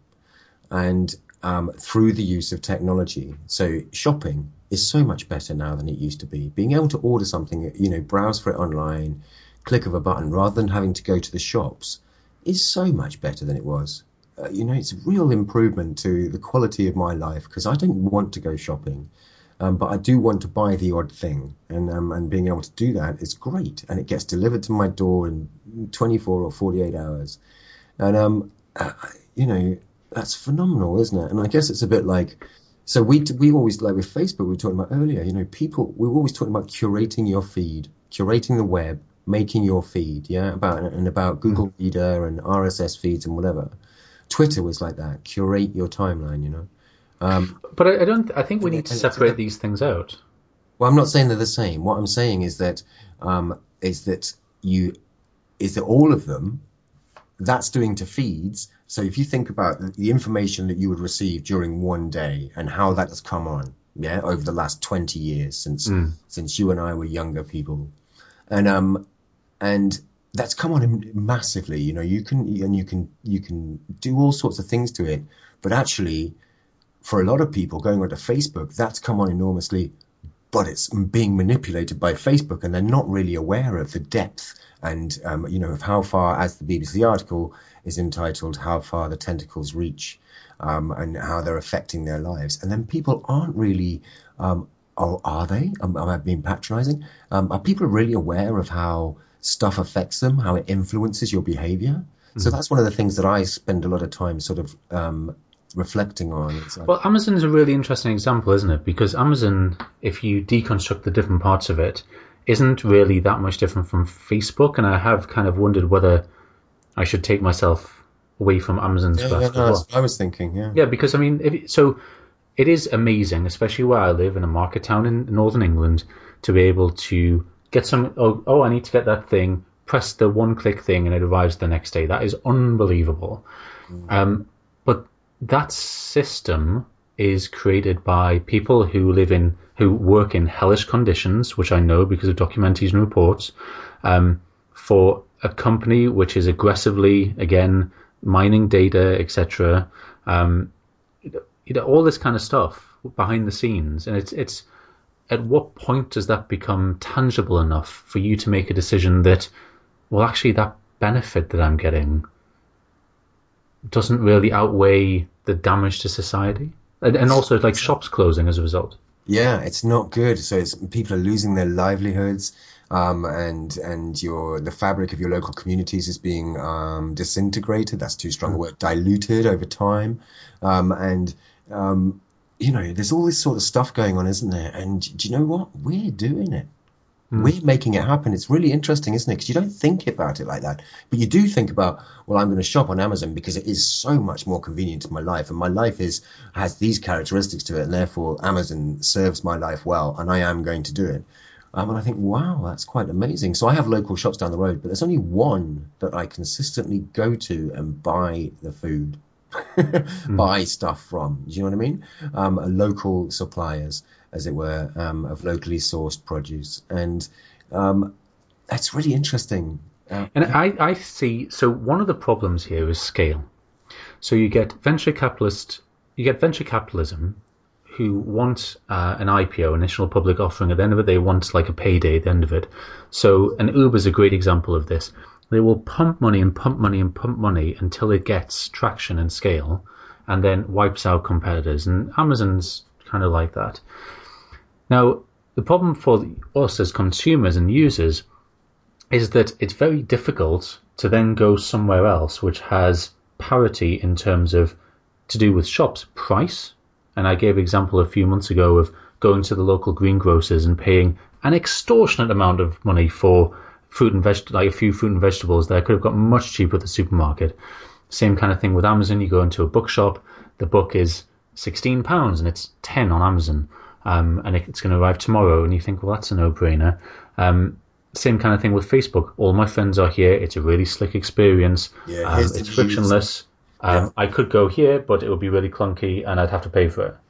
And um, through the use of technology. So shopping is so much better now than it used to be. Being able to order something, you know, browse for it online, click of a button, rather than having to go to the shops, is so much better than it was. Uh, you know, it's a real improvement to the quality of my life, because I don't want to go shopping, um, but I do want to buy the odd thing. And um, and being able to do that is great. And it gets delivered to my door in twenty-four or forty-eight hours. And, um, uh, you know, that's phenomenal, isn't it? And I guess it's a bit like, so we we always, like with Facebook, we were talking about earlier, you know, people, we were always talking about curating your feed, curating the web, making your feed, yeah, about and about Google mm. Reader and R S S feeds and whatever. Twitter was like that, curate your timeline, you know. Um, but I, I don't, I think we need to separate these things out. Well, I'm not saying they're the same. What I'm saying is that, um, is that you, is that all of them, that's doing to feeds. So if you think about the information that you would receive during one day and how that has come on, yeah, over the last twenty years since mm. since you and I were younger people, and um and that's come on massively. You know, you can and you can you can do all sorts of things to it, but actually, for a lot of people going onto Facebook, that's come on enormously, but it's being manipulated by Facebook, and they're not really aware of the depth and um, you know, of how far, as the B B C article is entitled, how far the tentacles reach, um, and how they're affecting their lives. And then people aren't really, um, or are they? Am, am I being patronising? Um, are people really aware of how stuff affects them, how it influences your behaviour? Mm-hmm. So that's one of the things that I spend a lot of time sort of um, reflecting on. It's like, well, Amazon is a really interesting example, isn't it? Because Amazon, if you deconstruct the different parts of it, isn't really that much different from Facebook, and I have kind of wondered whether I should take myself away from Amazon's yeah, stuff. Yeah, no, as well. I was thinking, yeah. Yeah, because I mean, if, so it is amazing, especially where I live in a market town in northern England, to be able to get some. Oh, oh, I need to get that thing. Press the one-click thing, and it arrives the next day. That is unbelievable. Mm. Um, but that system is created by people who live in, who work in hellish conditions, which I know because of documentaries and reports, um, for a company which is aggressively, again, mining data, et cetera. Um, you know, all this kind of stuff behind the scenes, and it's it's. At what point does that become tangible enough for you to make a decision that, well, actually, that benefit that I'm getting doesn't really outweigh the damage to society? And, and also, like, shops closing as a result. Yeah, it's not good. So it's, people are losing their livelihoods, um, and and your the fabric of your local communities is being um, disintegrated. That's too strong a word. Diluted over time, um, and um, you know, there's all this sort of stuff going on, isn't there? And do you know what? We're doing it. Mm. We're making it happen. It's really interesting, isn't it? Because you don't think about it like that. But you do think about, well, I'm going to shop on Amazon because it is so much more convenient to my life. And my life is has these characteristics to it. And therefore, Amazon serves my life well. And I am going to do it. Um, and I think, wow, that's quite amazing. So I have local shops down the road, but there's only one that I consistently go to and buy the food. mm. Buy stuff from. Do you know what I mean? Um, local suppliers, as it were, um, of locally sourced produce, and um, that's really interesting. Uh, and I, I see. So one of the problems here is scale. So you get venture capitalist, you get venture capitalism, who want uh, an I P O, initial public offering. At the end of it, they want like a payday at the end of it. So, and Uber is a great example of this. They will pump money and pump money and pump money until it gets traction and scale, and then wipes out competitors. And Amazon's kind of like that. Now, the problem for us as consumers and users is that it's very difficult to then go somewhere else which has parity in terms of, to do with shops, price. And I gave an example a few months ago of going to the local greengrocers and paying an extortionate amount of money for fruit and veg, like a few fruit and vegetables that I could have got much cheaper at the supermarket. Same kind of thing with Amazon. You go into a bookshop, the book is sixteen pounds and it's ten on Amazon, um, and it's going to arrive tomorrow. And you think, well, that's a no-brainer. Um, same kind of thing with Facebook. All my friends are here. It's a really slick experience. Yeah, um, it's frictionless. Um, yeah. I could go here, but it would be really clunky, and I'd have to pay for it.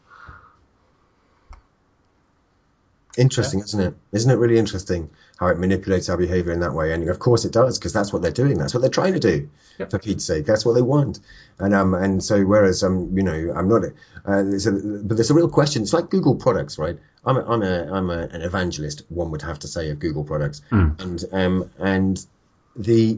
Interesting, yeah. Isn't it? Isn't it really interesting how it manipulates our behavior in that way? And of course it does, because that's what they're doing. That's what they're trying to do. Yep. For Pete's sake, that's what they want. And um, and so whereas um, you know, I'm not. Uh, there's a, but there's a real question. It's like Google products, right? I'm a, I'm a I'm a, an evangelist. One would have to say of Google products, mm. and um and the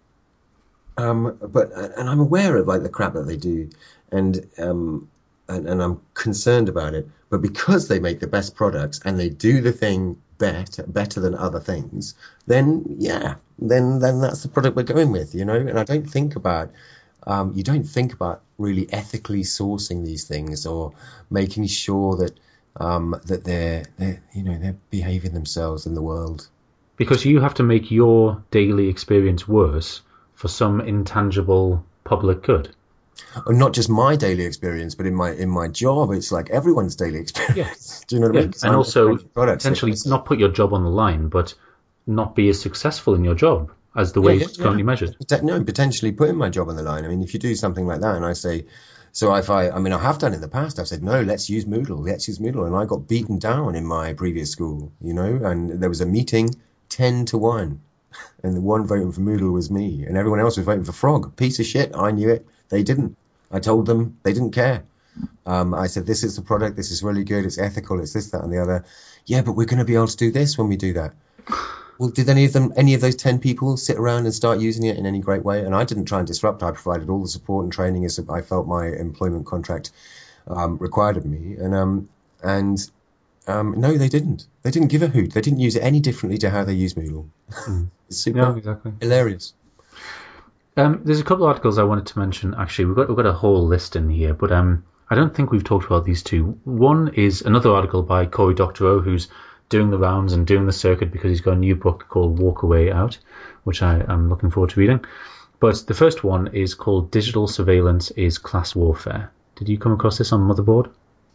um but and I'm aware of like the crap that they do, and um and, and I'm concerned about it. But because they make the best products and they do the thing better, better than other things, then yeah, then then that's the product we're going with, you know. And I don't think about, um, you don't think about really ethically sourcing these things or making sure that um, that they're, they're you know they're behaving themselves in the world. Because you have to make your daily experience worse for some intangible public good. Not just my daily experience, but in my in my job, it's like everyone's daily experience. Yes. Do you know what yeah. I mean? And also, potentially not put your job on the line, but not be as successful in your job as the way yeah, yeah, it's currently yeah. measured. No, potentially putting my job on the line. I mean, if you do something like that, and I say, so if I, I mean, I have done in the past, I've said, no, let's use Moodle, let's use Moodle, and I got beaten down in my previous school, you know, and there was a meeting, ten to one, and the one voting for Moodle was me, and everyone else was voting for Frog. Piece of shit, I knew it. They didn't. I told them, they didn't care. Um, I said, this is the product, this is really good, it's ethical, it's this, that, and the other. Yeah, but we're going to be able to do this when we do that. Well, did any of them, any of those ten people sit around and start using it in any great way? And I didn't try and disrupt. I provided all the support and training as I felt my employment contract um, required of me. And um, and um, no, they didn't. They didn't give a hoot. They didn't use it any differently to how they use Moodle. Mm. It's super yeah, exactly. hilarious. Um, there's a couple of articles I wanted to mention. Actually, we've got we've got a whole list in here, but um, I don't think we've talked about these two. One is another article by Cory Doctorow, who's doing the rounds and doing the circuit because he's got a new book called Walk Away Out, which I am looking forward to reading. But the first one is called Digital Surveillance is Class Warfare. Did you come across this on Motherboard?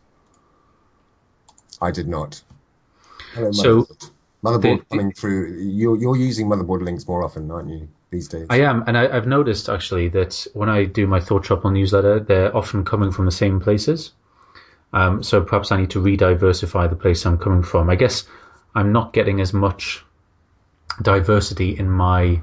I did not. Hello, Motherboard. So, Motherboard the, coming through. You're, you're using Motherboard links more often, aren't you, these days? I am, and I, I've noticed actually that when I do my Thought Trouble newsletter, they're often coming from the same places. Um, so perhaps I need to re-diversify the place I'm coming from. I guess I'm not getting as much diversity in my...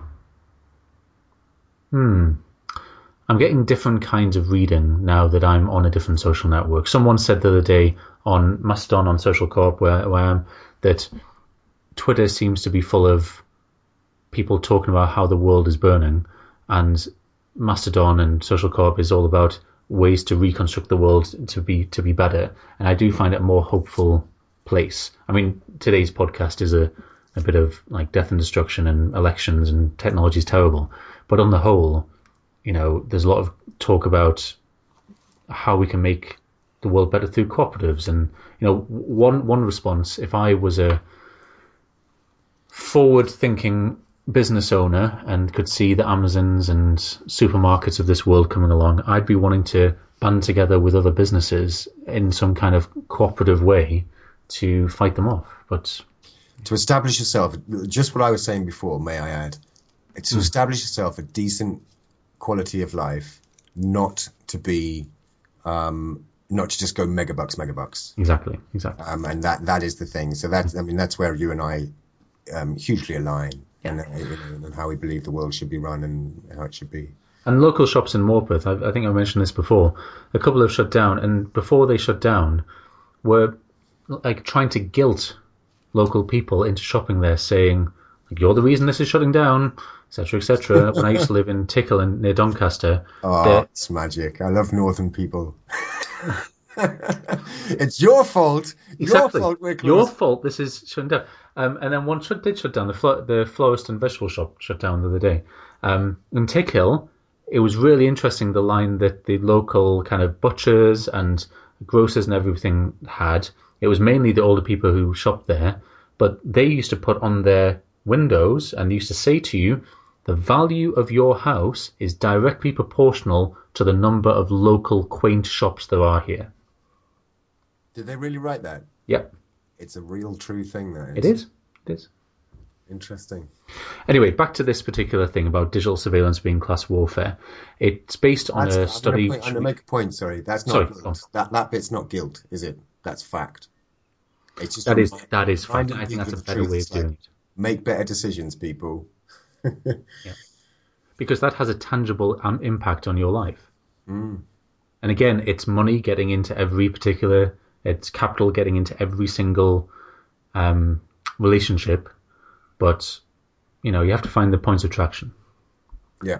Hmm... I'm getting different kinds of reading now that I'm on a different social network. Someone said the other day on Mastodon, on Social Corp, where, where I am, that Twitter seems to be full of people talking about how the world is burning, and Mastodon and Social Corp is all about ways to reconstruct the world to be to be better. And I do find it a more hopeful place. I mean, today's podcast is a, a bit of like death and destruction and elections and technology is terrible. But on the whole, you know, there's a lot of talk about how we can make the world better through cooperatives. And, you know, one one response, if I was a forward-thinking business owner and could see the Amazons and supermarkets of this world coming along, I'd be wanting to band together with other businesses in some kind of cooperative way to fight them off. But to establish yourself, just what I was saying before, may I add, it's to mm. establish yourself a decent quality of life, not to be, um, not to just go megabucks, megabucks. Exactly, exactly. Um, and that that is the thing. So that's, I mean, that's where you and I um, hugely align, yeah. and, uh, you know, and how we believe the world should be run and how it should be. And local shops in Morpeth, I, I think I mentioned this before. A couple have shut down, and before they shut down, were like trying to guilt local people into shopping there, saying, like, "You're the reason this is shutting down." Etc. Etc. When I used to live in Tickle and near Doncaster, oh, it's magic. I love northern people. It's your fault. Exactly. Your fault. We're closed. Your fault. This is shutting down. Um, and then one shut, did shut down. The flo- the florist and vegetable shop shut down the other day. Um, in Tickhill, it was really interesting the line that the local kind of butchers and grocers and everything had. It was mainly the older people who shopped there, but they used to put on their windows and used to say to you, the value of your house is directly proportional to the number of local quaint shops there are here. Did they really write that? Yep. It's a real true thing, though. It is. It is. Interesting. Anyway, back to this particular thing about digital surveillance being class warfare. It's based on That's, a I'm study... Gonna, I'm going to make a point, sorry. That's not sorry, guilt. That, that bit's not guilt, is it? That's fact. It's just that is remind, that is fact. I think that's a better way of doing it. Make better decisions, people. Yeah. Because that has a tangible um, impact on your life. Mm. And again, it's money getting into every particular, it's capital getting into every single um, relationship. But, you know, you have to find the points of traction. Yeah.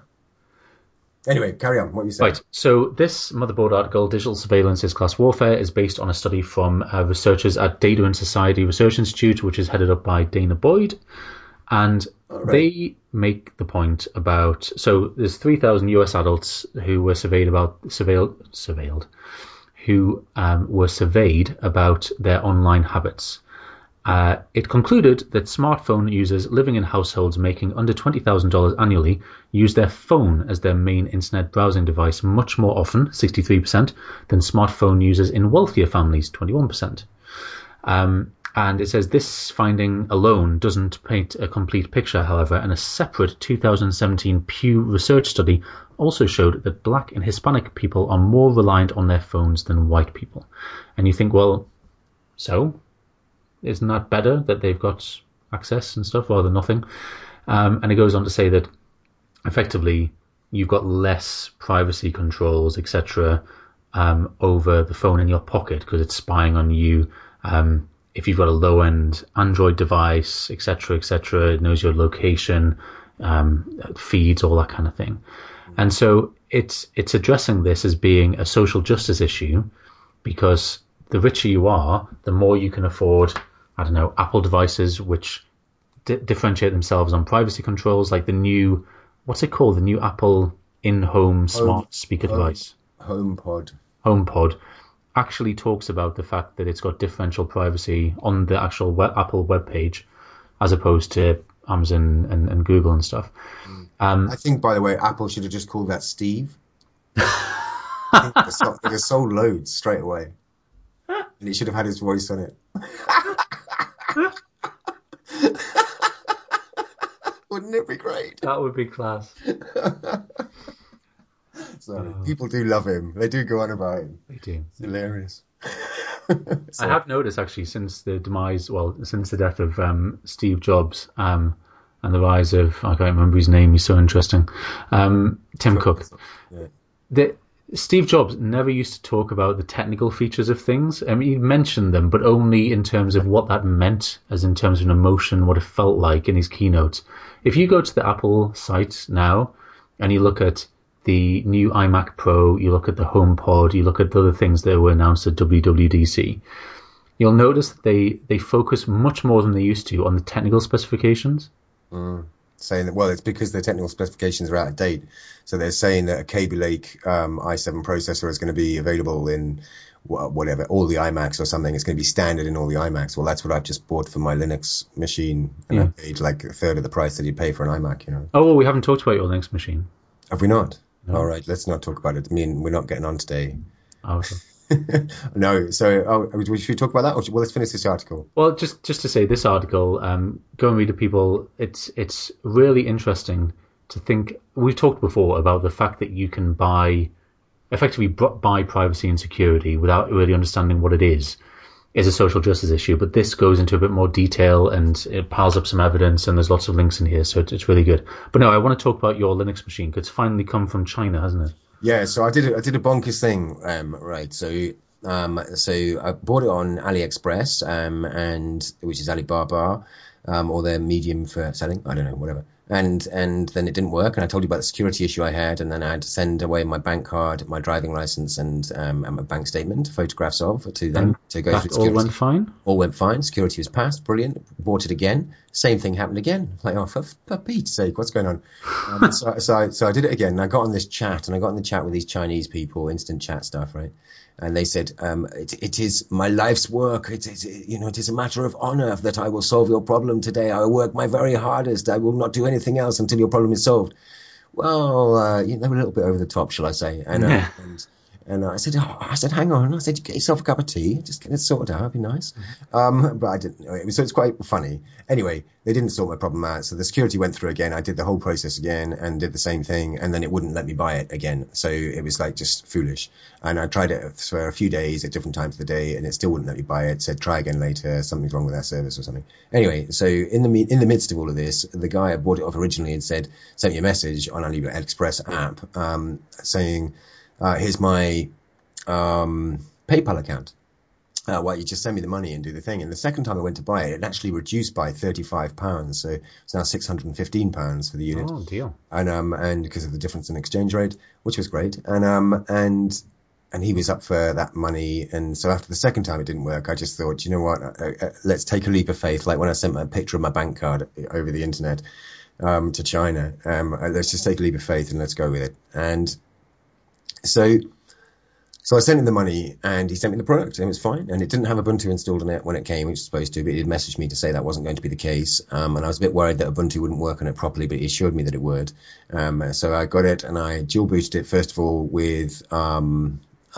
Anyway, carry on. What you saying? Right. So this Motherboard article, Digital Surveillance is Class Warfare, is based on a study from uh, researchers at Data and Society Research Institute, which is headed up by Dana Boyd. And right. they make the point about, so there's three thousand U S adults who were surveyed about, surveilled, surveilled, who um, were surveyed about their online habits. Uh, it concluded that smartphone users living in households making under twenty thousand dollars annually use their phone as their main internet browsing device much more often, sixty-three percent, than smartphone users in wealthier families, twenty-one percent. Um, and it says this finding alone doesn't paint a complete picture, however, and a separate two thousand seventeen Pew Research study also showed that black and Hispanic people are more reliant on their phones than white people. And you think, well, so? Isn't that better that they've got access and stuff rather than nothing? Um, and it goes on to say that effectively you've got less privacy controls, et cetera, um, over the phone in your pocket because it's spying on you. Um, if you've got a low-end Android device, et cetera, et cetera, it knows your location, um, feeds, all that kind of thing. And so it's it's addressing this as being a social justice issue because the richer you are, the more you can afford, I don't know, Apple devices which di- differentiate themselves on privacy controls, like the new, what's it called? The new Apple in-home smart home, speaker home, device. HomePod. HomePod actually talks about the fact that it's got differential privacy on the actual web, Apple webpage as opposed to Amazon and, and Google and stuff. Mm. Um, I think, by the way, Apple should have just called that Steve. I think sold, they just sold loads straight away. And he should have had his voice on it. Wouldn't it be great? That would be class. Sorry, oh. People do love him. They do go on about him. They do. It's hilarious. So, I have noticed actually since the demise, well, since the death of um, Steve Jobs um, and the rise of, I can't remember his name, he's so interesting, um, Tim Cook. yeah. The, Steve Jobs never used to talk about the technical features of things. I mean, he mentioned them, but only in terms of what that meant, as in terms of an emotion, what it felt like in his keynote. If you go to the Apple site now and you look at the new iMac Pro, you look at the HomePod, you look at the other things that were announced at W W D C, you'll notice that they, they focus much more than they used to on the technical specifications. Mm. Saying that, well, it's because the technical specifications are out of date. So they're saying that a Kaby Lake um, i seven processor is going to be available in whatever, all the iMacs or something. It's going to be standard in all the iMacs. Well, that's what I've just bought for my Linux machine. And Yeah. I paid like a third of the price that you pay for an iMac, you know. Oh, well, we haven't talked about your Linux machine. Have we not? No. All right, let's not talk about it. I mean, we're not getting on today. Oh, okay. No, so oh, should we talk about that? Or should, well, let's finish this article. Well, just just to say, this article, um, go and read it, people. It's it's really interesting to think. We've talked before about the fact that you can buy, effectively buy privacy and security without really understanding what it is, is a social justice issue. But this goes into a bit more detail and it piles up some evidence, and there's lots of links in here, so it's, it's really good. But no, I want to talk about your Linux machine because it's finally come from China, hasn't it? Yeah, so I did a, I did a bonkers thing, um, right? So um, so I bought it on AliExpress, um, and which is Alibaba, um, or their medium for selling. I don't know, whatever. And and then it didn't work, and I told you about the security issue I had, and then I had to send away my bank card, my driving license, and um, and my bank statement, photographs of, to them And to go that through all security. went fine? All went fine. Security was passed. Brilliant. Bought it again. Same thing happened again. Like, oh, for, for Pete's sake, what's going on? Um, so, so, I, so I did it again. And I got on this chat, and I got in the chat with these Chinese people, instant chat stuff, right? And they said, um, it, it is my life's work. It is, you know, it is a matter of honor that I will solve your problem today. I will work my very hardest. I will not do anything else until your problem is solved. Well, uh, you know, a little bit over the top, shall I say? And, uh, Yeah. and And I said, oh, I said, hang on. I said, get yourself a cup of tea. Just get it sorted out. It'd be nice. Mm-hmm. Um, but I didn't. It was, so it's quite funny. Anyway, they didn't sort my problem out. So the security went through again. I did the whole process again and did the same thing. And then it wouldn't let me buy it again. So it was like just foolish. And I tried it for a few days at different times of the day, and it still wouldn't let me buy it. Said, try again later. Something's wrong with our service or something. Anyway, so in the in the midst of all of this, the guy I bought it off originally had said, sent me a message on AliExpress app um, saying, uh, here's my um PayPal account. Uh, well, you just send me the money and do the thing. And the second time I went to buy it, it actually reduced by thirty-five pounds. So it's now six hundred fifteen pounds for the unit. Oh, deal. And um and because of the difference in exchange rate, which was great. And um and and he was up for that money. And so after the second time it didn't work, I just thought, you know what, uh, uh, let's take a leap of faith. Like when I sent my picture of my bank card over the internet um to China, um let's just take a leap of faith and let's go with it. And so So I sent him the money, and he sent me the product, and it was fine. And it didn't have Ubuntu installed on it when it came, which was supposed to, but he messaged me to say that wasn't going to be the case. Um, and I was a bit worried that Ubuntu wouldn't work on it properly, but he assured me that it would. Um, so I got it, and I dual booted it, first of all, with um,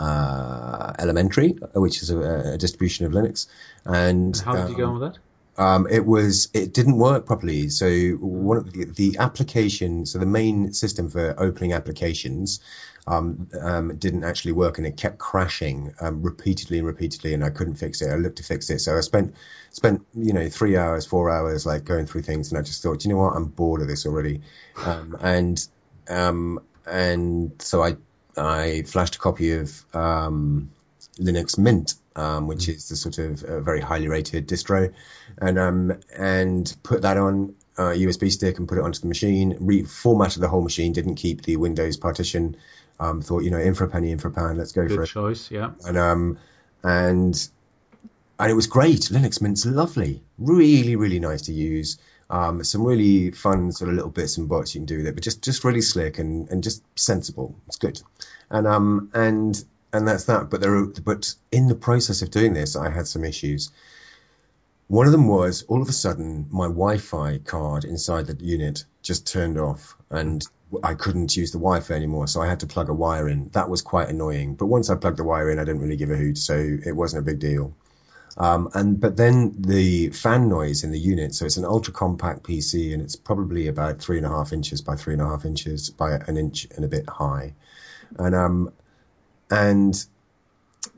uh, Elementary, which is a, a distribution of Linux. And How did um, you go on with that? Um, it was, it didn't work properly. So one of the, the application, so the main system for opening applications, um, um, didn't actually work, and it kept crashing, um, repeatedly and repeatedly, and I couldn't fix it. I looked to fix it. So I spent, spent, you know, three hours, four hours, like going through things, and I just thought, you know what, I'm bored of this already. Um, and, um, and so I, I flashed a copy of, um, Linux Mint, um, which is the sort of uh, very highly rated distro, and um, and put that on a U S B stick and put it onto the machine. Reformatted the whole machine. Didn't keep the Windows partition. Um, thought, you know, in for a penny, in for a pound. Let's go Good for it. choice, yeah. And um, and and it was great. Linux Mint's lovely, really, really nice to use. Um, some really fun sort of little bits and bits you can do with it, but just just really slick and and just sensible. It's good. And um and. And that's that. But there, are, but in the process of doing this, I had some issues. One of them was all of a sudden my Wi-Fi card inside the unit just turned off, and I couldn't use the Wi-Fi anymore. So I had to plug a wire in. That was quite annoying. But once I plugged the wire in, I didn't really give a hoot, so it wasn't a big deal. Um, and but then the fan noise in the unit. So it's an ultra compact P C, and it's probably about three and a half inches by three and a half inches by an inch and a bit high, and um. And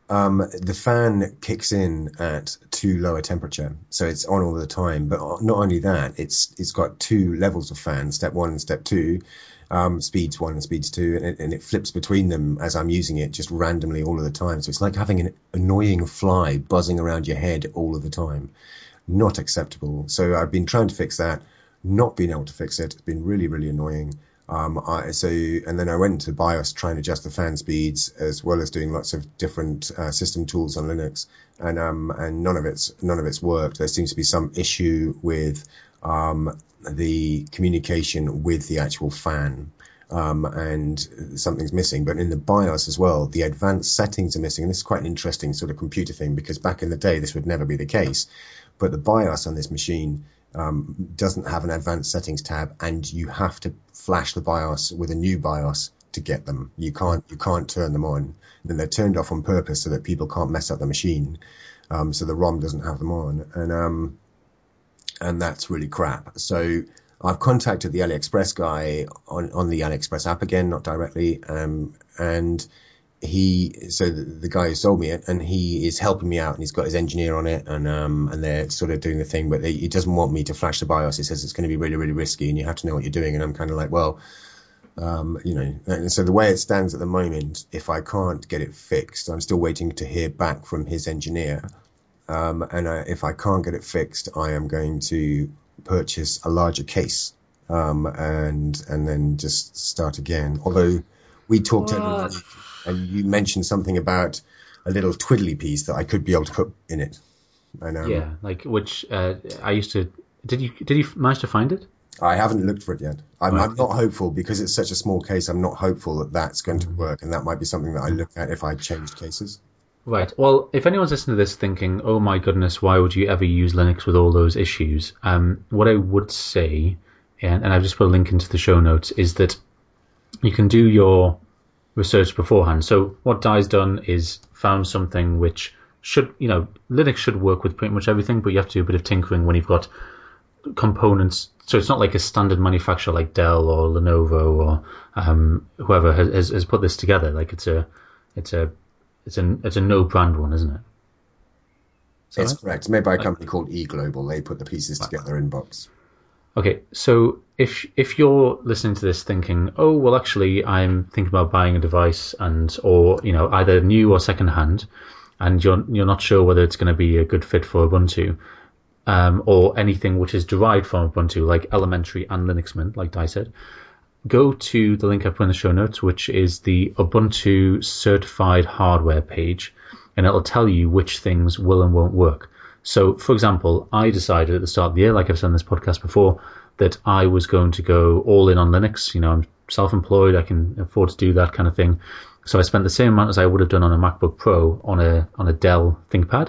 Um, the fan kicks in at too low a temperature, so it's on all the time. But not only that, it's it's got two levels of fan, step one and step two, um, speeds one and speeds two, and it, and it flips between them as I'm using it just randomly all of the time. So it's like having an annoying fly buzzing around your head all of the time. Not acceptable. So I've been trying to fix that, not being able to fix it. It's been really, really annoying. Um, I, so, and then I went to BIOS, trying to adjust the fan speeds, as well as doing lots of different uh, system tools on Linux, and um, and none of it's none of it's worked. There seems to be some issue with um, the communication with the actual fan, um, and something's missing. But in the BIOS as well, the advanced settings are missing, and this is quite an interesting sort of computer thing, because back in the day this would never be the case, but the BIOS on this machine Um, doesn't have an advanced settings tab, and you have to flash the BIOS with a new BIOS to get them. You can't you can't turn them on. Then they're turned off on purpose so that people can't mess up the machine. Um, so the ROM doesn't have them on, and um, and that's really crap. So I've contacted the AliExpress guy on on the AliExpress app again, not directly, um, and he, so the, the guy who sold me it, and he is helping me out, and he's got his engineer on it, and um, and they're sort of doing the thing, but they, he doesn't want me to flash the BIOS. He says it's going to be really, really risky, and you have to know what you're doing. And I'm kind of like, well, um, you know, and so the way it stands at the moment, if I can't get it fixed, I'm still waiting to hear back from his engineer. Um, and I, if I can't get it fixed, I am going to purchase a larger case, um, and and then just start again. Although we talked every week, and you mentioned something about a little twiddly piece that I could be able to put in it. And, um, yeah, like which uh, I used to. Did you did you manage to find it? I haven't looked for it yet. I'm, Right. I'm not hopeful, because it's such a small case. I'm not hopeful that that's going to work, and that might be something that I look at if I changed cases. Right. Well, if anyone's listening to this thinking, "Oh my goodness, why would you ever use Linux with all those issues?" Um, what I would say, and, and I've just put a link into the show notes, is that you can do your research beforehand. So what Di's done is found something which should, you know, Linux should work with pretty much everything, but you have to do a bit of tinkering when you've got components. So it's not like a standard manufacturer like Dell or Lenovo or um, whoever has, has, has put this together. Like it's a, it's a, it's a, it's a no brand one, isn't it? So It's correct. It's made by a company called eGlobal. They put the pieces together in box. Okay, so if if you're listening to this thinking, oh well, actually, I'm thinking about buying a device, and or you know either new or second hand, and you're you're not sure whether it's going to be a good fit for Ubuntu, um, or anything which is derived from Ubuntu, like Elementary and Linux Mint, like Di said, go to the link I put in the show notes, which is the Ubuntu certified hardware page, and it'll tell you which things will and won't work. So, for example, I decided at the start of the year, like I've said in this podcast before, that I was going to go all in on Linux. You know, I'm self-employed, I can afford to do that kind of thing. So I spent the same amount as I would have done on a MacBook Pro on a on a Dell ThinkPad,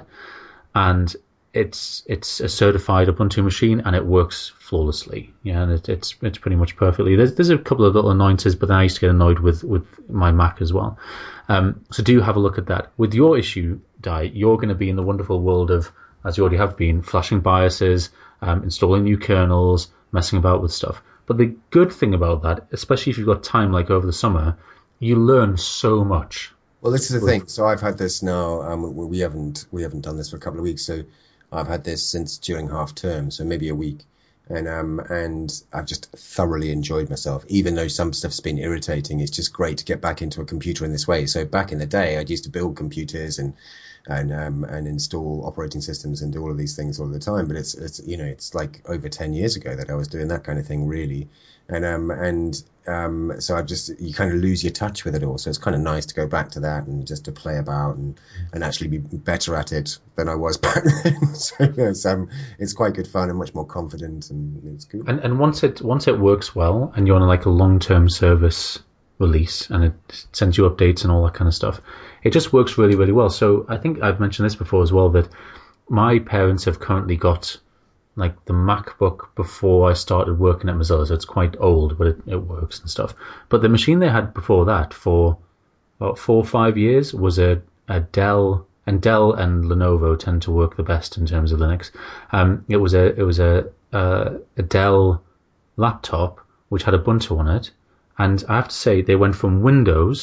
and it's it's a certified Ubuntu machine, and it works flawlessly. Yeah, and it, it's it's pretty much perfectly. There's there's a couple of little annoyances, but then I used to get annoyed with with my Mac as well. Um, so do have a look at that. With your issue, Di, you're going to be in the wonderful world of, as you already have been, flashing BIOSes, um, installing new kernels, messing about with stuff. But the good thing about that, especially if you've got time like over the summer, you learn so much. Well, this is the thing. So I've had this now. Um, we haven't we haven't done this for a couple of weeks. So I've had this since during half term, so maybe a week, and um and I've just thoroughly enjoyed myself. Even though some stuff's been irritating, it's just great to get back into a computer in this way. So back in the day, I used to build computers and and um and install operating systems and do all of these things all the time. But it's it's you know it's like over ten years ago that I was doing that kind of thing, really. And um and um so I just you kind of lose your touch with it all. So it's kind of nice to go back to that and just to play about and, and actually be better at it than I was back then. So it's um it's quite good fun and much more confident, and it's good. And and once it once it works well, and you're on like a long term service release, and it sends you updates and all that kind of stuff, it just works really really well. So I think I've mentioned this before as well, that my parents have currently got like the MacBook before I started working at Mozilla, so it's quite old, but it, it works and stuff. But the machine they had before that for about four or five years was a, a Dell, and Dell and Lenovo tend to work the best in terms of Linux. Um, it was a it was a, a a Dell laptop which had Ubuntu on it, and I have to say they went from Windows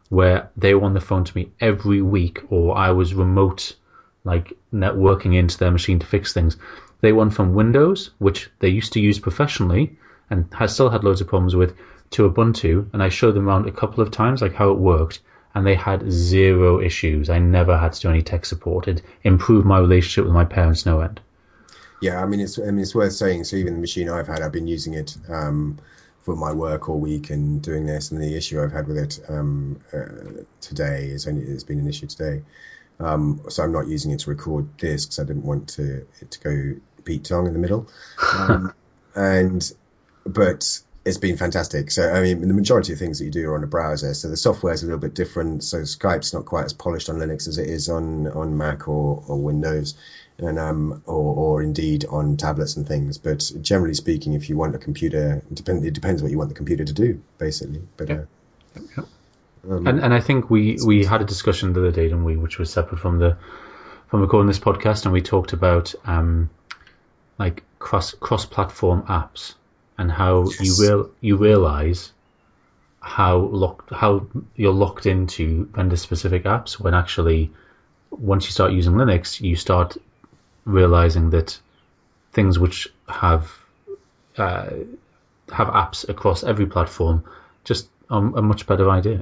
where they were on the phone to me every week, or I was remote, like networking into their machine to fix things. They went from Windows, which they used to use professionally and has still had loads of problems with, to Ubuntu, and I showed them around a couple of times like how it worked, and they had zero issues. I never had to do any tech support. It improved my relationship with my parents no end. Yeah, I mean, it's I mean it's worth saying. So even the machine I've had, I've been using it um, for my work all week and doing this, and the issue I've had with it um, uh, today is only it's been an issue today. Um, so I'm not using it to record this because I didn't want to it to go Pete Tong in the middle. Um, and but it's been fantastic. So I mean, the majority of things that you do are on a browser. So the software is a little bit different. So Skype's not quite as polished on Linux as it is on on Mac or, or Windows. And um, or, or indeed on tablets and things, but generally speaking, if you want a computer, it, depend, it depends what you want the computer to do, basically. But yeah. uh, yeah. Um, and and I think we, we had a discussion the other day, didn't we, which was separate from the from recording this podcast, and we talked about um like cross cross platform apps and how yes. you real you realize how locked how you're locked into vendor specific apps when actually once you start using Linux, you start realizing that things which have uh, have apps across every platform just are a much better idea.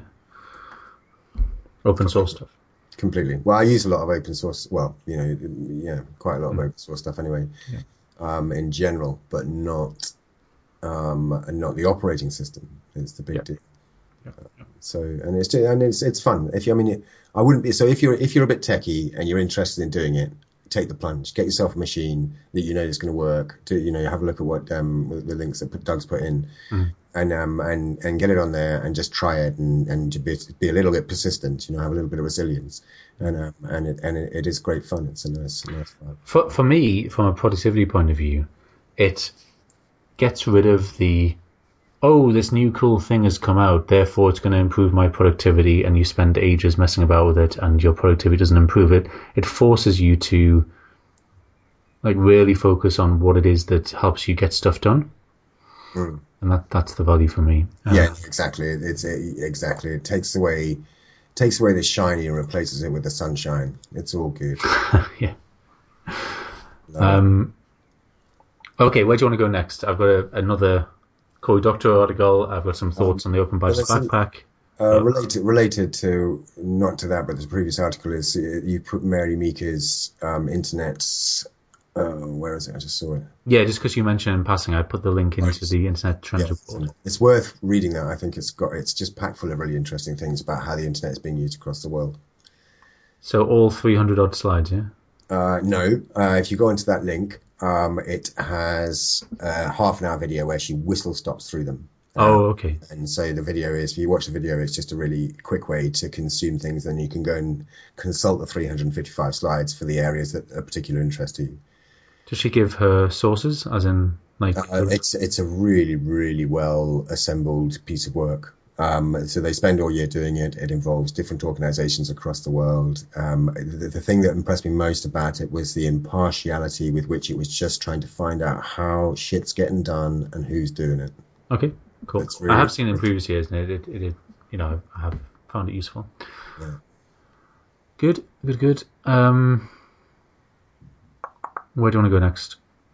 Open source stuff. Completely. Well, I use a lot of open source. Well, you know, yeah, quite a lot of mm. open source stuff anyway, yeah. um, in general, but not um, not the operating system. Is the big yeah. deal. Yeah. Uh, so and it's and it's it's fun. If you, I mean, I wouldn't be. So if you're if you're a bit techie and you're interested in doing it, take the plunge. Get yourself a machine that you know is going to work. To you know, have a look at what um, the links that Doug's put in, mm. and um and, and get it on there and just try it and and be, be a little bit persistent. You know, have a little bit of resilience, and um, and it and it, it is great fun. It's a nice nice fun. For for me, from a productivity point of view, it gets rid of the oh, this new cool thing has come out, therefore it's going to improve my productivity, and you spend ages messing about with it and your productivity doesn't improve it. It forces you to like really focus on what it is that helps you get stuff done. Mm. And that that's the value for me. Uh, yeah, exactly. It's it, exactly. It takes away takes away the shiny and replaces it with the sunshine. It's all good. yeah. No. Um. Okay, where do you want to go next? I've got a, another Cory Doctorow article. I've got some thoughts um, on the Open Badges well, backpack. Uh, related, related to not to that, but the previous article is uh, you put Mary Meeker's um, internet. Uh, where is it? I just saw it. Yeah, just because you mentioned in passing, I put the link into right. the Internet Trends yes. report. It's worth reading that. I think it's got it's just packed full of really interesting things about how the internet is being used across the world. So all three hundred odd slides, yeah? Uh, no, uh, if you go into that link, um, it has a half an hour video where she whistle stops through them. Oh, okay. And so the video is, if you watch the video, it's just a really quick way to consume things. Then you can go and consult the three hundred fifty-five slides for the areas that are particular interest to you. Does she give her sources, as in like? Uh, it's it's a really really well assembled piece of work. Um, so they spend all year doing it. It involves different organisations across the world. Um, the, the thing that impressed me most about it was the impartiality with which it was just trying to find out how shit's getting done and who's doing it. Okay, cool. Really I have seen it in previous years, and it, it, it, it you know, I have found it useful. Yeah. Good, good, good. Um, where do you want to go next?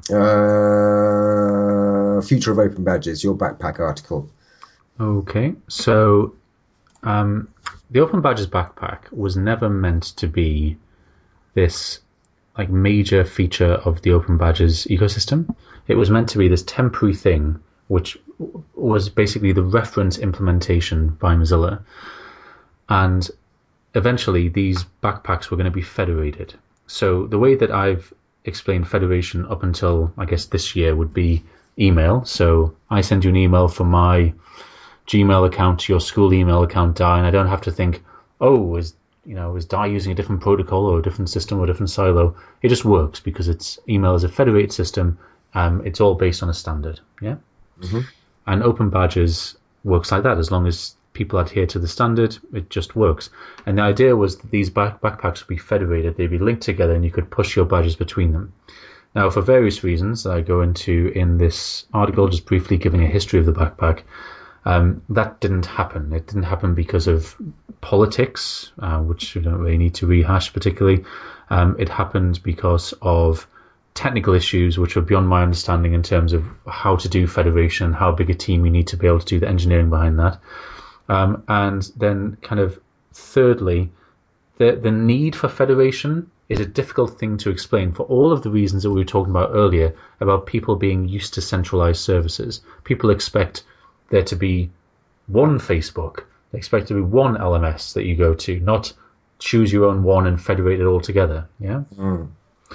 Uh, Future of Open Badges, your backpack article. Okay, so um, the Open Badges backpack was never meant to be this like major feature of the Open Badges ecosystem. It was meant to be this temporary thing, which was basically the reference implementation by Mozilla. And eventually these backpacks were going to be federated. So the way that I've explained federation up until, I guess, this year would be email. So I send you an email from my Gmail account to your school email account, Di, and I don't have to think, oh, is you know, is Di using a different protocol or a different system or a different silo? It just works because it's email is a federated system. Um, it's all based on a standard. Yeah. Mm-hmm. And Open Badges works like that. As long as people adhere to the standard, it just works. And the idea was that these back- backpacks would be federated. They'd be linked together and you could push your badges between them. Now, for various reasons I go into in this article, just briefly giving a history of the backpack, Um, that didn't happen. It didn't happen because of politics, uh, which we don't really need to rehash particularly. Um, it happened because of technical issues which were beyond my understanding in terms of how to do federation, how big a team you need to be able to do the engineering behind that. Um, and then kind of thirdly, the, the need for federation is a difficult thing to explain for all of the reasons that we were talking about earlier about people being used to centralized services. People expect there to be one Facebook. They expect to be one L M S that you go to, not choose your own one and federate it all together. Yeah. Mm.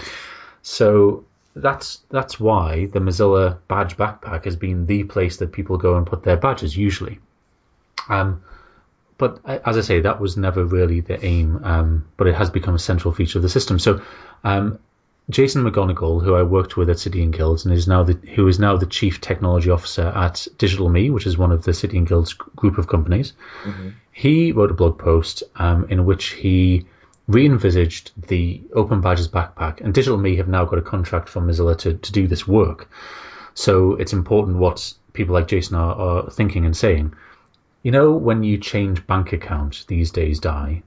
So that's that's why the Mozilla Badge Backpack has been the place that people go and put their badges usually. Um, but as I say, that was never really the aim. Um, but it has become a central feature of the system. So. Um, Jason McGonigal, who I worked with at City and Guilds, and is now the who is now the Chief Technology Officer at Digital Me, which is one of the City and Guilds group of companies. Mm-hmm. He wrote a blog post um, in which he re-envisaged the Open Badges backpack, and Digital Me have now got a contract from Mozilla to, to do this work. So it's important what people like Jason are, are thinking and saying. You know, when you change bank account these days, Di,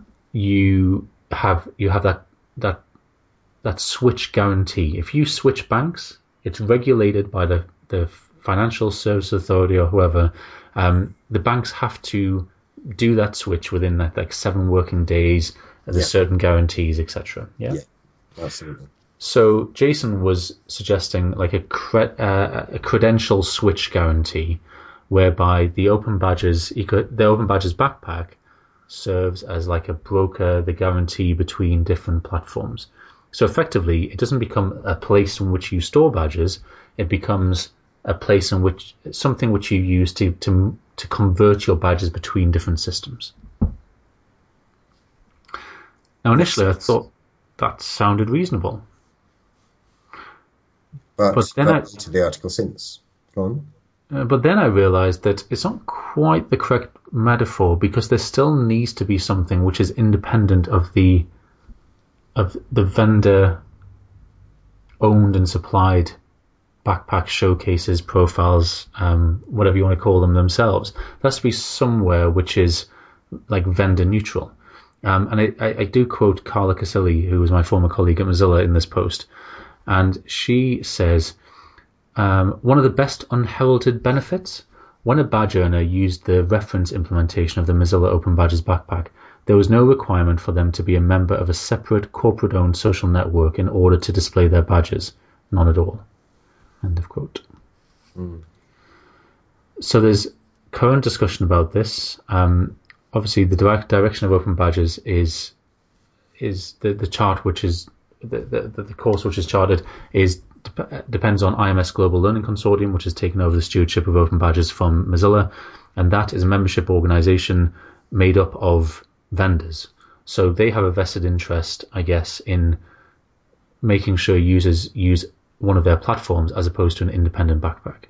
you have you have that that. that switch guarantee. If you switch banks, it's regulated by the, the Financial Services Authority or whoever. Um, the banks have to do that switch within that, like seven working days. There's yeah. certain guarantees, et cetera. Yeah? yeah, absolutely. So Jason was suggesting like a, cre- uh, a credential switch guarantee, whereby the Open Badges the Open Badges backpack serves as like a broker, the guarantee between different platforms. So effectively, it doesn't become a place in which you store badges. It becomes a place in which something which you use to to to convert your badges between different systems. Now, initially, I thought that sounded reasonable, but, but then I to the article since. Go on. Uh, but then I realised that it's not quite the correct metaphor because there still needs to be something which is independent of the. of the vendor owned and supplied backpack showcases, profiles, um, whatever you want to call them themselves. There has to be somewhere which is like vendor neutral. Um, and I, I, I do quote Carla Casilli, who was my former colleague at Mozilla, in this post. And she says, um, one of the best unheralded benefits, when a badge owner used the reference implementation of the Mozilla Open Badges backpack, there was no requirement for them to be a member of a separate corporate-owned social network in order to display their badges. None at all. End of quote. Mm. So there's current discussion about this. Um, obviously, the direct direction of Open Badges is is the, the chart which is the, the the course which is charted is depends on I M S Global Learning Consortium, which has taken over the stewardship of Open Badges from Mozilla, and that is a membership organization made up of vendors. So they have a vested interest, I guess, in making sure users use one of their platforms as opposed to an independent backpack.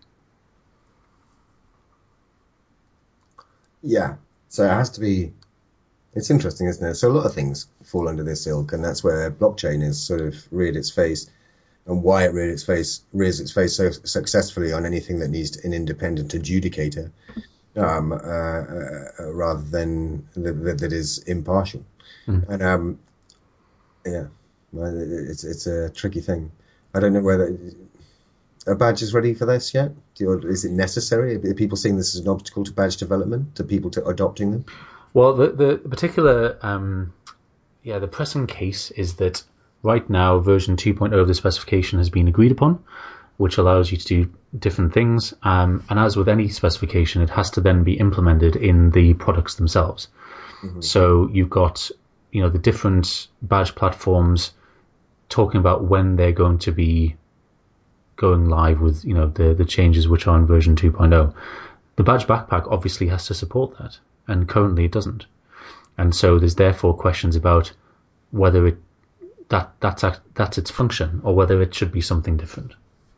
Yeah, so it has to be, it's interesting, isn't it? So a lot of things fall under this ilk, and that's where blockchain has sort of reared its face, and why it reared its face, rears its face so successfully on anything that needs an independent adjudicator. Um, uh, uh, rather than that, that is impartial, mm. and um, yeah, it's it's a tricky thing. I don't know whether a badge is ready for this yet. Do you, is it necessary? Are people seeing this as an obstacle to badge development, to people to adopting them? Well, the the particular um, yeah, the pressing case is that right now version two point oh of the specification has been agreed upon, which allows you to do different things. Um, and as with any specification, it has to then be implemented in the products themselves. Mm-hmm. So you've got, you know, the different badge platforms talking about when they're going to be going live with, you know, the, the changes which are in version two point oh. The badge backpack obviously has to support that, and currently it doesn't. And so there's therefore questions about whether it that that's that's its function or whether it should be something different.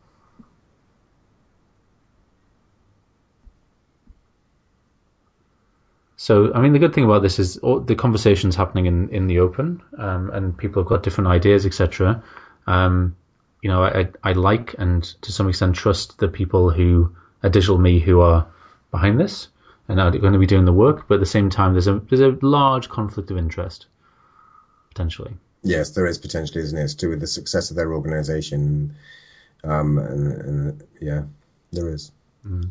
So, I mean, the good thing about this is all the conversations happening in, in the open, um, and people have got different ideas, et cetera. Um, you know, I, I like and to some extent trust the people who at Digital Me who are behind this and are going to be doing the work, but at the same time, there's a there's a large conflict of interest potentially. Yes, there is potentially, isn't it? It's to do with the success of their organisation. Um, and, and yeah, there is. Mm.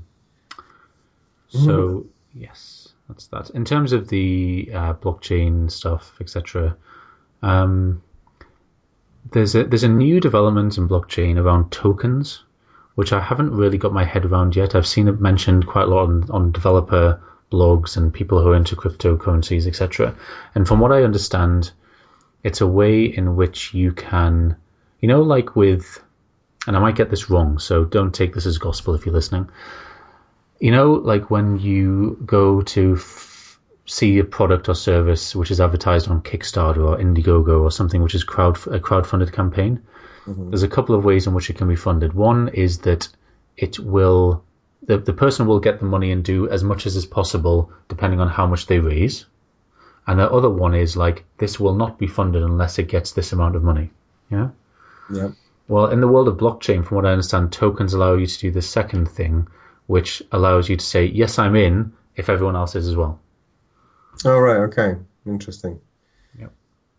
So yes, that's that. In terms of the uh, blockchain stuff, et cetera, um, there's a there's a new development in blockchain around tokens, which I haven't really got my head around yet. I've seen it mentioned quite a lot on, on developer blogs and people who are into cryptocurrencies, et cetera. And from what I understand, it's a way in which you can, you know, like with, and I might get this wrong, so don't take this as gospel if you're listening. You know, like when you go to f- see a product or service which is advertised on Kickstarter or Indiegogo or something which is crowd a crowdfunded campaign, mm-hmm. There's a couple of ways in which it can be funded. One is that it will, the, the person will get the money and do as much as is possible depending on how much they raise. And the other one is like, this will not be funded unless it gets this amount of money. Yeah? Yeah. Well, in the world of blockchain, from what I understand, tokens allow you to do the second thing, which allows you to say, yes, I'm in, if everyone else is as well. Oh, right. Okay. Interesting. Yep.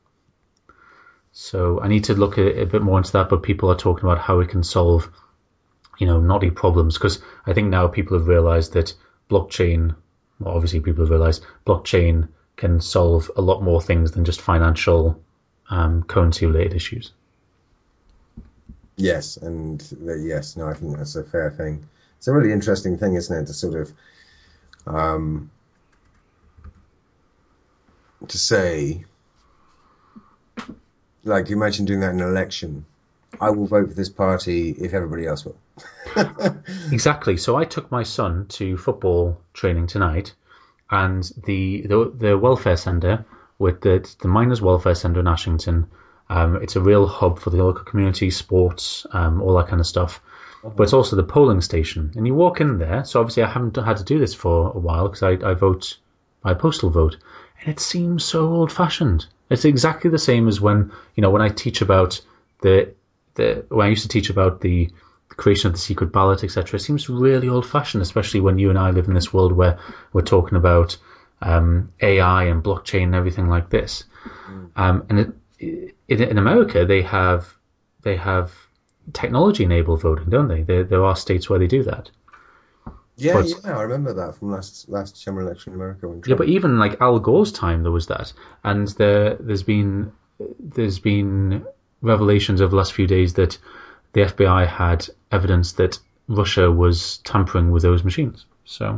So I need to look a, a bit more into that, but people are talking about how it can solve, you know, knotty problems, because I think now people have realized that blockchain, well, obviously people have realized blockchain can solve a lot more things than just financial um, currency-related issues. Yes, and the, yes, no, I think that's a fair thing. It's a really interesting thing, isn't it, to sort of um, to say, like, imagine doing that in an election. I will vote for this party if everybody else will. Exactly. So I took my son to football training tonight, and the the, the welfare centre, with the the Miners Welfare Centre in Ashington, um, it's a real hub for the local community, sports, um, all that kind of stuff. Uh-huh. But it's also the polling station, and you walk in there. So obviously I haven't had to do this for a while because I, I vote by postal vote, and it seems so old-fashioned. It's exactly the same as when, you know, when I teach about the the when I used to teach about the creation of the secret ballot, et cetera. It seems really old-fashioned, especially when you and I live in this world where we're talking about um, A I and blockchain and everything like this. Mm. Um, and it, it, in America, they have they have technology-enabled voting, don't they? There, there are states where they do that. Yeah, but, yeah, I remember that from last last general election in America. When yeah, but even like Al Gore's time, there was that, and there there's been there's been revelations over the last few days that the F B I had evidence that Russia was tampering with those machines. So,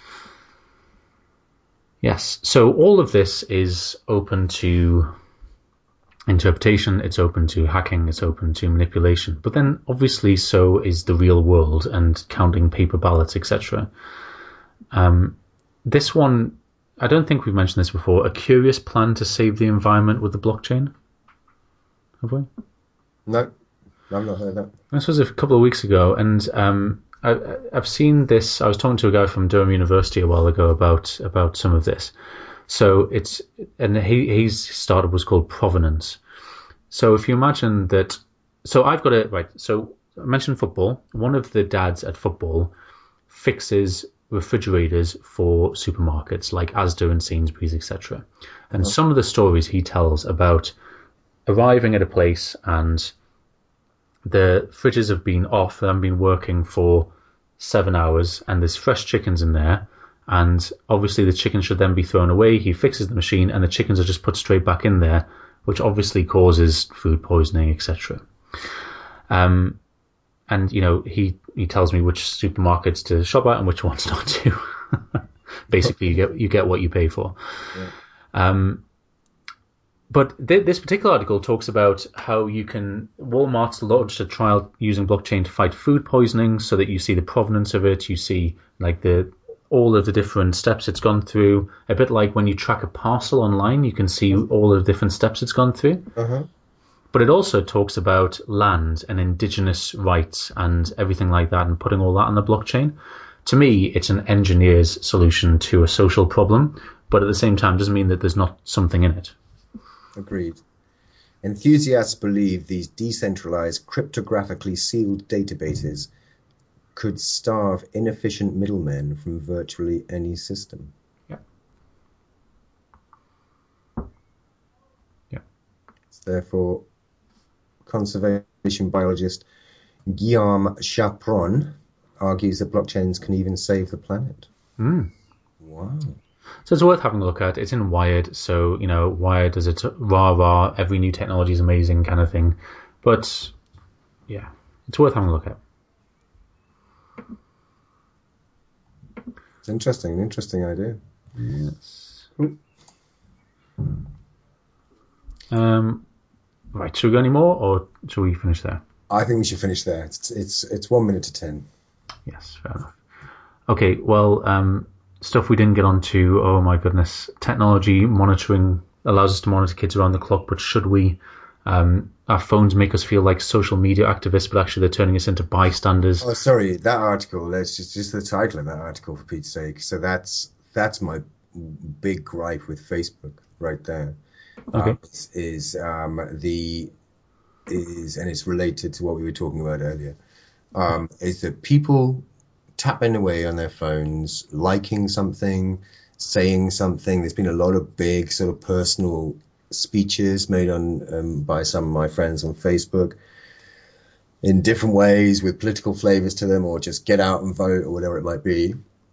yes. So all of this is open to interpretation. It's open to hacking. It's open to manipulation. But then, obviously, so is the real world and counting paper ballots, et cetera. Um, this one, I don't think we've mentioned this before. A curious plan to save the environment with the blockchain. Have we? No. I've not heard that. This was a couple of weeks ago, and um, I, I've seen this. I was talking to a guy from Durham University a while ago about about some of this. So it's and he his startup was called Provenance. So if you imagine that, so I've got it right. So I mentioned football. One of the dads at football fixes refrigerators for supermarkets like Asda and Sainsbury's, et cetera. And uh-huh. Some of the stories he tells about arriving at a place and the fridges have been off and been working for seven hours and there's fresh chickens in there, and obviously the chicken should then be thrown away. He fixes the machine and the chickens are just put straight back in there, which obviously causes food poisoning, et cetera. Um, and, you know, he, he tells me which supermarkets to shop at and which ones not to. Basically, you get you get what you pay for. Yeah. Um, But th- this particular article talks about how you can, Walmart's launched a trial using blockchain to fight food poisoning so that you see the provenance of it, you see like the all of the different steps it's gone through, a bit like when you track a parcel online, you can see all of the different steps it's gone through. Uh-huh. But it also talks about land and indigenous rights and everything like that and putting all that on the blockchain. To me, it's an engineer's solution to a social problem, but at the same time doesn't mean that there's not something in it. Agreed. Enthusiasts believe these decentralized, cryptographically sealed databases could starve inefficient middlemen from virtually any system. Yeah. Yeah. Therefore, conservation biologist Guillaume Chapron argues that blockchains can even save the planet. Mm. Wow. So it's worth having a look at. It's in Wired, so, you know, Wired does it rah rah, every new technology is amazing kind of thing. But, yeah, it's worth having a look at. It's interesting, an interesting idea. Yes. Um, right, should we go any more, or should we finish there? I think we should finish there. It's it's, it's one minute to ten. Yes, fair enough. Okay, well, um, stuff we didn't get onto, oh my goodness, technology monitoring allows us to monitor kids around the clock, but should we? Um, our phones make us feel like social media activists, but actually they're turning us into bystanders. Oh, sorry, that article, that's just, just the title of that article, for Pete's sake. So that's that's my big gripe with Facebook right there. Okay. Um, is, is um, the is and it's related to what we were talking about earlier. Um, is that people tapping away on their phones, liking something, saying something. There's been a lot of big sort of personal speeches made on um, by some of my friends on Facebook in different ways with political flavors to them, or just get out and vote or whatever it might be.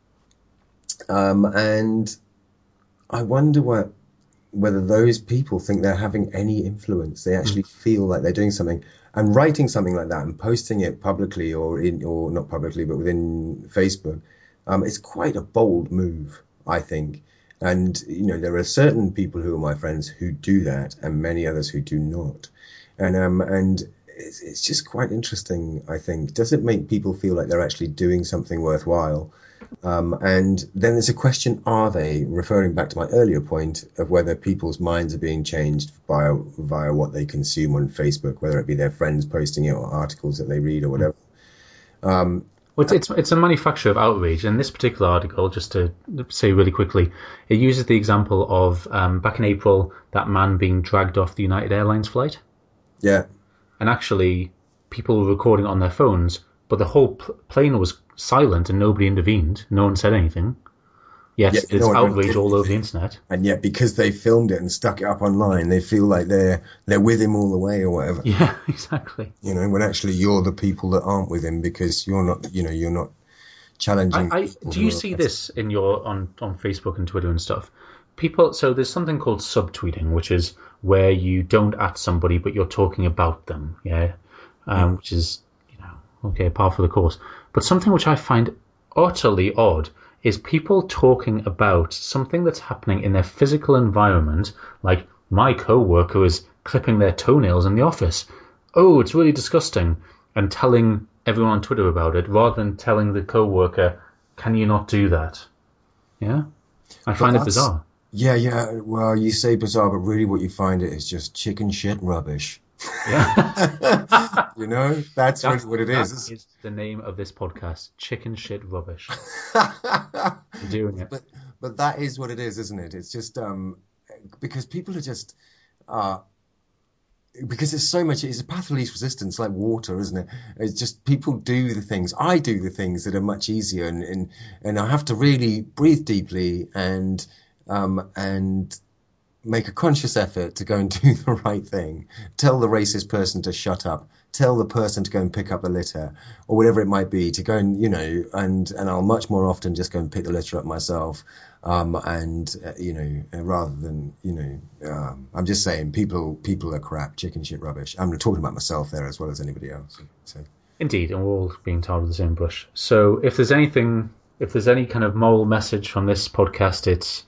Um, and I wonder what whether those people think they're having any influence. They actually mm. feel like they're doing something, and writing something like that and posting it publicly or in or not publicly but within Facebook. Um, it's quite a bold move, I think. And, you know, there are certain people who are my friends who do that and many others who do not. And um, and it's, it's just quite interesting, I think. Does it make people feel like they're actually doing something worthwhile? Um, and then there's a question, are they, referring back to my earlier point of whether people's minds are being changed via, via what they consume on Facebook, whether it be their friends posting it or articles that they read or whatever. Um, Well, it's, it's it's a manufacture of outrage. In this particular article, just to say really quickly, it uses the example of um, back in April, that man being dragged off the United Airlines flight. Yeah. And actually, people were recording it on their phones, but the whole pl- plane was silent and nobody intervened. No one said anything. Yet yeah, there's no outrage all over the internet. And yet, because they filmed it and stuck it up online, they feel like they're they're with him all the way or whatever. Yeah, exactly. You know, when actually you're the people that aren't with him because you're not, you know, you're not challenging. I, I, do you see this in your on, on Facebook and Twitter and stuff? People, so there's something called subtweeting, which is where you don't at somebody but you're talking about them. Yeah, um, mm. which is, you know, okay, par for the course. But something which I find utterly odd is people talking about something that's happening in their physical environment, like my co-worker is clipping their toenails in the office. Oh, it's really disgusting, and telling everyone on Twitter about it, rather than telling the co-worker, can you not do that? Yeah? I find it bizarre. Yeah, yeah, well, you say bizarre, but really what you find it is just chicken shit rubbish. Yeah. You know, that's, that's really what it that is. That is the name of this podcast, Chicken Shit Rubbish. You're doing it. But, but that is what it is, isn't it? It's just um, because people are just... Uh, because it's so much, it's a path of least resistance, like water, isn't it? It's just people do the things. I do the things that are much easier, and and, and I have to really breathe deeply and um, and make a conscious effort to go and do the right thing. Tell the racist person to shut up. Tell the person to go and pick up the litter, or whatever it might be, to go and, you know, and, and I'll much more often just go and pick the litter up myself. Um, and, uh, you know, rather than, you know, um, I'm just saying people, people are crap, chicken shit rubbish. I'm talking about myself there as well as anybody else. So. Indeed. And we're all being tarred with the same brush. So if there's anything, if there's any kind of moral message from this podcast, it's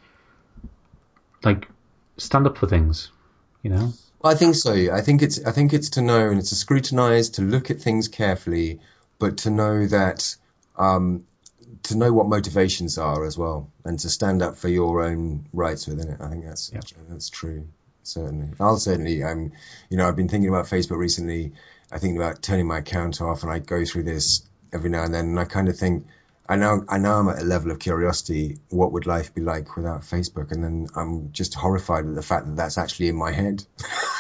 like, stand up for things, you know? I think so. I think it's I think it's to know, and it's to scrutinize, to look at things carefully, but to know that um, to know what motivations are as well, and to stand up for your own rights within it. I think that's yeah. that's true. Certainly, I'll certainly. Um, you know, I've been thinking about Facebook recently. I think about turning my account off, and I go through this every now and then, and I kind of think. I know, I know I'm at a level of curiosity. What would life be like without Facebook? And then I'm just horrified at the fact that that's actually in my head.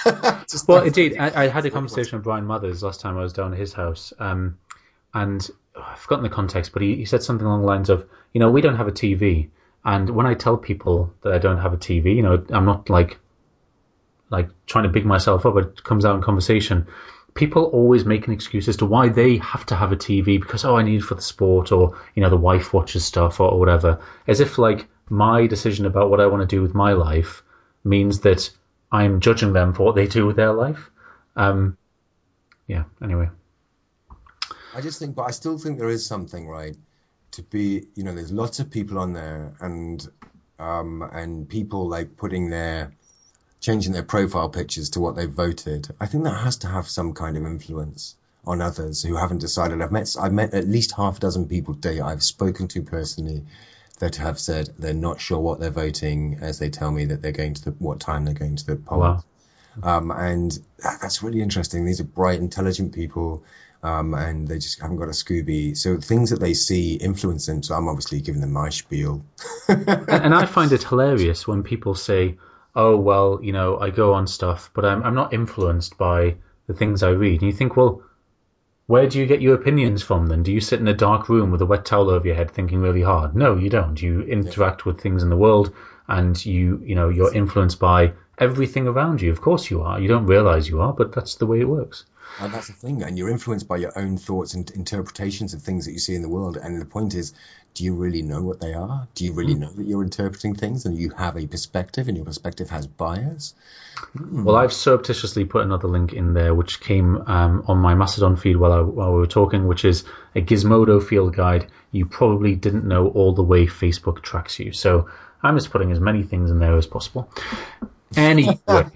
Well, indeed, I, I had a conversation with Brian Mothers last time I was down at his house, um, and I've forgotten the context, but he, he said something along the lines of, you know, we don't have a T V. And when I tell people that I don't have a T V, you know, I'm not like like trying to big myself up. It comes out in conversation. People always make an excuse as to why they have to have a T V because, oh, I need it for the sport, or, you know, the wife watches stuff, or, or whatever. As if like my decision about what I want to do with my life means that I'm judging them for what they do with their life. Um, yeah, anyway. I just think, but I still think there is something, right, to be, you know, there's lots of people on there, and um, and people like putting their, changing their profile pictures to what they've voted. I think that has to have some kind of influence on others who haven't decided. I've met, I've met at least half a dozen people today I've spoken to personally that have said they're not sure what they're voting as they tell me that they're going to the, what time they're going to the polls. Wow. Um, and that, that's really interesting. These are bright, intelligent people. Um, and they just haven't got a Scooby. So things that they see influence them. So I'm obviously giving them my spiel. and, and I find it hilarious when people say, oh, well, you know, I go on stuff, but I'm, I'm not influenced by the things I read. And you think, well, where do you get your opinions from then? Do you sit in a dark room with a wet towel over your head thinking really hard? No, you don't. You interact yeah. with things in the world, and you, you know, you're influenced by everything around you. Of course you are. You don't realize you are, but that's the way it works. And that's the thing, and you're influenced by your own thoughts and interpretations of things that you see in the world. And the point is, do you really know what they are? Do you really mm. know that you're interpreting things and you have a perspective, and your perspective has bias? Mm. Well, I've surreptitiously put another link in there, which came um, on my Mastodon feed while, I, while we were talking, which is a Gizmodo field guide. You probably didn't know all the way Facebook tracks you. So I'm just putting as many things in there as possible. Anyway.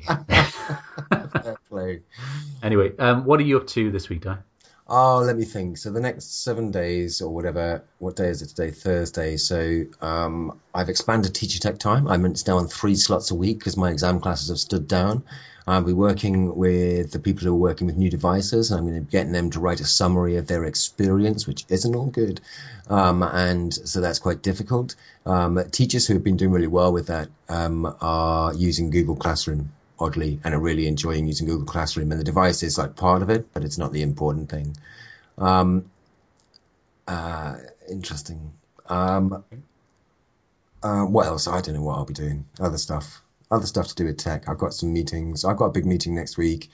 Anyway, um, what are you up to this week, Di? Oh, let me think. So the next seven days or whatever, what day is it today? Thursday. So um, I've expanded Teacher Tech time. I'm now on three slots a week because my exam classes have stood down. I'll be working with the people who are working with new devices, and I'm going to be getting them to write a summary of their experience, which isn't all good. Um, and so that's quite difficult. Um, teachers who have been doing really well with that um, are using Google Classroom, oddly, and are really enjoying using Google Classroom. And the device is like part of it, but it's not the important thing. Um, uh, interesting. Um, uh, what else? I don't know what I'll be doing. Other stuff. Other stuff to do with tech. I've got some meetings. I've got a big meeting next week.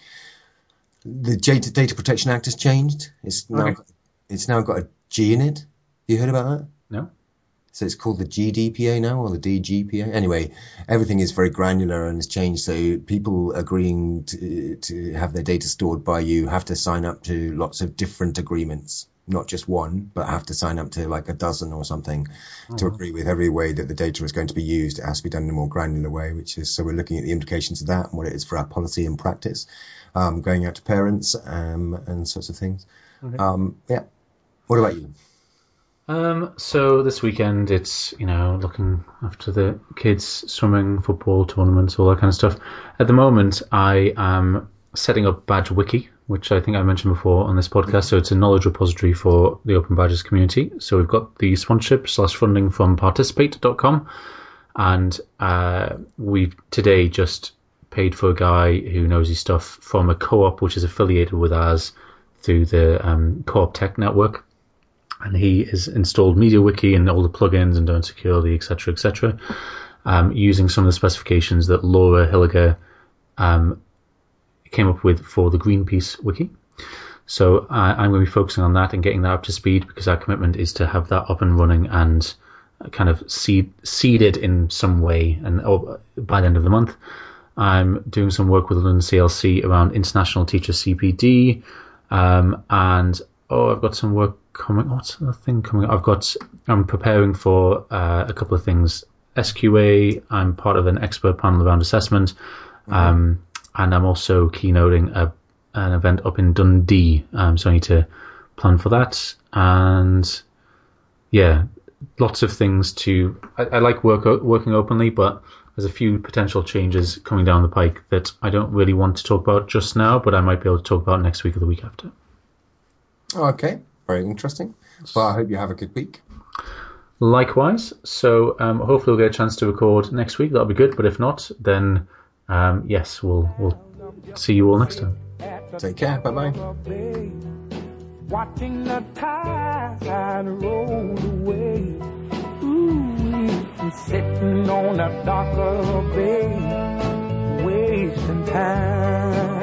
The Data, Data Protection Act has changed. It's now, okay. It's now got a G in it. Have you heard about that? No. So it's called the G D P A now, or the D G P A. Anyway, everything is very granular and has changed. So people agreeing to, to have their data stored by you have to sign up to lots of different agreements. Not just one, but have to sign up to like a dozen or something oh. to agree with every way that the data is going to be used. It has to be done in a more granular way, which is, so we're looking at the implications of that and what it is for our policy and practice, um, going out to parents um, and sorts of things. Okay. Um, yeah. What about you? Um, so this weekend it's, you know, looking after the kids, swimming, football, tournaments, all that kind of stuff. At the moment, I am setting up Badge Wiki, which I think I mentioned before on this podcast. So it's a knowledge repository for the Open Badges community. So we've got the sponsorship slash funding from participate dot com. And uh, we've today just paid for a guy who knows his stuff from a co-op, which is affiliated with ours through the um, Co-op Tech Network. And he has installed MediaWiki and all the plugins and done security, et cetera, et cetera, um, using some of the specifications that Laura Hilliger um, came up with for the Greenpeace wiki. So uh, I'm going to be focusing on that and getting that up to speed, because our commitment is to have that up and running and kind of seed, seeded in some way. And oh, by the end of the month, I'm doing some work with London C L C around International Teacher C P D. Um, and, oh, I've got some work coming. What's the thing coming? I've got, I'm preparing for uh, a couple of things. S Q A, I'm part of an expert panel around assessment. Mm-hmm. Um, and I'm also keynoting a, an event up in Dundee. Um, so I need to plan for that. And yeah, lots of things to, I, I like work, working openly, but there's a few potential changes coming down the pike that I don't really want to talk about just now, but I might be able to talk about next week or the week after. Okay, very interesting. Well, I hope you have a good week. Likewise. So um, hopefully we'll get a chance to record next week. That'll be good. But if not, then um, yes, we'll we'll see you all next time. Take care. Bye bye. watching the tide roll away. Ooh, I'm sitting on a darker bay, wasting time.